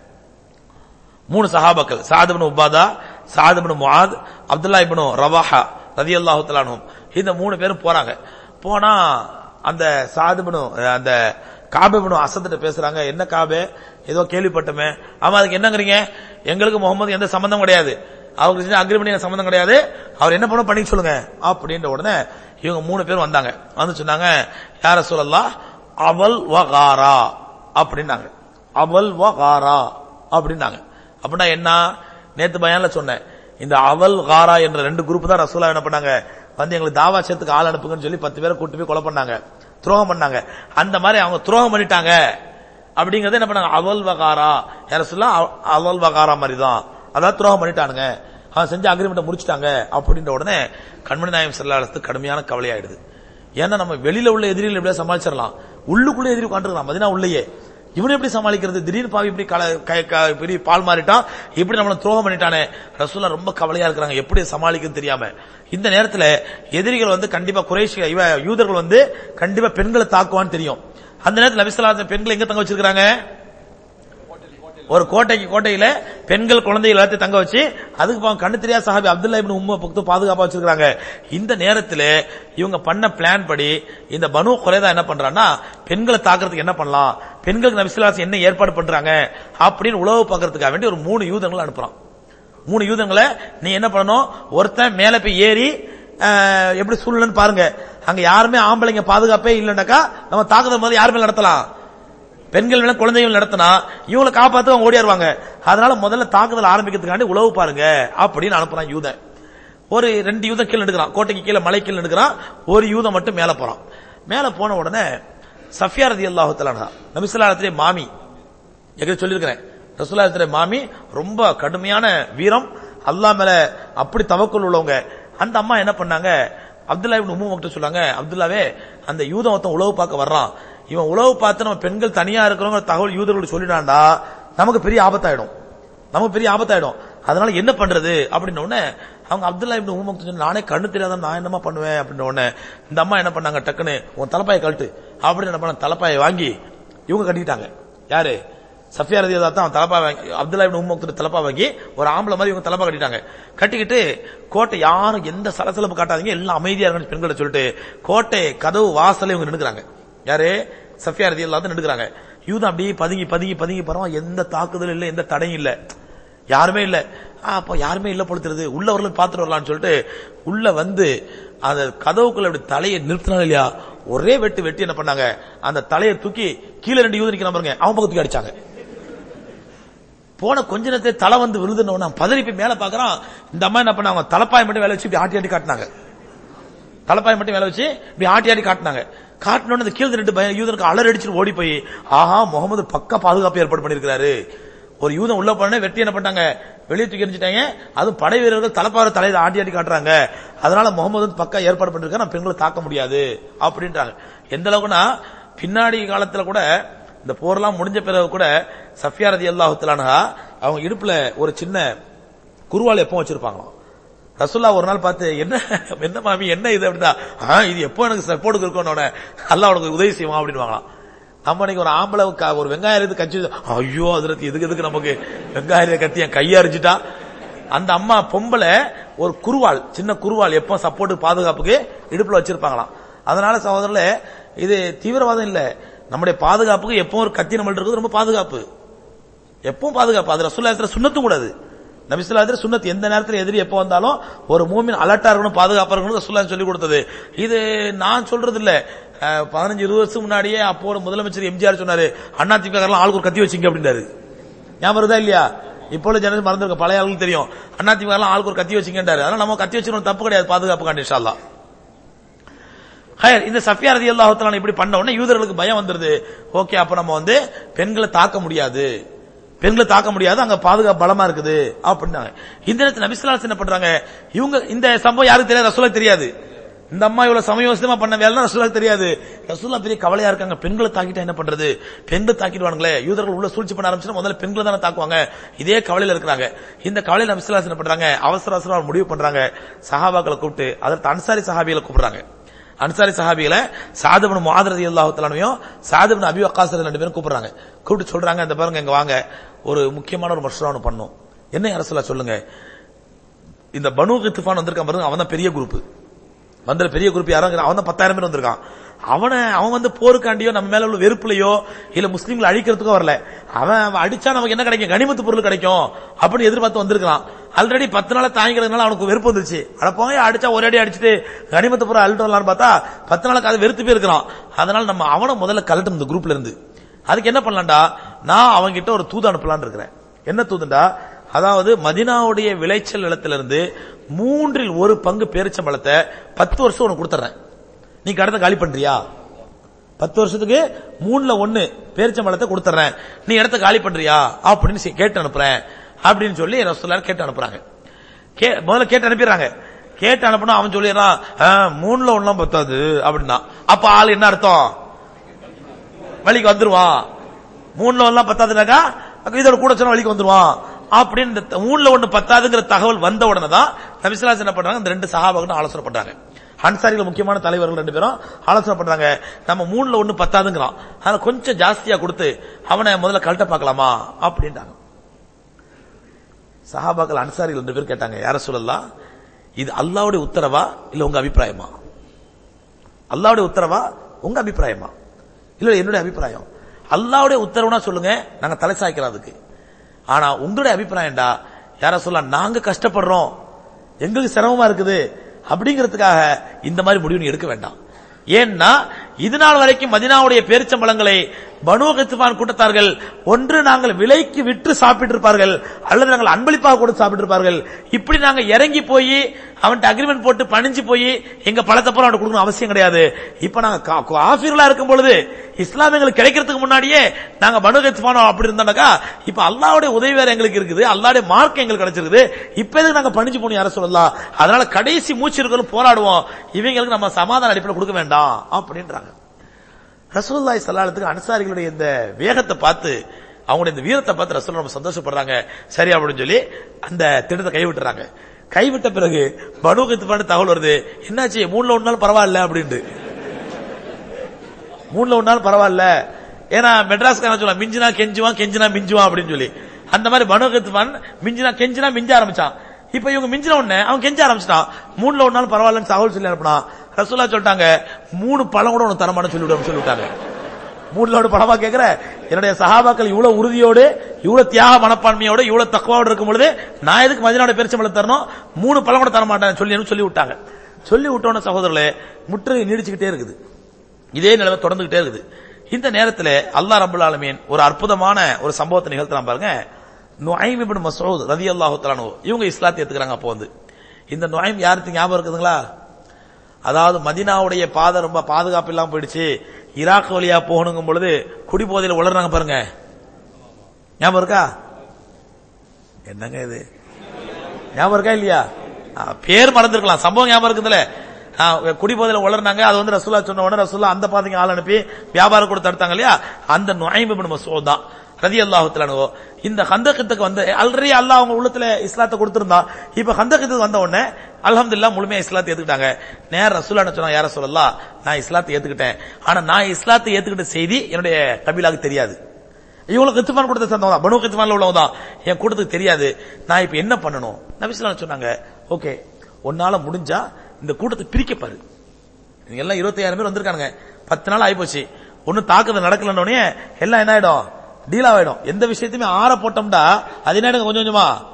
S1: மூணு சஹாபாக்கள் சஅத் இப்னு உபாதா, சஅத் இப்னு முஆத், அப்துல்லா இப்னு ரவாஹா ரலியல்லாஹு தஆலா அன்ஹும், இந்த மூணு பேரும் போறாங்க. போனா அந்த சஅத் இப்னு அந்த காபே இப்னு அஸத் பேசுறாங்க, என்ன காபே ஏதோ கேள்விப்பட்டமே, ஆமா அதுக்கு என்னங்கறீங்க, எங்களுக்கு முகமது எந்த சம்பந்தம் கிடையாது, அவருக்கு செஞ்ச அக்ரிமெண்ட் சம்பந்தம் கிடையாது, அவர் என்ன பண்ண பண்ணி சொல்லுங்க அப்படின்ற உடனே இவங்க மூணு பேரும் வந்தாங்க. வந்து சொன்னாங்க, யா ரசூலல்லாஹ் அவல் வகாரா அப்படின்னாங்க. அவல் வகாரா அப்படின்னாங்க. அப்படின்னா என்ன, நேத்து பயான்ல சொன்னேன், இந்த அவல் காரா என்ற ரெண்டு குரூப் தான் ரசூலா என்ன பண்ணாங்க, வந்து எங்களுக்கு தாவா சேர்த்துக்கு ஆள் அனுப்புங்கன்னு சொல்லி பத்து பேரை கூட்டு போய் கொலை பண்ணாங்க, துரோகம் பண்ணாங்க. அந்த மாதிரி அவங்க துரோகம் பண்ணிட்டாங்க அப்படிங்கறத என்ன பண்ணாங்க, அவல் வகாரா யார சொல்ல அவல் வகாரா மாதிரி தான், அதாவது துரோகம் பண்ணிட்டானுங்க, அவன் செஞ்ச அக்ரிமெண்ட் முடிச்சுட்டாங்க அப்படின்ற உடனே கண்மணி நாயகம் ஸல்லல்லாஹு அலைஹி வஸல்லம் கடுமையான கவலையாயிடுது. ஏன்னா நம்ம வெளியில உள்ள எதிரிகள் எப்படியா சமாளிச்சிடலாம், உள்ளுக்குள்ள எதிரி உட்காந்துருக்கலாம் மதீனா உள்ளேயே, இவனை எப்படி சமாளிக்கிறது, திடீர்னு பாவி இப்படி பெரிய பால் மாறிட்டான், இப்படி நம்மள துரோகம் பண்ணிட்டானே, ரசூலுல்லாஹ் ரொம்ப கவலையா இருக்கிறாங்க, எப்படி சமாளிக்கிறது தெரியாம. இந்த நேரத்தில் எதிரிகள் வந்து கண்டிப்பா குறைஷி யூதர்கள் வந்து கண்டிப்பா பெண்களை தாக்குவான்னு தெரியும். அந்த நேரத்தில் நபி ஸல்லல்லாஹு அலைஹி வஸல்லம் பெண்களை எங்க தங்க வச்சிருக்காங்க, ஒரு கோட்டைக்கு கோட்டையில பெண்கள் குழந்தைகள் எல்லாத்தையும் தங்க வச்சு அதுக்கு கண்ணு தெரியாத சஹாபி அப்துல்லா இப்னு உம்ம பக்கத்து பாதுகாப்பா வச்சிருக்காங்க. இந்த நேரத்தில் இவங்க பண்ண பிளான் படி இந்த பனு குறைதா என்ன பண்றான்னா, பெண்களை தாக்குறதுக்கு என்ன பண்ணலாம், பெண்களுக்கு நபி ஸல்லல்லாஹு அலைஹி வஸல்லம் என்ன ஏற்பாடு பண்றாங்க அப்படின்னு உளவு பார்க்கறதுக்காக வேண்டி ஒரு மூணு யூதங்களை அனுப்புறான். மூணு யூதங்களை நீ என்ன பண்ணணும், ஒருத்தன் மேல போய் ஏறி எப்படி சூழ்நிலைன்னு பாருங்க, அங்க யாருமே ஆம்பளைங்க பாதுகாப்பே இல்லைன்னாக்கா நம்ம தாக்குதல் மாதிரி யாருமே நடத்தலாம், பெண்கள் வேணா குழந்தைகள் நடத்தினா இவங்களை காப்பாத்து அவங்க ஓடிடுவாங்க, அதனால முதல்ல தாக்குதல் ஆரம்பிக்கிறதுக்காண்டி உளவு பாருங்க அப்படின்னு அனுப்புறான் யூதன். ஒரு ரெண்டு யூதம் கீழே எடுக்கிறான், கோட்டைக்கு கீழே மலை கீழே எடுக்கிறான், ஒரு யூதம் மட்டும் மேல போறான். மேல போன உடனே சஃபியா ரலியல்லாஹு தஆலா அன்ஹா நபி ஸல்லல்லாஹு அலைஹி வஸல்லம் மாமி, ஏற்கனவே சொல்லியிருக்கிறேன், ரசூலுல்லாஹி ஸல்லல்லாஹு அலைஹி வஸல்லம் மாமி ரொம்ப கடுமையான வீரம், அல்லாஹ் மேல அப்படி தவக்குல் உள்ளவங்க. அந்த அம்மா என்ன பண்ணாங்க, அப்துல்லா இப்னு உம்மு கிட்ட சொன்னாங்க, அப்துல்லாவே அந்த யூதம் ஒருத்தன் உளவு பார்க்க வர்றான், இவன் உளவு பார்த்து நம்ம பெண்கள் தனியா இருக்கிறவங்க தகவல் யூதர்களுக்கு சொல்லிடாண்டா நமக்கு பெரிய ஆபத்தாயிடும், நமக்கு பெரிய ஆபத்தாயிடும், அதனால என்ன பண்றது அப்படின்ன உடனே அவங்க அப்துல்லா இப்னு உம்மு கிட்ட நானே கண்ணு தெரியாத நான் என்னமா பண்ணுவேன் அப்படின்ன உடனே இந்த அம்மா என்ன பண்ணாங்க, டக்குன்னு உன் தலைப்பாயை கழட்டு அப்படின்னு என்ன பண்ண, தலைப்பாயை வாங்கி இவங்க கட்டிட்டாங்க. யாரு, சஃபியா ரலியல்லாஹு தான் தலப்பா வாங்கி, அப்துல்லா இப்னு உம்மு தலப்பா வாங்கி ஒரு ஆம்பளை மாதிரி இவங்க தலப்பா கட்டிட்டாங்க. கட்டிக்கிட்டு கோட்டை யாரும் எந்த சலசலப்பு காட்டாதீங்க, எல்லாம் அமைதியா இருக்குன்னு பெண்களை சொல்லிட்டு கோட்டை கதவு வாசல இவங்க நின்னுக்கிறாங்க. யாரு, சஃபியா ரலியல்லாஹு தான் நின்னுக்கிறாங்க. யூதா அப்படியே பதுங்கி பதுங்கி பதுங்கி பரவா, எந்த தாக்குதலும் இல்ல, எந்த தடையும் இல்ல, யாருமே இல்ல. அப்ப யாருமே இல்ல பொழுது உள்ள வரல பாத்துட்டு வரலாம்னு சொல்லிட்டு உள்ள வந்து அந்த கதவுக்குள்ள அப்படி தலையை நிறுத்தினாங்க இல்லையா, ஒரே வெட்டு வெட்டி என்ன பண்ணாங்க, அந்த தலையை தூக்கி கீழே ரெண்டு யூதன் நிக்கிறான் பாருங்க, அவன் பக்கத்துக்கு அடிச்சாங்க. போன கொஞ்ச நேரத்தை தலை வந்து விழுதுன்னு பதறி போய் மேல பாக்குறான். இந்த அம்மா என்ன பண்ணாங்க, தலைப்பாய் மட்டும் வேலை வச்சு இப்படி ஆட்டி ஆட்டி காட்டினாங்க, தலைப்பாய் மட்டும் வேலை வச்சு இப்படி ஆட்டி ஆட்டி காட்டினாங்க. காட்டினோட அந்த கீழே ரெண்டு யூதனுக்கு அலர் அடிச்சுட்டு ஓடி போய், ஆஹா முகமது பக்கா பாதுகாப்பு ஏற்பாடு பண்ணிருக்காரு. ஒரு யூதன் உள்ள போன வெட்டி என்ன பண்ணாங்க, வெளியே தூக்கி எரிஞ்சிட்டாங்க. அதுவும் படை வீரர்கள் தலைப்பாறை தலையில ஆட்டி ஆட்டி காட்டுறாங்க, அதனால முகமது பக்கா ஏற்பாடு பண்ணிருக்காரு, நம்ம பெண்களை தாக்க முடியாது அப்படின்றாங்க. எந்த அளவுக்குன்னா பின்னாடி காலத்துல கூட இந்த போர்லாம் முடிஞ்ச பிறகு கூட சஃபியா ரலியல்லாஹு தஆலா அன்ஹா அவங்க இடுப்புல ஒரு சின்ன குருவால் எப்போ வச்சிருப்பாங்களாம். ரசூலுல்லாஹ் ஒரு நாள் பார்த்து, என்ன என்ன மாமி என்ன இது அப்படின்னா, இது எப்போ எனக்கு சப்போர்ட்டுக்கு இருக்கணும், அல்லாஹ் உனக்கு உதவி செய்வான் அப்படின்வாங்களாம். நம்ம இன்னைக்கு ஒரு ஆம்பளை ஒரு வெங்காயம் எடுத்து கட்சி, ஐயோ அதுல எதுக்கு எதுக்கு நமக்கு வெங்காயம் கட்டி என் கையா அரிச்சுட்டா. அந்த அம்மா பொம்பளை ஒரு குருவால், சின்ன குருவால் எப்போ சப்போர்ட்டு பாதுகாப்புக்கு இடுப்புல வச்சிருப்பாங்களாம். அதனால சகோதரர்ல இது தீவிரவாதம் இல்ல, நம்முடைய பாதுகாப்புக்கு எப்பவும் ஒரு கத்தி நம்மள்ட்ட இருக்குது, ரொம்ப பாதுகாப்பு, எப்பவும் பாதுகாப்பு. அது ரசூலுல்லாஹி சுன்னத்தும் கூடாது, நபிசுல்லாஹு சுன்னத் எந்த நேரத்தில் எதிரி எப்ப வந்தாலும் ஒரு மூமின் அலர்ட்டா இருக்கணும், பாதுகாப்பா இருக்கணும் ரசூலுல்லாஹ் சொல்லி கொடுத்தது. இது நான் சொல்றது இல்ல, பதினஞ்சு இருபது வருஷம் முன்னாடியே அப்போ முதலமைச்சர் எம்ஜிஆர் சொன்னாரு, அண்ணா திமுக ஆளுக்கு ஒரு கத்தி வச்சிங்க அப்படின்னாரு. ஞாபகம் வருதா இல்லையா? இப்போ ஜனங்கள் மறந்துருக்க, பழைய ஆளுக்கு தெரியும். அண்ணா திமுக ஆளுக்கு ஒரு கத்தி வச்சிங்கன்றாரு. அதனால நம்ம கத்தி வச்சிருக்கோம், தப்பு கிடையாது, பாதுகாப்பு காண்டி இன்ஷா அல்லாஹ். இந்த சஃபியா ரலியல்லாஹு தஆலா இப்படி பண்ண உடனே யூதர்களுக்கு பயம் வந்துருது. ஓகே, அப்ப நம்ம வந்து பெண்களை தாக்க முடியாது, பெண்களை தாக்க முடியாது, அங்க பாதுகாப்பு பலமா இருக்குது அப்படின்னாங்க. இந்த நேரத்தில் நபி ஸல்லல்லாஹு அலைஹி வஸல்லம் என்ன பண்றாங்க, இவங்க இந்த சம்பவம் யாருக்கு தெரியாது, ரசூலுல்லாஹ் தெரியாது. இந்த அம்மா இவ்வளவு சமயோசிதமா பண்ண வேலை ரசூலுல்லாஹ் தெரியாது. ரசூலுல்லாஹ் பெரிய கவலையா இருக்காங்க, பெண்களை தாக்கிட்டா என்ன பண்றது, பெண்களை தாக்கிடுவாங்களே, யூதர்கள் உள்ள சூழ்ச்சி பண்ண ஆரம்பிச்சா முதல்ல பெண்களை தானே தாக்குவாங்க, இதே கவலையில இருக்கிறாங்க. இந்த கவலையில நபி ஸல்லல்லாஹு அலைஹி வஸல்லம் என்ன பண்றாங்க, அவசர அவசரம் முடிவு பண்றாங்க, சஹாபாக்களை கூப்பிட்டு, அதற்கு அன்சாரி சஹாபிகளை கூப்பிடுறாங்க. அன்சாரி சஹாபிகளை சாத் இப்னு முஆத் ரலியல்லாஹு தஆலாவையும் சாத் இப்னு அபி வக்காஸ் ரெண்டு பேரும் கூப்பிடுறாங்க. கூப்பிட்டு சொல்றாங்க, இந்த பாருங்க இங்க வாங்க, ஒரு முக்கியமான ஒரு மஷ்ரூஆ பண்ணும். என்ன யா ரசூலுல்லாஹ் சொல்லுங்க, இந்த பனூ கித்ஃபான் வந்திருக்கான் பாருங்க, அவன் தான் பெரிய குரூப், வந்த பெரிய குரூப் யாரும், அவன் தான் பத்தாயிரம் பேர் வந்திருக்கான். அவனை அவன் வந்து போருக்காண்டியோ நம்ம மேல உள்ள வெறுப்புலையோ இல்ல முஸ்லீம்களை அழிக்கிறதுக்கோ வரல. அவன் அடிச்சா நமக்கு என்ன கிடைக்கும், கனிமத்து பொருள் கிடைக்கும் அப்படின்னு எதிர்பார்த்து வந்திருக்கான். ஆல்ரெடி பத்து நாள தாங்கிக்கிறதுனால அவனுக்கு வெறுப்பு வந்துருச்சு. அட போய் அடிச்சா ஒரே அடி அடிச்சுட்டு கனிமத்து பொருள் அழுட்டு வரலான்னு பார்த்தா பத்து நாளுக்கு அது வெறுத்து போய் இருக்கிறான். அதனால நம்ம அவனை முதல்ல கலட்டும் இந்த குரூப்ல இருந்து. அதுக்கு என்ன பண்ணலாம்டா, நான் அவன்கிட்ட ஒரு தூது அனுப்பலான்னு இருக்கிறேன். என்ன தூதுண்டா, அதாவது மதீனாவுடைய விளைச்சல் நிலத்திலிருந்து மூன்றில் ஒரு பங்கு பேரிச்சம்பழத்தை பத்து வருஷம் உனக்கு கொடுத்துறேன், நீ கடத்த காலி பண்றியா, பத்து வருஷத்துக்கு மூணுல ஒண்ணு பேரிச்சம்பழத்தை கொடுத்துறேன், நீ இடத்த காலி பண்றியா அப்படின்னு கேட்டு அனுப்புறேன் அப்படின்னு சொல்லி ரசூலுல்லாஹ் கேட்டு அனுப்புறாங்க. முதல்ல கேட்டு அனுப்பிடுறாங்க. கேட்டு அனுப்பினா அவன் சொல்லிடுறான், மூணுல ஒண்ணும் பத்தாது அப்படின்னா. அப்ப ஆள் என்ன அர்த்தம், வழிக்கு வந்துருவான். மூணுல ஒண்ணு பத்தாதுனாக்கா இதோட கூட சொன்ன வழிக்கு வந்துருவான் அப்படின்னு. இந்த மூணுல ஒண்ணு பத்தாதுங்கிற தகவல் வந்த உடனே தான் நபி ஸல்லல்லாஹு அலைஹி வஸல்லம் என்ன பண்றாங்க, இந்த ரெண்டு சஹாபாக்கள் ஆலோசனை பண்றாங்க. அன்சாரிகள் முக்கியமான தலைவர்கள் ரெண்டு பேரும் ஆலோசனை பண்றாங்க, நம்ம மூணுல ஒண்ணு பத்தாதுங்கிறான், அதனால கொஞ்சம் ஜாஸ்தியா கொடுத்து அவனை முதல்ல கழட்ட பார்க்கலாமா அப்படின்ட்டாங்க. சஹாபாக்கள் அன்சாரிகள் ரெண்டு பேர் கேட்டாங்க, யார சொல்லலாம், இது அல்லாஹ்வுடைய உத்தரவா இல்ல உங்க அபிப்பிராயமா, அல்லாஹ்வுடைய உத்தரவா உங்க அபிப்பிராயமா, இல்ல என்னுடைய அபிப்பிராயம். அல்லாஹ்வுடைய உத்தரவுனா சொல்லுங்க, நாங்க தலை சாய்க்கிறோம் அதுக்கு. ஆனா உங்களுடைய அபிப்பிராயம்டா, யார சொல்லலாம், நாங்க கஷ்டப்படுறோம், எங்களுக்கு சிரமமா இருக்குது அப்படிங்கிறதுக்காக இந்த மாதிரி முடிவு எடுக்க வேண்டாம். ஏன்னா இது நாள் வரைக்கும் மதீனாவுடைய பேரிச்சம்பழங்களை பனூ கித்ஃபான் கூட்டத்தார்கள் ஒன்று நாங்கள் விலைக்கு விற்று சாப்பிட்டு இருப்பார்கள், அல்லது நாங்கள் அன்பளிப்பாக கொடுத்து சாப்பிட்டு இருப்பார்கள். இப்படி நாங்க இறங்கி போய் அவன்கிட்ட அக்ரிமெண்ட் போட்டு பணிஞ்சு போய் எங்க பழத்தை போல அவன் கொடுக்கணும் அவசியம் கிடையாது. இப்ப நாங்க காஃபிர்களா இருக்கும் பொழுது இஸ்லாமியங்களுக்கு கிடைக்கிறதுக்கு முன்னாடியே நாங்க பனூ கித்ஃபான் அப்படி இருந்தாக்கா, இப்ப அல்லாஹ்வுடைய உதவி வேற எங்களுக்கு இருக்குது, அல்லாஹ்வுடைய மார்க்கம் எங்களுக்கு கிடைச்சிருக்குது, இப்ப எதுக்கு நாங்க பணிஞ்சு போகணும் யார சொல்லலாம். அதனால கடைசி மூச்சு இருக்கிறது போராடுவோம், இவங்களுக்கு நம்ம சமாதான அடிப்படையில் கொடுக்க வேண்டாம் அப்படின்றாங்க. ரசூலுல்லாஹி ஸல்லல்லாஹு அலைஹி வஸல்லம் அன்சாரிகளுடைய இந்த வேகத்தை பார்த்து, அவங்களுடைய இந்த வீரத்தை பார்த்து ரசூலுல்லாஹ் ரொம்ப சந்தோஷப்படுறாங்க. சரி அப்படின்னு சொல்லி அந்த திட்டத்தை கைவிட்டுறாங்க. கைவிட்ட பிறகு பனூ கித்ஃபான் தகவல் வருது, என்னாச்சு, மூணுல ஒண்ணு நாள் பரவாயில்ல அப்படின்ட்டு. மூணுல ஒண்ணு நாள் பரவாயில்ல, ஏன்னா மெட்ராஸ்காரன் சொல்ல மிஞ்சினா கெஞ்சுவான், கெஞ்சினா மிஞ்சுவான் அப்படின்னு சொல்லி, அந்த மாதிரி பனூ கித்ஃபான் மிஞ்சினா கெஞ்சினா மிஞ்ச ஆரம்பிச்சான். இப்ப இவங்க மிஞ்சின உடனே அவன் கெஞ்ச ஆரம்பிச்சிட்டான். மூணுல ஒரு நாள் பரவாயில்லன்னு தகவல் சொல்லி அனுப்பினா. ரசூலுல்லாஹ் சொல்லிட்டாங்க, மூணு பழம் கூட உனக்கு தரமான சொல்லிவிடும் சொல்லிவிட்டாங்க. மூணுல ஒரு பழமா கேட்கிற, என்னுடைய சஹாபாக்கள் இவ்வளவு உறுதியோடு இவ்வளவு தியாக மனப்பான்மையோடு இவ்வளவு தக்வாவோடு இருக்கும் பொழுது நான் எதுக்கு மதீனாவுடைய பேரிச்சம்பழம் தரணும், மூணு பழம் கூட தர மாட்டேன் சொல்லி சொல்லி விட்டாங்க. சொல்லி விட்டோன்னு சகோதரர்களே முற்றுகை நீடிச்சுக்கிட்டே இருக்குது, இதே நிலைமை தொடர்ந்துகிட்டே இருக்குது. இந்த நேரத்தில் அல்லாஹ் ரப்பல் ஆலமீன் ஒரு அற்புதமான ஒரு சம்பவத்தை நிகழ்த்தலாம் பாருங்க. நுஐம் இப்னு மஸ்ஊத் ரலியல்லாஹு தஆலா அன்ஹு இவங்க இஸ்லாத்தை ஏத்துக்கறாங்க. அப்போ வந்து இந்த நுஐம் யாருக்கு ஞாபகம் இருக்குதுங்களா, அதாவது மதீனாவுடைய பாதை ரொம்ப பாதுகாப்பு இல்லாம போயிடுச்சு, ஈராக் வழியா போகணுங்கும் பொழுது குடிபோதையில உளறாங்க பாருங்க, ஞாபகம் இருக்கா, என்னங்க இது ஞாபகம் இருக்கா இல்லையா, பேர் மறந்துருக்கலாம், சம்பவம் ஞாபகம் இருக்குதுல, குடிபோதையில உளர்னாங்க. அது வந்து ரசூலுல்லாஹ் சொன்ன உடனே ரசூலுல்லாஹ் அந்த பாதைக்கு ஆள் அனுப்பி வியாபாரம் கூட தடுத்தாங்க இல்லையா, அந்த நுஐம் இப்னு மஸ்ஊத் தான் ரலியல்லாஹு தஆலா அன்ஹு. இந்த கந்தகத்துக்கு வந்து ஆல்ரெடி அல்லாஹ் அவங்க உள்ளத்துல இஸ்லாத்தை கொடுத்திருந்தா, இப்ப கந்தகத்துக்கு வந்த உடனே அல்ஹம்துலில்லாஹ் முழுமையா இஸ்லாத்தை ஏத்துக்கிட்டாங்க. நேர ரசூலுல்லாஹ் சொன்னா, யார சொல்லலாம், நான் இஸ்லாத்தை ஏத்துக்கிட்டேன், ஆனா நான் இஸ்லாத்தை ஏத்துக்கிட்ட செய்தி என்னுடைய கபீலாவுக்கு தெரியாது, இவங்களுக்கு கித்ஃபான் கொடுத்த சந்தவங்க பனூ கித்ஃபான்ல உள்ளவங்க தான், என் கூட்டத்துக்கு தெரியாது, நான் இப்ப என்ன பண்ணணும். நபி ஸல்லல்லாஹு அலைஹி வஸல்லம் சொன்னாங்க, ஓகே உன்னால முடிஞ்சா இந்த கூட்டத்தை பிரிக்கப்பாரு, நீங்க எல்லாம் இருபத்தி ஐயாயிரம் பேர் வந்திருக்காங்க, பத்து நாள் ஆகி போச்சு, ஒன்னும் தாக்குதல் நடக்கலன்னே எல்லாம் என்ன ஆயிடும், டீல் ஆயிடும். எந்த விஷயத்தையுமே ஆற போட்டோம்டா அது என்ன கொஞ்சம் கொஞ்சமா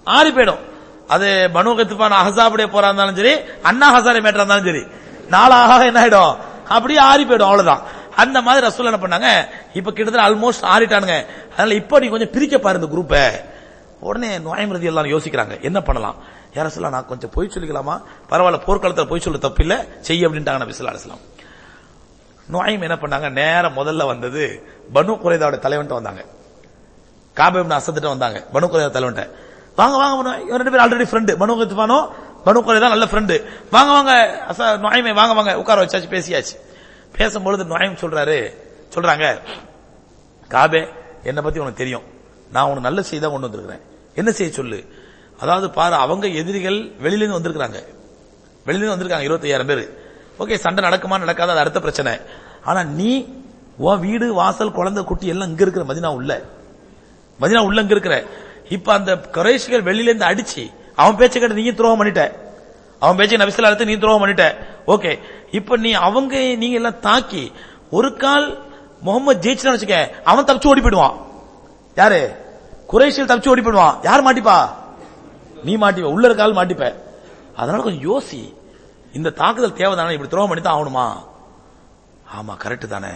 S1: ஆறி போயிடும். அது பனு கத்பான் அஹஸாபுடைய போரா இருந்தாலும் சரி, அண்ணா ஹசாரே மேட்டரா இருந்தாலும் சரி, நாளாக என்ன ஆயிடும், அப்படியே ஆறி போயிடும். அவ்வளவுதான். அந்த மாதிரி ரசூல் என்ன பண்ணாங்க, இப்ப கிட்டத்தட்ட ஆல்மோஸ்ட் ஆறிட்டானுங்க. அதனால இப்ப நீ கொஞ்சம் பிரிக்க பாரு இந்த குரூப்ப. உடனே நுழைம் ரலியல்லாஹு அன்ஹு யோசிக்கிறாங்க, என்ன பண்ணலாம். யா ரசூலல்லாஹ், நான் கொஞ்சம் போய் சொல்லிக்கலாமா? பரவாயில்ல, போர்க்களத்தில் போய் சொல்ல தப்பு இல்ல, செய்ய அப்படின்ட்டாங்க நபி ஸல்லல்லாஹு அலைஹி வஸல்லம். நுழைம் என்ன பண்ணாங்க, நேர முதல்ல வந்தது பனு குறைதாவோட தலைவன்ட்ட வந்தாங்க. காபு இப்னு அஸத்ட்ட வந்தாங்க. பனு குறைதா தலைவன்ட்ட, வாங்க வாங்க, இவங்க ரெண்டு பேரும் ஆல்ரெடி ஃப்ரெண்டு, பனு கத்பானோ பனு குறைதா நல்ல ஃப்ரெண்டு, வாங்க வாங்க நுழைமே வாங்க வாங்க, உட்கார வச்சாச்சு, பேசியாச்சு. பேசும்பொழுது நுழைம் சொல்றாரு, சொல்றாங்க, காபே என்ன பத்தி உனக்கு தெரியும், நான் உனக்கு நல்ல செய்தி தான் கொண்டு வந்திருக்கிறேன், என்ன செய்ய சொல்லு. அதாவது பாரு, அவங்க எதிரிகள் வெளியிலிருந்து வந்திருக்காங்க, வெளியிலிருந்து வந்திருக்காங்க இருபத்தி ஐயாயிரம் பேர். ஓகே, சண்டை நடக்குமா நடக்காத, அது அடுத்த பிரச்சனை. ஆனா நீ உன் வீடு வாசல் குழந்தை குட்டி எல்லாம் இங்க இருக்கிற, மதினா உள்ள, மதினா உள்ள இங்க இருக்கிற. இப்ப அந்த குறைஷிகள் வெளியில இருந்து அடிச்சு அவன் பேச்ச கேட்டு நீங்க துரோகம் பண்ணிட்ட, அவன் பேச்சை நபி ஸல்லல்லாஹு அலைஹி வஸல்லம் நீ துரோகம் பண்ணிட்ட. ஓகே, இப்ப நீ அவங்க நீங்க எல்லாம் தாக்கி ஒரு கால் முகமது ஜெயிச்சுன்னு வச்சுக்க, அவன் தப்பிச்சு ஓடி போயிடுவான். யாரு? குறைஷிகள் தப்பிச்சு ஓடி போயிடுவான். யார் மாட்டிப்பா? நீ மாட்டிப்ப, உள்ள இருக்கால் மாட்டிப்ப. அதனால கொஞ்சம் யோசி, இந்த தாக்குதல் தேவைதானே, இப்படி துரோகம் பண்ணி தான் ஆகணுமா? ஆமா கரெக்ட் தானே.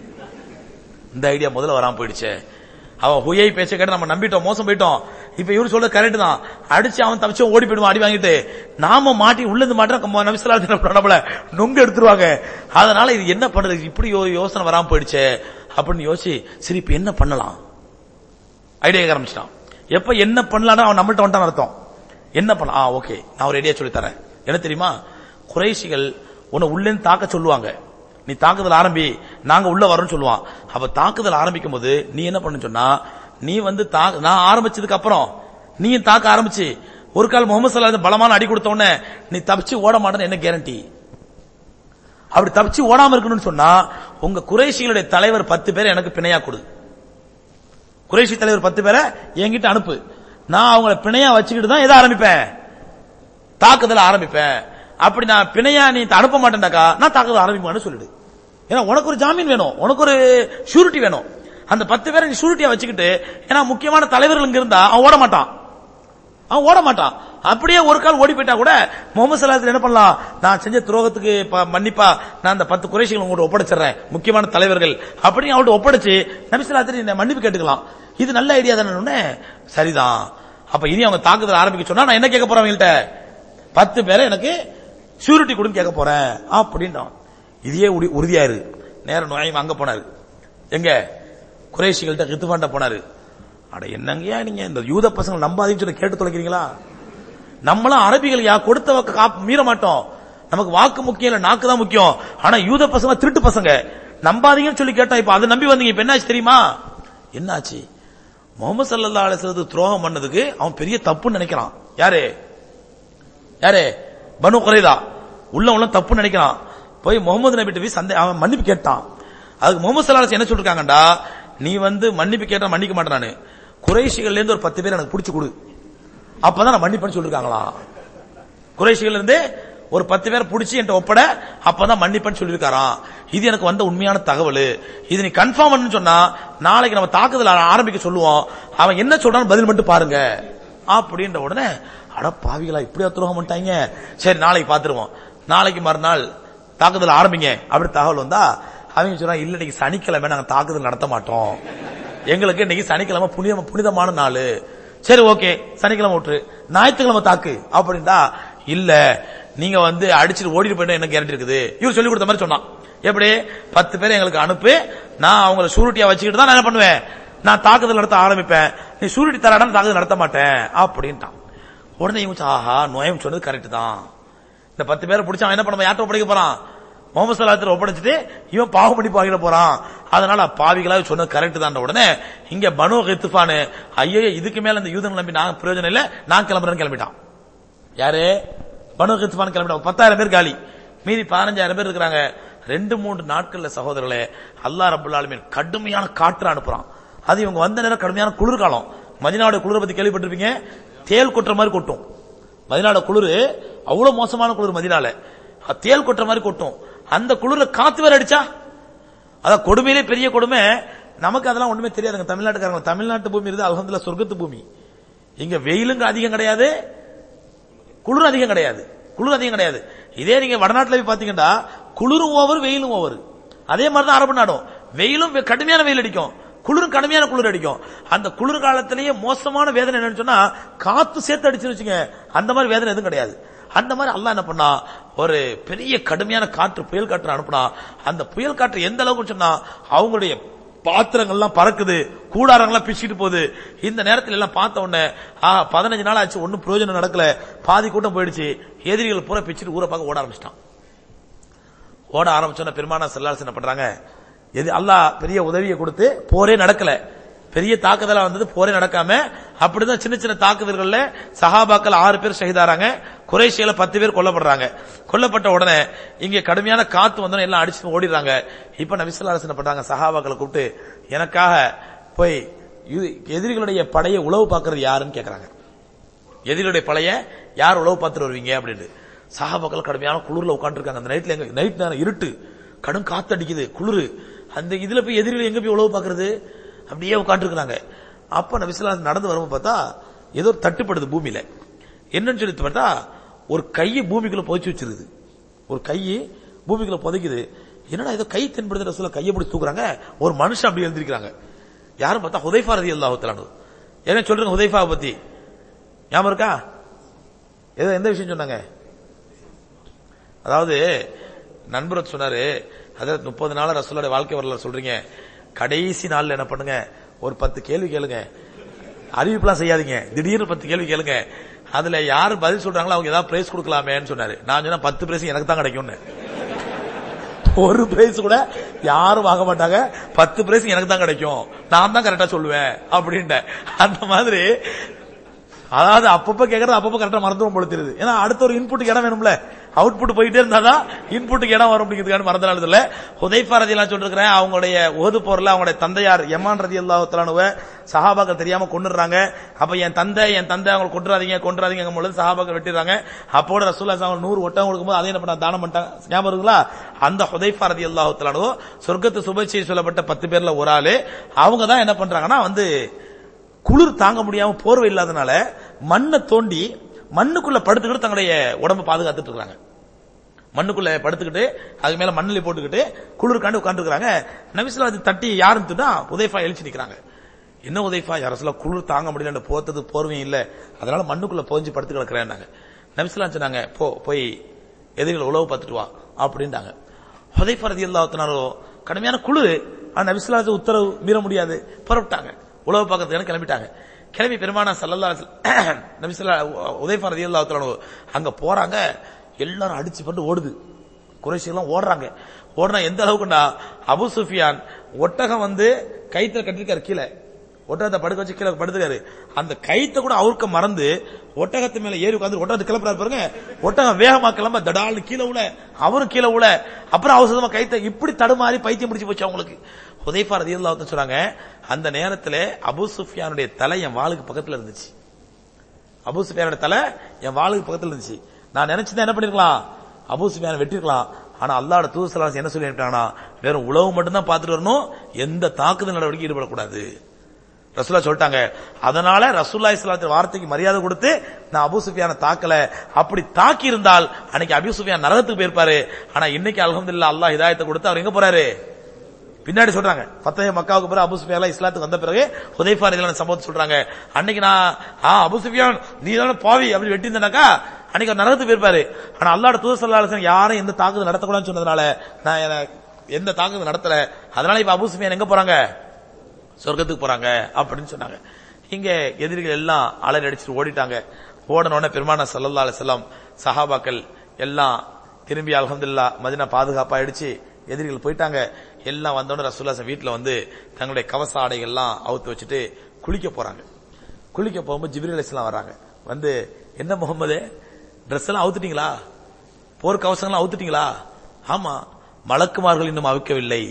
S1: இந்த ஐடியா முதல்ல வராம போயிடுச்சு. அவன் ஹுயை பேச்ச கேட்டு நம்ம நம்பிட்டோம், மோசம் போயிட்டோம். இப்ப இவரு சொல்றது கரெக்ட் தான், அடிச்சு அவன் தப்பிச்சு ஓடி போயிடுவான் அடி வாங்கிட்டு. நாம மாட்டி உள்ள இருந்து மாட்டோம், நபி ஸல்லல்லாஹு அலைஹி வஸல்லம் நம்மள நொங்க எடுத்துருவாங்க. அதனால இது என்ன பண்றது, இப்படி யோசனை வராம போயிடுச்சு அப்படின்னு யோசி. சரி இப்ப என்ன பண்ணலாம், ஐடியா ஆரம்பிச்சிட்டான். எப்ப என்ன பண்ணலாம், அவன் நம்மள்ட்ட வந்துட்டான் அர்த்தம். என்ன பண்ணலாம், ஓகே நான் ஒரு ஐடியா சொல்லி தரேன். என்ன தெரியுமா, குறைஷிகள் உன்னை உள்ளே தாக்க சொல்லுவாங்க, நீ தாக்குதல் ஆரம்பி, நாங்க உள்ள வரோம்னு சொல்லுவான். அப்ப தாக்குதல் ஆரம்பிக்கும் போது நீ என்ன பண்ணு சொன்னா, நீ வந்து நான் ஆரம்பிச்சதுக்கு அப்புறம் நீ தாக்க ஆரம்பிச்சு ஒரு கால் முகமது ஸல்லல்லாஹு அலைஹி வஸல்லம் பலமான அடி கொடுத்த உடனே நீ தப்பிச்சு ஓட மாட்டேன்னு என்ன கேரண்டி? அப்படி தப்பிச்சு ஓடாம இருக்கணும்னு சொன்னா உங்க குறைஷிகளுடைய தலைவர் பத்து பேரை எனக்கு பிணையா கொடு, குறைஷி தலைவர் பத்து பேரை என்கிட்ட அனுப்பு, நான் அவங்கள பிணையா வச்சுக்கிட்டு தான் எதை ஆரம்பிப்பேன், தாக்குதல் ஆரம்பிப்பேன். அப்படி நான் பிணையா நீ அனுப்ப மாட்டேன்டாக்கா நான் தாக்குதல் ஆரம்பிப்பேன்னு சொல்லிடு. ஏன்னா உனக்கு ஒரு ஜாமீன் வேணும், உனக்கு ஒரு ஷூரிட்டி வேணும். அந்த பத்து பேரை நீ ஷூரிட்டியா வச்சுக்கிட்டு, ஏன்னா முக்கியமான தலைவர்கள் இங்க இருந்தா அவன் ஓட மாட்டான், அவன் ஓட மாட்டான். அப்படியே ஒரு கால் ஓடி போயிட்டா கூட முகமது ஸல்லல்லாஹு அலைஹி வஸல்லம் என்ன பண்ணலாம், நான் செஞ்ச துரோகத்துக்கு மன்னிப்பா நான் அந்த பத்து குறைஷிகள் உங்கள்ட்ட ஒப்படைச்சிடறேன், முக்கியமான தலைவர்கள் அப்படின்னு அவள்கிட்ட ஒப்படைச்சு நபி ஸல்லல்லாஹு அலைஹி வஸல்லம் மன்னிப்பு கேட்டுக்கலாம். இது நல்ல ஐடியா தானே. சரிதான், அப்ப இனி அவங்க தாக்குதல் ஆரம்பிக்க சொன்னா நான் என்ன கேட்க போறேன், அவங்கள்ட்ட பத்து பேரை எனக்கு ஷூரிட்டி கொடுன்னு கேட்க போறேன் அப்படின்றான். இதே உறுதியாரு. நேரம் நுழையும் அங்க போனாரு, எங்க குறைஷிகள்ட்ட கித்துபாண்ட போனாரு. அட என்னங்கயா நீங்க இந்த யூத பசங்க நம்பாதீங்கன்னு சொல்லி கேட்டு தொலைக்கிறீங்களா? நம்மளும் அரபிகள் யா கொடுத்த மீற மாட்டோம், நமக்கு வாக்கு முக்கியம் இல்ல நாக்கு தான் முக்கியம். ஆனா யூத பசங்க திருட்டு பசங்க, நம்பாதீங்கன்னு சொல்லி கேட்டா இப்ப அதை நம்பி வந்தீங்க, இப்ப என்னாச்சு தெரியுமா? என்னாச்சு, முகமது ஸல்லல்லாஹு அலைஹி வஸல்லம் துரோகம் பண்ணதுக்கு அவன் பெரிய தப்புன்னு நினைக்கிறான். யாரு யாரு பனு குறைதா உள்ள உள்ள தப்பு நினைக்கிறான். போய் முகமது நபி கிட்ட போய் சந்தே அவன் மன்னிப்பு கேட்டான். அதுக்கு முகமது ஸல்லல்லாஹு அலைஹி வஸல்லம் என்ன சொல்லிருக்காங்கடா, நீ வந்து மன்னிப்பு கேட்டா மன்னிக்க மாட்டேன், நானு குறைஷிகள்ல இருந்து ஒரு பத்து பேர் எனக்கு பிடிச்சு கொடு, அப்பதான் நான் மன்னிப்பேன்னு சொல்லிருக்காங்களா. குறைஷிகள் இருந்து ஒரு பத்து பேர் பிடிச்சி என்கிட்ட ஒப்பட, அப்பதான் மன்னிப்பேன்னு சொல்லிருக்காராம். இது எனக்கு வந்த உண்மையான தகவல். இது நீ கன்ஃபார்ம் பண்ணு சொன்னா நாளைக்கு நம்ம தாக்குதல் ஆரம்பிக்க சொல்லுவோம், அவன் என்ன சொல்றான்னு பதில் மட்டும் பாருங்க அப்படின்ற உடனே, அட பாவிகளா இப்படியா துரோகம் பண்ணிட்டாங்க, சரி நாளைக்கு பாத்துருவோம், நாளைக்கு மறுநாள் தாக்குதல் ஆரம்பிங்க அப்படி தகவல் வந்தா அவங்க சொல்றாங்க, இல்ல இன்னைக்கு சனிக்கிழமை நாங்க தாக்குதல் நடத்த மாட்டோம், எங்களுக்கு இன்னைக்கு சனிக்கிழமை புனித புனிதமான நாள். சரி ஓகே சனிக்கிழமை விட்டுரு, ஞாயிற்றுக்கிழமை தாக்கு அப்படின்டா. இல்ல நீங்க வந்து அடிச்சுட்டு ஓடிட்டு போயிட்டா என்ன கேரண்டி இருக்குது, இவர் சொல்லி கொடுத்த மாதிரி சொன்னான். எப்படி பத்து பேரை எங்களுக்கு அனுப்பு, நான் அவங்களை சூரிட்டியா வச்சுக்கிட்டு தான் நான் என்ன பண்ணுவேன், நான் தாக்குதல் நடத்த ஆரம்பிப்பேன், நீ சூரிட்டி தராடான்னு தாக்குதல் நடத்த மாட்டேன் அப்படின்ட்டான். உடனே இவங்க ஆஹா நோயம் சொன்னது கரெக்ட் தான், இந்த பத்து பேரை பிடிச்சா என்ன பண்ண யார்ட்ட ஒப்படைக்க போறான், முகமது ஸல்லல்லாஹு அலைஹி வஸல்லம் ஒப்படைச்சிட்டு இவன் பாவம் பண்ணி பாகிட போறான், அதனால பாவிகளாக சொன்னது கரெக்ட் தான். உடனே இங்க பனு கித்பான் ஐயோ இதுக்கு மேல இந்த யூதன் நம்பி நான் பிரயோஜனம் இல்ல, நான் கிளம்புறேன்னு கிளம்பிட்டான். யாரு பனு கித்பான் கிளம்பிட்டான். பத்தாயிரம் பேர் காலி, மீதி பதினஞ்சாயிரம் பேர் இருக்கிறாங்க. ரெண்டு மூன்று நாட்கள்ல சகோதரர்களே அல்லாஹ் ரப்பல் ஆலமீன் கடுமையான காற்று அனுப்புறான். அது இவங்க வந்த நேரம் கடுமையான குளிர்காலம். மதீனாவுடைய குளிரை பத்தி கேள்விப்பட்டிருப்பீங்க, தேல் கொட்டுற மாதிரி கொட்டும். மதீனாவுடைய குளிர் அவ்வளவு மோசமான குளிர், மதீனால தேல் கொட்டுற மாதிரி கொட்டும். அந்த குளிர்ல காத்து வேற அடிச்சா, அதான் கொடுமையிலே பெரிய கொடுமை. நமக்கு அதெல்லாம் ஒண்ணுமே தெரியாதுங்க தமிழ்நாட்டுக்காரங்க. தமிழ்நாட்டு பூமி இருந்து அல்ஹம்துலில்லாஹ் சொர்க்கத்து பூமி. இங்க வெயிலுங்க அதிகம் கிடையாது, குளிர் அதிகம் கிடையாது, குளிர் அதிகம் கிடையாது. இதே நீங்க வடநாட்டுல போய் பாத்தீங்கன்னா குளிரும் ஓவர் வெயிலும் ஓவர். அதே மாதிரிதான் அரபு நாடும். வெயிலும் கடுமையான வெயில் அடிக்கும், குளிரும் கடுமையான குளிர் அடிக்கும். அந்த குளிர் காலத்திலேயே மோசமான வேதனை என்னன்னு சொன்னா காத்து சேர்த்து அடிச்சுன்னு வச்சுங்க, அந்த மாதிரி வேதனை எதுவும் கிடையாது. அந்த மாதிரி அல்லாஹ் என்ன பண்ணா, ஒரு பெரிய கடுமையான காற்று புயல் காற்று அனுப்புனா. அந்த புயல் காற்று எந்த அளவுக்கு சொன்னா அவங்களுடைய பாத்திரங்கள்லாம் பறக்குது, கூடாரங்கள்லாம் பிச்சுட்டு போகுது. இந்த நேரத்தில் எல்லாம் பார்த்த உடனே பதினஞ்சு நாள் ஆச்சு, ஒன்னும் பிரயோஜனம் நடக்கல, பாதி கூட்டம் போயிடுச்சு. எதிரிகள் பூரா பிச்சுட்டு ஊரை பார்க்க ஓட ஆரம்பிச்சிட்டான். ஓட ஆரம்பிச்சோன்னா பெருமானா ஸல்லல்லாஹு என்ன பண்றாங்க, எது அல்லாஹ் பெரிய உதவியை கொடுத்து போரே நடக்கல, பெரிய தாக்குதலா வந்தது, போரே நடக்காம அப்படிதான் சின்ன சின்ன தாக்குதல்கள்ல சஹாபாக்கள் ஆறு பேர் ஷஹீதாராங்க, குறைஷியில பத்து பேர் கொல்லப்படுறாங்க. கொல்லப்பட்ட உடனே இங்க கடுமையான காத்து வந்தோம், எல்லாம் அடிச்சு ஓடிடுறாங்க. இப்ப நபி ஸல்லல்லாஹு அலைஹி வஸல்லம் பண்றாங்க, சஹாபாக்களை கூப்பிட்டு எனக்காக போய் எதிரிகளுடைய படையை உளவு பார்க்கறது யாருன்னு கேட்கறாங்க. எதிரிகளுடைய பழைய யார் உளவு பார்த்துட்டு வருவீங்க அப்படின்னு. சஹாபாக்கள் கடுமையான குளிர்ல உட்கார்ந்து இருக்காங்க. அந்த நைட்ல எங்க நைட் நேரம் இருட்டு, கடும் காத்து அடிக்குது, குளிர். அந்த இதுல போய் எதிரிகள் எங்க போய் உளவு பார்க்கறது, அப்படியே உட்கார்ந்து இருக்காங்க. அப்ப நபி ஸல்லல்லாஹு அலைஹி நடந்து வரும்போது பார்த்தா ஏதோ தட்டுப்படுது பூமியில. என்னன்னு சொல்லி பார்த்தா ஒரு கையை பூமிக்குள்ள புதைச்சு வச்சிருது, ஒரு கையை பூமிக்குள்ள புதைக்குது. என்னடா ஏதோ கை தென்படுது, ரசூலுல்லாஹ் கையை பிடிச்சி தூக்குறாங்க. ஒரு மனுஷன் அப்படி எழுந்திருக்கிறாங்க. யாரும் பார்த்தா ஹுதைஃபா ரலியல்லாஹு தஆலா அன்ஹு. என்ன சொல்றீங்க ஹுதைஃபாவை பத்தி ஞாபகம் இருக்கா? ஏதோ எந்த விஷயம் சொன்னாங்க? அதாவது நண்பர் சொன்னாரு, அதாவது முப்பது நாள் ரசூலுல்லாஹ் வாழ்க்கை வரலாறு சொல்றீங்க, கடைசி நாள்ல என்ன பண்ணுங்க, ஒரு பத்து கேள்வி கேளுங்க, அறிவிப்புலாம் செய்யாதீங்க, திடீர்னு பத்து கேள்வி கேளுங்க, அதுல யாரு பதில் சொல்றாங்களோ அவங்க ஏதாவது பிரைஸ் கொடுக்கலாமேன்னு சொன்னாரு. நான் சொன்னா பத்து பிரைஸ் எனக்கு தான் கிடைக்கும்னு. ஒரு பிரைஸ் கூட யாரும் வாங்க மாட்டாங்க, பத்து பிரைஸ் எனக்கு தான் கிடைக்கும், நான் தான் கரெக்டா சொல்லுவேன் அப்படின்னு. அந்த மாதிரி அதாவது அப்பப்ப கேட்கறது அப்பப்ப கரெக்டா மறந்துடும் போல தெரியுது. ஏன்னா அடுத்த ஒரு இன்புட்டுக்கு இடம் வேணும்ல, அவுட்புட் போயிட்டே இருந்தாதான் இன்புட்டுக்கு இடம் வரும் அப்படிங்கிறதுக்கான மறந்துனால இல்ல. ஹுதைஃபா ரலியல்லாஹு சொல்லிருக்கிறேன், அவங்களுடைய உஹது போர்ல அவங்களுடைய தந்தையார் யமான் ரலியல்லாஹு தஆலாவை சஹாபாக்கள் தெரியாம கொன்னுறாங்க. அப்ப என் தந்தை என் தந்தை அவங்க கொன்றாதீங்க கொன்றாதீங்க பொழுது சஹாபாக்கள் வெட்டிடுறாங்க. அப்போட ரசூலுல்லாஹி ஸல்லல்லாஹு அலைஹி வஸல்லம் நூறு ஒட்டகம் கொடுக்கும்போது அதை என்ன பண்ண தானம் பண்ணிட்டாங்க, ஞாபகம் இருக்குங்களா? அந்த ஹுதைஃபா ரலியல்லாஹு தஆலா சொர்க்கத்து சுபச்செய்தி சொல்லப்பட்ட பத்து பேர்ல ஒரு ஆளு. அவங்க தான் என்ன பண்றாங்கன்னா, வந்து குளிர் தாங்க முடியாம போர்வை இல்லாதனால மண்ணை தோண்டி மண்ணுக்குள்ள படுத்துக்கிட்டு தங்களுடைய உடம்பு பாதுகாத்துட்டு இருக்காங்க. மண்ணுக்குள்ள படுத்துக்கிட்டு அதுக்கு மேல மண்ணில போட்டுக்கிட்டு குளிர்காண்டு உட்கார்ந்து இருக்காங்க. நபி ஸல்லல்லாஹு அலைஹி தட்டி யாருன்னு ஹுதைஃபா எழுச்சி நிக்கிறாங்க. என்ன ஹுதைஃபா, யா ரசூலுல்லாஹ் குளிர் தாங்க முடியல, போத்தது போர்வையும் இல்ல, அதனால மண்ணுக்குள்ள போஞ்சு படுத்து கிடக்குறேன். நபி ஸல்லல்லாஹு சொன்னாங்க, போ போய் எதிரிகள் உளவு பார்த்துட்டு வா அப்படின்ட்டாங்க. ஹுதைஃபா ரலியல்லாஹு தஆலா கடுமையான குளிர், நபி ஸல்லல்லாஹு அலைஹி உத்தரவு மீற முடியாது, புறப்பட்டாங்க. உளவு பார்க்கறதுக்கு கிளம்பிட்டாங்க. கிளம்பி பெருமானா ஸல்லல்லாஹு அலைஹி வஸல்லம் நபி ஸல்லல்லாஹு ஹுதைஃபா ரலியல்லாஹு தஆலா அங்க போறாங்க. எல்லாரும் அடிச்சு பண்ணி ஓடுது, குறைஷி எல்லாம் ஓடுறாங்க. ஓடுனா எந்த அளவுக்குண்டா, அபூ சுஃபியான் ஒட்டகம் வந்து கைத்துல கட்டிருக்காரு, கீழே ஒட்டகத்தை படுக்க வச்சு கீழே படுத்துக்காரு. அந்த கைத்தை கூட அவருக்கு மறந்து ஒட்டகத்து மேல ஏறி உட்காந்து ஒட்டகத்தை கிளப்புறாரு பாருங்க. ஒட்டகம் வேகமா கிளம்ப தடால்னு கீழே உள்ள, அவரும் கீழே உள்ள, அப்புறம் அவசரமா கைத்தை இப்படி தடுமாறி பைத்தியம் பிடிச்சு போச்சு அவங்களுக்கு. ஹுதைஃபா ரலியல்லாஹு தஆலா சொல்றாங்க, அந்த நேரத்துல அபூ சுஃபியானுடைய தலை என் வாளுக்கு பக்கத்துல இருந்துச்சு. அபூ சுஃபியானுடைய தலை என் வாளுக்கு பக்கத்துல இருந்துச்சு. நான் நினைச்சுதான் என்ன பண்ணிருக்கலாம், அபூ சுஃபியானை வெட்டிருக்கலாம். ஆனா அல்லாஹ்வுடைய தூதர் ஸல்லல்லாஹு அலைஹி வஸல்லம் என்ன சொல்லி அனுப்பிட்டாங்கன்னா, வெறும் உளவு மட்டும் தான் பார்த்துட்டு வரணும், எந்த தாக்குதல் நடவடிக்கை ஈடுபடக்கூடாது ரசூலுல்லாஹ் சொல்லிட்டாங்க. அதனால ரசூலுல்லாஹி ஸல்லல்லாஹு அலைஹி வஸல்லம் வார்த்தைக்கு மரியாதை கொடுத்து நான் அபூ சுஃபியானை தாக்கல. அப்படி தாக்கி இருந்தால் அன்னைக்கு அபூ சுஃபியான் நரகத்துக்கு போயிருப்பாரு. ஆனா இன்னைக்கு அல்ஹம்துலில்லாஹ் அல்லாஹ் ஹிதாயத்தை கொடுத்து அவர் எங்க போறாரு, பின்னாடி சொல்றாங்க. ஃபத்ஹ் மக்காவுக்கு பிறகு அபூ சுஃபியான் இஸ்லாத்துக்கு வந்த பிறகு ஹுதைஃபா ரலியல்லாஹு சம்பவத்தை சொல்றாங்க. அன்னைக்கு நான் அபூ சுஃபியான் நீ தான பாவி அப்படி வெட்டியிருந்தேனாக்கா அன்னைக்கு அவர் நரகத்துக்கு போயிருப்பாரு. ஆனா அல்லாஹ்வுடைய தூதர் ஸல்லல்லாஹு அலைஹி வஸல்லம் யாரும் எந்த தாக்குதல் நடத்தக்கூடாதுன்னு சொன்னதுனால நான் எந்த தாக்குதல் நடத்தல. அதனால இப்ப அபூ சுஃபியான் எங்க போறாங்க, சொர்க்கத்துக்கு போறாங்க அப்படின்னு சொன்னாங்க. இங்க எதிரிகள் எல்லாம் அலறி அடிச்சுட்டு ஓடிட்டாங்க. ஓடனோட பெருமானா ஸல்லல்லாஹு அலைஹி வஸல்லம் சஹாபாக்கள் எல்லாம் திரும்பி அல்ஹம்துலில்லாஹ் மதீனா பாதுகாப்பா ஆயிடுச்சு. எதிரிகள் போயிட்டாங்க. எல்லாம் வந்தோட ரசூலுல்லாஹ் வீட்டுல வந்து தங்களுடைய கவச ஆடைகள் எல்லாம் அவுத்து வச்சுட்டு குளிக்க போறாங்க. குளிக்க போகும்போது ஜிப்ரீல் அலைஹிஸ்ஸலாம் வர்றாங்க. வந்து என்ன முகமது, ட்ரெஸ் எல்லாம் அவுத்துட்டீங்களா, போர் கவசங்கள்லாம் அவுத்துட்டீங்களா? ஆமா, மலக்குமார்கள் இன்னும் அவுக்கவில்லை,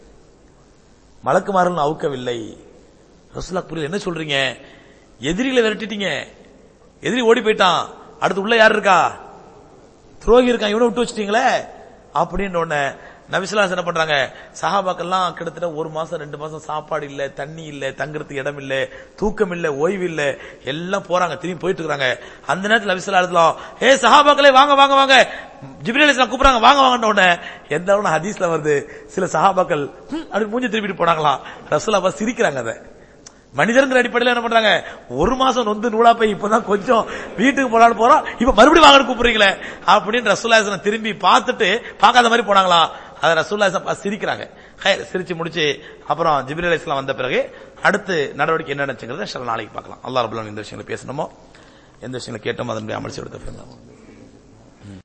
S1: மலக்குமார்கள் அவுக்கவில்லை. ரசூலுல்லாஹ் புரியல, என்ன சொல்றீங்க, எதிரிகளை விரட்டிட்டீங்க, எதிரி ஓடி போயிட்டான், அடுத்து உள்ள யார் இருக்கா, துரோகி இருக்கான், இவனை விட்டு வச்சிட்டீங்களே, அப்படின்னு ஒண்ணு நபிசுல்லாஸ் என்ன பண்றாங்க, சஹாபாக்கெல்லாம் கிட்டத்தட்ட ஒரு மாசம் ரெண்டு மாசம் சாப்பாடு இல்ல, தண்ணி இல்ல, தங்குறதுக்கு இடம் இல்ல, தூக்கம் இல்ல, ஓய்வு இல்ல, எல்லாம் போறாங்க, திரும்பி போயிட்டு இருக்காங்க. அந்த நேரத்தில் நபிசுல்லா, ஏ சஹாபாக்களே வாங்க வாங்க வாங்க, ஜிப்ரீல் அலைஹிஸ்ஸலாம் கூப்பிடுறாங்க வாங்க வாங்கன்னு உடனே எந்த அளவு ஹதீஸ்ல வருது, சில சஹாபாக்கள் அப்படி மூஞ்சி திருப்பிட்டு போனாங்களாம். ரசூலுல்லாஹ் சிரிக்கிறாங்க. அதை மனிதர்கள் அடிப்படையில் என்ன பண்றாங்க, ஒரு மாசம் நொந்து நூலா போய் இப்பதான் கொஞ்சம் வீட்டுக்கு போலான்னு போறோம், இப்ப மறுபடியும் வாங்க கூப்பிடுறீங்களே அப்படின்னு ரசூலுல்லாஹ் திரும்பி பார்த்துட்டு பார்க்காத மாதிரி போனாங்களா. அதை ரசூலுல்லாஹ் சிரிக்கிறாங்க. சிரிச்சு முடிச்சு அப்புறம் ஜிப்ரீல் அலைஹிஸ்ஸலாம் வந்த பிறகு அடுத்து நடவடிக்கை என்ன நினைச்சுங்கிறத நாளைக்கு பார்க்கலாம். அல்லாஹ் ரப்பல் ஆலமீன் இந்த விஷயங்களை பேசணுமோ, எந்த விஷயங்களை கேட்டோமோ அதன்படி அமல் செய்து